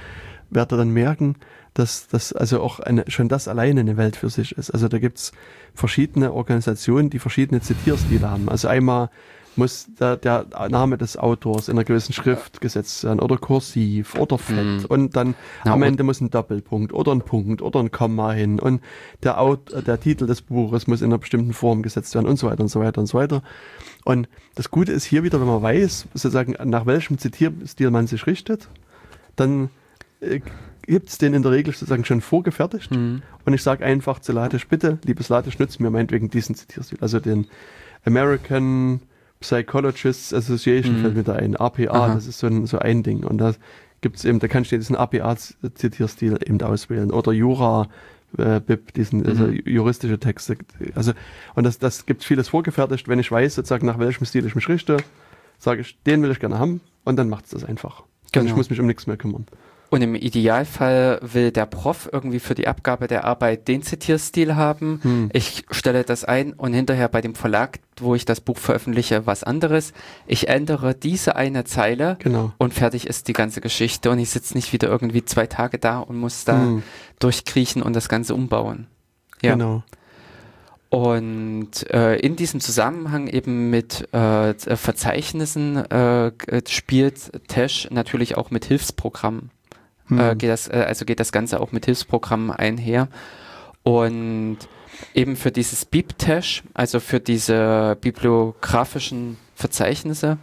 werde dann merken, dass das also auch schon das alleine eine Welt für sich ist. Also da gibt's verschiedene Organisationen, die verschiedene Zitierstile haben. Also einmal muss der Name des Autors in einer gewissen Schrift gesetzt werden oder kursiv oder fett und dann am Ende muss ein Doppelpunkt oder ein Punkt oder ein Komma hin und der Titel des Buches muss in einer bestimmten Form gesetzt werden und so weiter und so weiter und so weiter. Und das Gute ist hier wieder, wenn man weiß, sozusagen nach welchem Zitierstil man sich richtet, dann gibt es den in der Regel sozusagen schon vorgefertigt und ich sage einfach zu Latisch, bitte, liebes Latisch, nutzt mir meinetwegen diesen Zitierstil, also den American Psychologists Association fällt mir da ein, APA, Aha. Das ist so ein Ding und da gibt's eben, da kannst du diesen APA-Zitierstil eben auswählen oder Jura, BIP, diesen also juristische Texte, also und das gibt vieles vorgefertigt, wenn ich weiß sozusagen nach welchem Stil ich mich richte, sage ich, den will ich gerne haben und dann macht es das einfach. Genau. Und ich muss mich um nichts mehr kümmern. Und im Idealfall will der Prof irgendwie für die Abgabe der Arbeit den Zitierstil haben. Ich stelle das ein und hinterher bei dem Verlag, wo ich das Buch veröffentliche, was anderes. Ich ändere diese eine Zeile und fertig ist die ganze Geschichte. Und ich sitze nicht wieder irgendwie 2 Tage da und muss da durchkriechen und das Ganze umbauen. Ja. Genau. Und in diesem Zusammenhang eben mit Verzeichnissen spielt Tesch natürlich auch mit Hilfsprogrammen. Geht das Ganze auch mit Hilfsprogrammen einher. Und eben für dieses BibTeX, also für diese bibliografischen Verzeichnisse,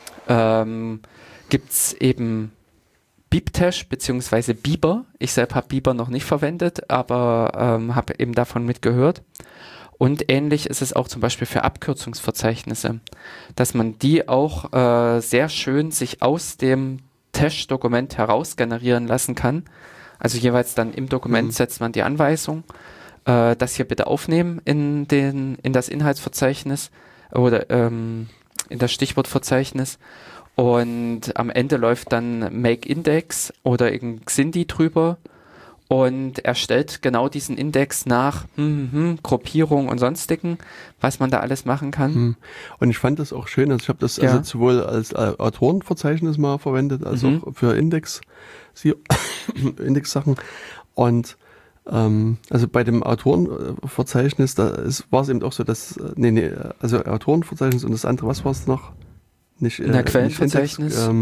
gibt es eben BibTeX bzw. Biber. Ich selbst habe Biber noch nicht verwendet, aber habe eben davon mitgehört. Und ähnlich ist es auch zum Beispiel für Abkürzungsverzeichnisse, dass man die auch sehr schön sich aus dem Text-Dokument heraus generieren lassen kann. Also jeweils dann im Dokument setzt man die Anweisung, das hier bitte aufnehmen in das Inhaltsverzeichnis oder in das Stichwortverzeichnis. Und am Ende läuft dann Make Index oder irgendein Xindi drüber und erstellt genau diesen Index nach Gruppierung und sonstigen, was man da alles machen kann. Und ich fand das auch schön, also ich habe das also sowohl als Autorenverzeichnis mal verwendet, als auch für Index-Sachen. Und also bei dem Autorenverzeichnis, war es eben auch so, dass, also Autorenverzeichnis und das andere, was war es noch? Nicht, Quellenverzeichnis?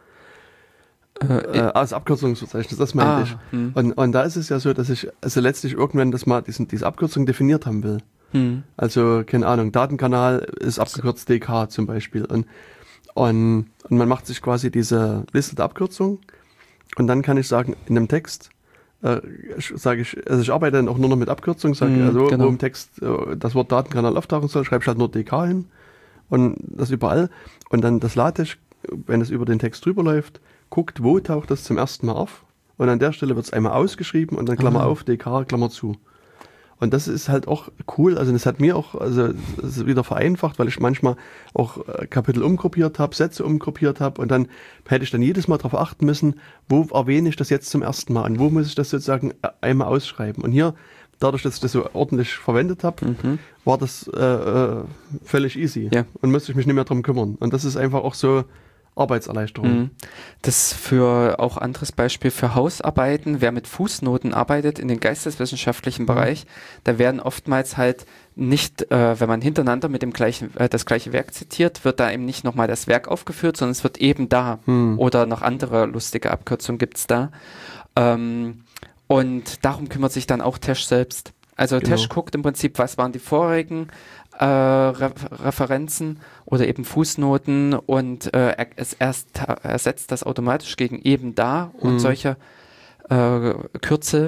Als Abkürzungsverzeichnis, das meinte ich. Und da ist es ja so, dass ich also letztlich irgendwann das mal diese Abkürzung definiert haben will. Also, keine Ahnung, Datenkanal ist abgekürzt DK zum Beispiel. Und man macht sich quasi diese Liste der Abkürzungen und dann kann ich sagen, in einem Text sage ich, also ich arbeite dann auch nur noch mit Abkürzungen, sage wo im Text das Wort Datenkanal auftauchen soll, schreibe ich halt nur DK hin und das überall. Und dann das LaTeX, wenn es über den Text drüber läuft, guckt, wo taucht das zum ersten Mal auf und an der Stelle wird es einmal ausgeschrieben und dann Klammer auf, DK, Klammer zu. Und das ist halt auch cool, also das hat mir auch wieder vereinfacht, weil ich manchmal auch Kapitel umgruppiert habe, Sätze umgruppiert habe und dann hätte ich dann jedes Mal darauf achten müssen, wo erwähne ich das jetzt zum ersten Mal und wo muss ich das sozusagen einmal ausschreiben. Und hier, dadurch, dass ich das so ordentlich verwendet habe, war das völlig easy und musste ich mich nicht mehr drum kümmern. Und das ist einfach auch so Arbeitserleichterung. Das für auch anderes Beispiel für Hausarbeiten. Wer mit Fußnoten arbeitet in den geisteswissenschaftlichen Bereich, da werden oftmals halt nicht, wenn man hintereinander mit dem das gleiche Werk zitiert, wird da eben nicht nochmal das Werk aufgeführt, sondern es wird eben da. Oder noch andere lustige Abkürzungen gibt's da. Und darum kümmert sich dann auch Tesch selbst. Also Tesch guckt im Prinzip, was waren die vorigen Referenzen oder eben Fußnoten und ersetzt das automatisch gegen eben da und solche Kürzel,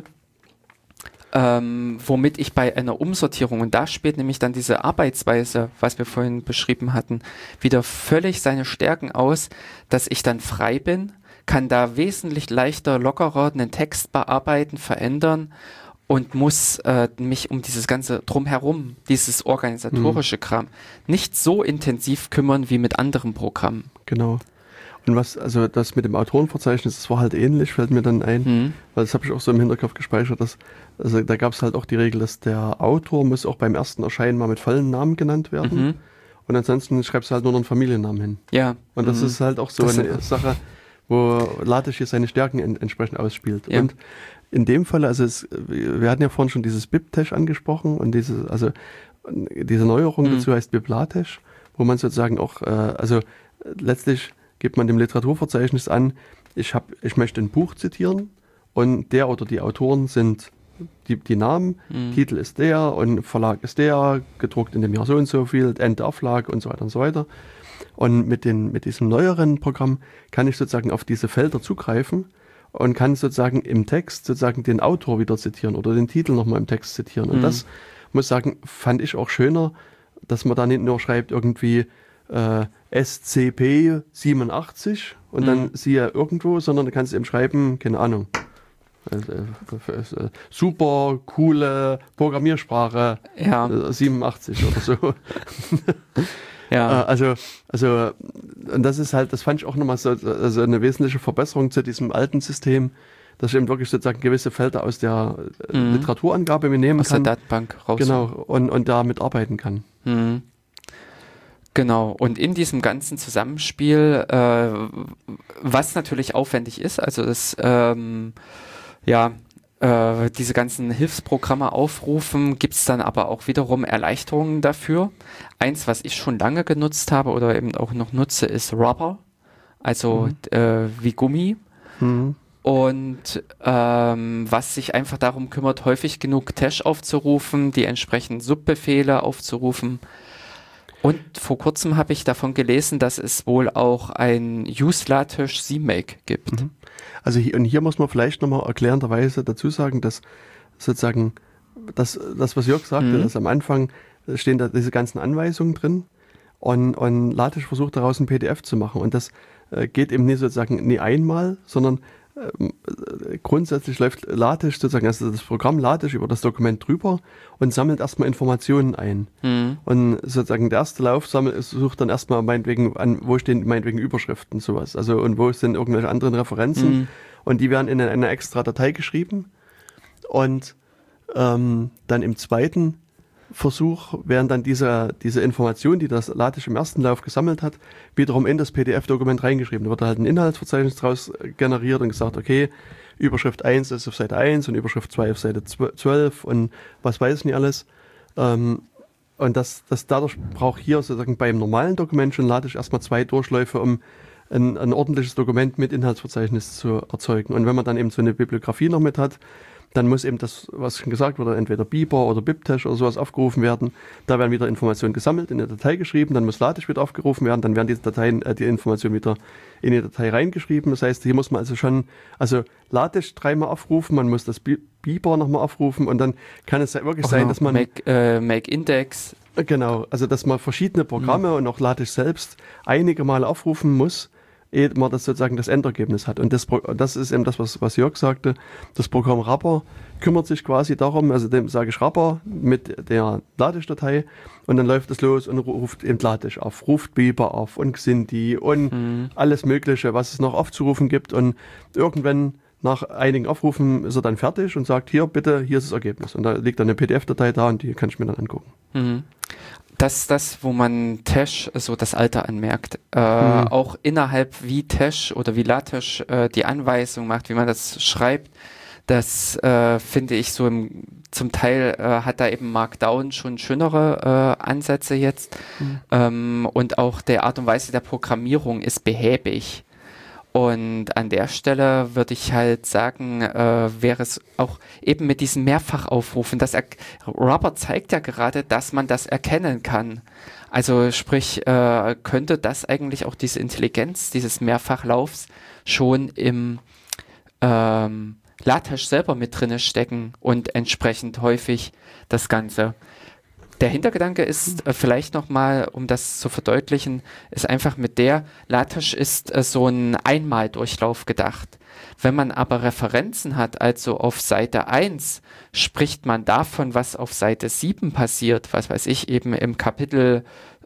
womit ich bei einer Umsortierung, und da spielt nämlich dann diese Arbeitsweise, was wir vorhin beschrieben hatten, wieder völlig seine Stärken aus, dass ich dann frei bin, kann da wesentlich leichter, lockerer einen Text bearbeiten, verändern und muss mich um dieses ganze Drumherum, dieses organisatorische Kram, nicht so intensiv kümmern wie mit anderen Programmen. Genau. Und also das mit dem Autorenverzeichnis, das war halt ähnlich, fällt mir dann ein, weil das habe ich auch so im Hinterkopf gespeichert, also da gab es halt auch die Regel, dass der Autor muss auch beim ersten Erscheinen mal mit vollen Namen genannt werden und ansonsten schreibst du halt nur noch einen Familiennamen hin. Ja. Und das ist halt auch so eine Sache, wo LaTeX hier seine Stärken entsprechend ausspielt. Ja. Und in dem Fall, also wir hatten ja vorhin schon dieses BibTeX angesprochen und diese Neuerung dazu heißt BibLaTeX, wo man sozusagen auch, letztlich gibt man dem Literaturverzeichnis an, ich möchte ein Buch zitieren und der oder die Autoren sind die Namen, Titel ist der und Verlag ist der, gedruckt in dem Jahr so und so viel, Ende Auflage und so weiter und so weiter. Und mit diesem neueren Programm kann ich sozusagen auf diese Felder zugreifen und kann sozusagen im Text sozusagen den Autor wieder zitieren oder den Titel nochmal im Text zitieren. Und das, muss ich sagen, fand ich auch schöner, dass man da nicht nur schreibt irgendwie SCP 87 und dann siehe irgendwo, sondern du kannst eben schreiben, keine Ahnung, super coole Programmiersprache 87 oder so. Ja. Also, und das ist halt, das fand ich auch nochmal so also eine wesentliche Verbesserung zu diesem alten System, dass ich eben wirklich sozusagen gewisse Felder aus der Literaturangabe mir nehmen aus kann. Der Datenbank raus. Genau, und da mitarbeiten kann. Genau, und in diesem ganzen Zusammenspiel, was natürlich aufwendig ist, also diese ganzen Hilfsprogramme aufrufen, gibt es dann aber auch wiederum Erleichterungen dafür. Eins, was ich schon lange genutzt habe oder eben auch noch nutze, ist Rubber, also wie Gummi. Und was sich einfach darum kümmert, häufig genug Tesch aufzurufen, die entsprechenden Subbefehle aufzurufen. Und vor kurzem habe ich davon gelesen, dass es wohl auch ein use-LaTeX CMake gibt. Also hier muss man vielleicht nochmal erklärenderweise dazu sagen, dass sozusagen das was Jörg sagte, dass am Anfang stehen da diese ganzen Anweisungen drin und LaTeX versucht daraus ein PDF zu machen. Und das geht eben nicht sozusagen nie einmal, sondern grundsätzlich läuft LaTeX sozusagen, also das Programm LaTeX über das Dokument drüber und sammelt erstmal Informationen ein. Und sozusagen der erste Lauf sucht dann erstmal meinetwegen an, wo stehen meinetwegen Überschriften sowas. Also und wo sind irgendwelche anderen Referenzen und die werden in eine extra Datei geschrieben und dann im zweiten Versuch werden dann diese Informationen, die das LaTeX im ersten Lauf gesammelt hat, wiederum in das PDF-Dokument reingeschrieben. Da wird halt ein Inhaltsverzeichnis daraus generiert und gesagt, okay, Überschrift 1 ist auf Seite 1 und Überschrift 2 auf Seite 12 und was weiß ich nicht alles. Und das dadurch braucht hier sozusagen beim normalen Dokument schon LaTeX erstmal 2 Durchläufe, um ein ordentliches Dokument mit Inhaltsverzeichnis zu erzeugen. Und wenn man dann eben so eine Bibliografie noch mit hat, dann muss eben das, was schon gesagt wurde, entweder Biber oder BibTeX oder sowas aufgerufen werden. Da werden wieder Informationen gesammelt, in der Datei geschrieben, dann muss LaTeX wieder aufgerufen werden, dann werden die Informationen wieder in die Datei reingeschrieben. Das heißt, hier muss man also LaTeX 3-mal aufrufen, man muss das Biber nochmal aufrufen und dann kann es wirklich sein, dass man... Make Index. Genau, also dass man verschiedene Programme und auch LaTeX selbst einige Male aufrufen muss, ehe man das sozusagen das Endergebnis hat. Und das ist eben das, was Jörg sagte. Das Programm Rubber kümmert sich quasi darum, also dem sage ich Rubber mit der LaTeX-Datei und dann läuft es los und ruft eben LaTeX auf, ruft Biber auf und Xindi und alles Mögliche, was es noch aufzurufen gibt. Und irgendwann nach einigen Aufrufen ist er dann fertig und sagt, hier bitte, hier ist das Ergebnis. Und da liegt dann eine PDF-Datei da und die kann ich mir dann angucken. Das ist das, wo man Tesch so das Alter anmerkt. Auch innerhalb wie Tesch oder wie LaTeX die Anweisung macht, wie man das schreibt, das finde ich so zum Teil hat da eben Markdown schon schönere Ansätze jetzt. Und auch der Art und Weise der Programmierung ist behäbig. Und an der Stelle würde ich halt sagen, wäre es auch eben mit diesem Mehrfachaufrufen, Rubber zeigt ja gerade, dass man das erkennen kann. Also sprich, könnte das eigentlich auch diese Intelligenz dieses Mehrfachlaufs schon im LaTeX selber mit drinne stecken und entsprechend häufig das Ganze. Der Hintergedanke ist vielleicht nochmal, um das zu verdeutlichen, ist einfach LaTeX ist so ein Einmaldurchlauf gedacht. Wenn man aber Referenzen hat, also auf Seite 1, spricht man davon, was auf Seite 7 passiert, was weiß ich, eben im Kapitel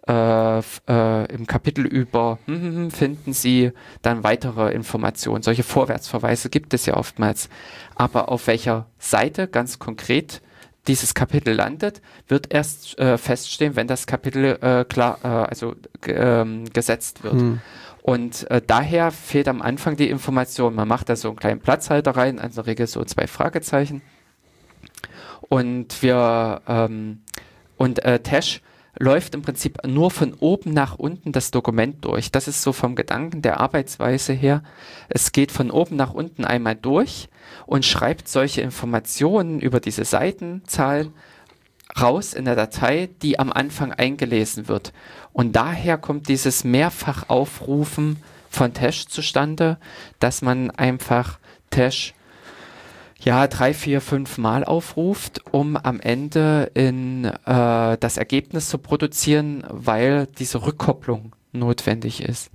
über finden Sie dann weitere Informationen. Solche Vorwärtsverweise gibt es ja oftmals. Aber auf welcher Seite ganz konkret dieses Kapitel landet, wird erst feststehen, wenn das Kapitel gesetzt wird. Und daher fehlt am Anfang die Information. Man macht da so einen kleinen Platzhalter rein, in der Regel so 2 Fragezeichen. Und Tesh läuft im Prinzip nur von oben nach unten das Dokument durch. Das ist so vom Gedanken der Arbeitsweise her. Es geht von oben nach unten einmal durch und schreibt solche Informationen über diese Seitenzahlen raus in der Datei, die am Anfang eingelesen wird. Und daher kommt dieses Mehrfachaufrufen von Tesh zustande, dass man einfach Tesh 3, 4, 5 Mal aufruft, um am Ende das Ergebnis zu produzieren, weil diese Rückkopplung notwendig ist.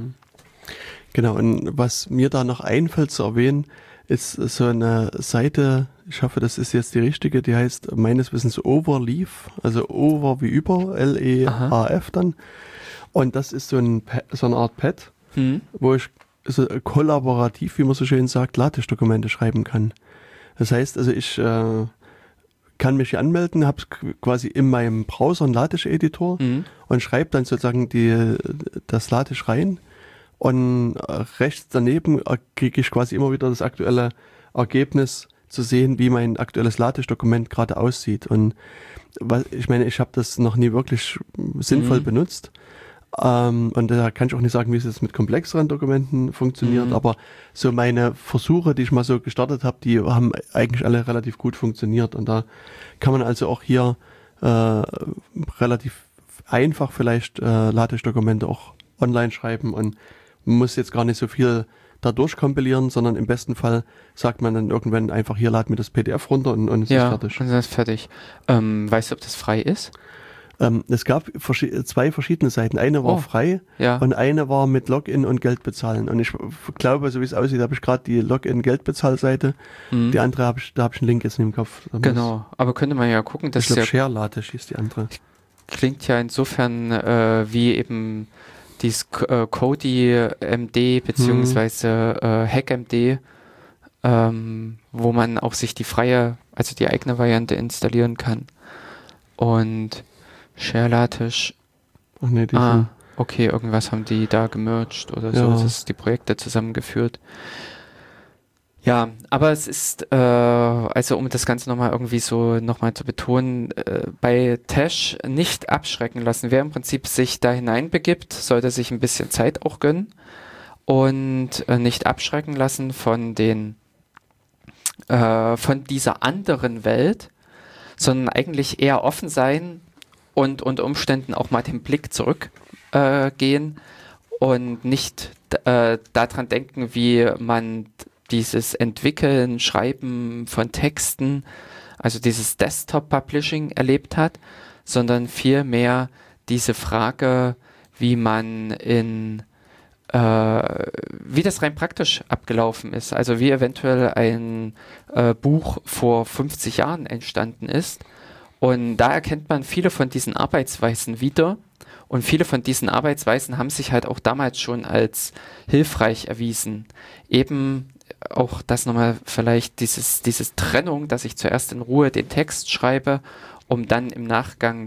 Genau, und was mir da noch einfällt zu erwähnen, ist so eine Seite, ich hoffe, das ist jetzt die richtige, die heißt meines Wissens Overleaf, also Over wie über, L-E-A-F dann. Und das ist so eine Art Pad, wo ich so kollaborativ, wie man so schön sagt, LaTeX-Dokumente schreiben kann. Das heißt, also ich kann mich hier anmelden, habe quasi in meinem Browser einen LaTeX-Editor und schreibe dann sozusagen das LaTeX rein. Und rechts daneben kriege ich quasi immer wieder das aktuelle Ergebnis zu sehen, wie mein aktuelles LaTeX-Dokument gerade aussieht. Und ich meine, ich habe das noch nie wirklich sinnvoll benutzt. Und da kann ich auch nicht sagen, wie es jetzt mit komplexeren Dokumenten funktioniert, aber so meine Versuche, die ich mal so gestartet habe, die haben eigentlich alle relativ gut funktioniert. Und da kann man also auch hier relativ einfach vielleicht LaTeX-Dokumente auch online schreiben und man muss jetzt gar nicht so viel da durchkompilieren, sondern im besten Fall sagt man dann irgendwann einfach, hier lad mir das PDF runter und es ist fertig. Und dann ist fertig. Weißt du, ob das frei ist? Es gab 2 verschiedene Seiten. Eine war frei und eine war mit Login und Geld bezahlen. Und ich glaube, so wie es aussieht, habe ich gerade die Login-Geld-Bezahl-Seite. Die andere da habe ich einen Link jetzt in dem Kopf. Genau, aber könnte man ja gucken. Ich glaube, Share-LaTeX hieß die andere. Klingt ja insofern wie eben dieses Kodi MD beziehungsweise HackMD, wo man auch sich die eigene Variante installieren kann. Und Share-LaTeX. Ach nee, okay, irgendwas haben die da gemerged oder so. Das ist die Projekte zusammengeführt. Ja, aber es ist, also um das Ganze nochmal zu betonen, bei Tesh nicht abschrecken lassen. Wer im Prinzip sich da hineinbegibt, sollte sich ein bisschen Zeit auch gönnen und nicht abschrecken lassen von dieser anderen Welt, sondern eigentlich eher offen sein und unter Umständen auch mal den Blick zurückgehen und nicht daran denken, wie man dieses Entwickeln, Schreiben von Texten, also dieses Desktop-Publishing erlebt hat, sondern vielmehr diese Frage, wie das rein praktisch abgelaufen ist. Also wie eventuell ein Buch vor 50 Jahren entstanden ist. Und da erkennt man viele von diesen Arbeitsweisen wieder. Und viele von diesen Arbeitsweisen haben sich halt auch damals schon als hilfreich erwiesen. Eben auch das nochmal vielleicht dieses Trennung, dass ich zuerst in Ruhe den Text schreibe, um dann im Nachgang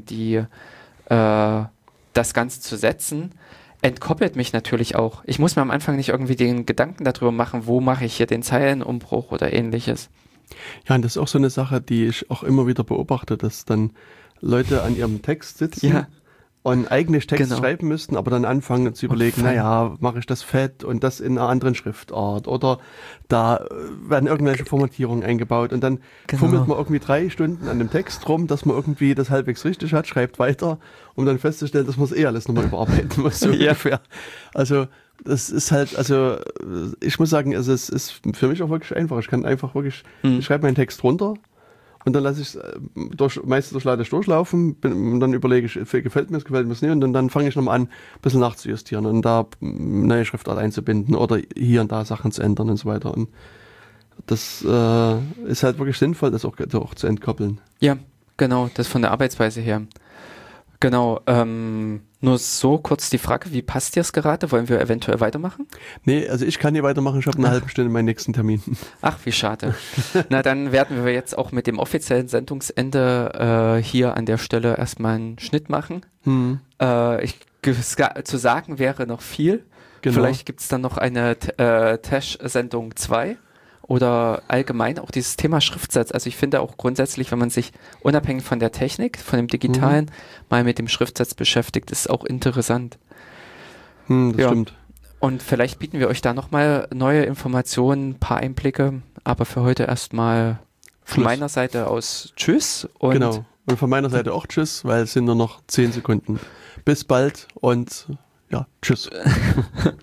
das Ganze zu setzen, entkoppelt mich natürlich auch. Ich muss mir am Anfang nicht irgendwie den Gedanken darüber machen, wo mache ich hier den Zeilenumbruch oder ähnliches. Ja, und das ist auch so eine Sache, die ich auch immer wieder beobachte, dass dann Leute an ihrem Text sitzen und eigentlich Text schreiben müssten, aber dann anfangen zu überlegen, mache ich das fett und das in einer anderen Schriftart oder da werden irgendwelche Formatierungen eingebaut und dann fummelt man irgendwie 3 Stunden an dem Text rum, dass man irgendwie das halbwegs richtig hat, schreibt weiter, um dann festzustellen, dass man es alles nochmal überarbeiten muss, so ungefähr. Also das ist halt, also ich muss sagen, also es ist für mich auch wirklich einfach. Ich kann einfach wirklich, ich schreibe meinen Text runter und dann lasse ich es meistens durch LaTeX durchlaufen und dann überlege ich, gefällt mir es nicht und dann fange ich nochmal an, ein bisschen nachzujustieren und da neue Schriftart einzubinden oder hier und da Sachen zu ändern und so weiter. Und das ist halt wirklich sinnvoll, das auch zu entkoppeln. Ja, genau, das von der Arbeitsweise her. Genau, nur so kurz die Frage, wie passt dir es gerade? Wollen wir eventuell weitermachen? Nee, also ich kann hier weitermachen, ich habe eine halbe Stunde meinen nächsten Termin. Ach, wie schade. Na, dann werden wir jetzt auch mit dem offiziellen Sendungsende hier an der Stelle erstmal einen Schnitt machen. Ich zu sagen wäre noch viel. Genau. Vielleicht gibt es dann noch eine Tesch-Sendung 2 oder allgemein auch dieses Thema Schriftsatz. Also ich finde auch grundsätzlich, wenn man sich unabhängig von der Technik, von dem Digitalen, mal mit dem Schriftsatz beschäftigt, ist auch interessant. Das stimmt. Und vielleicht bieten wir euch da nochmal neue Informationen, ein paar Einblicke. Aber für heute erstmal von meiner Seite aus Tschüss. Und genau. Und von meiner Seite auch Tschüss, weil es sind nur noch 10 Sekunden. Bis bald und ja, Tschüss.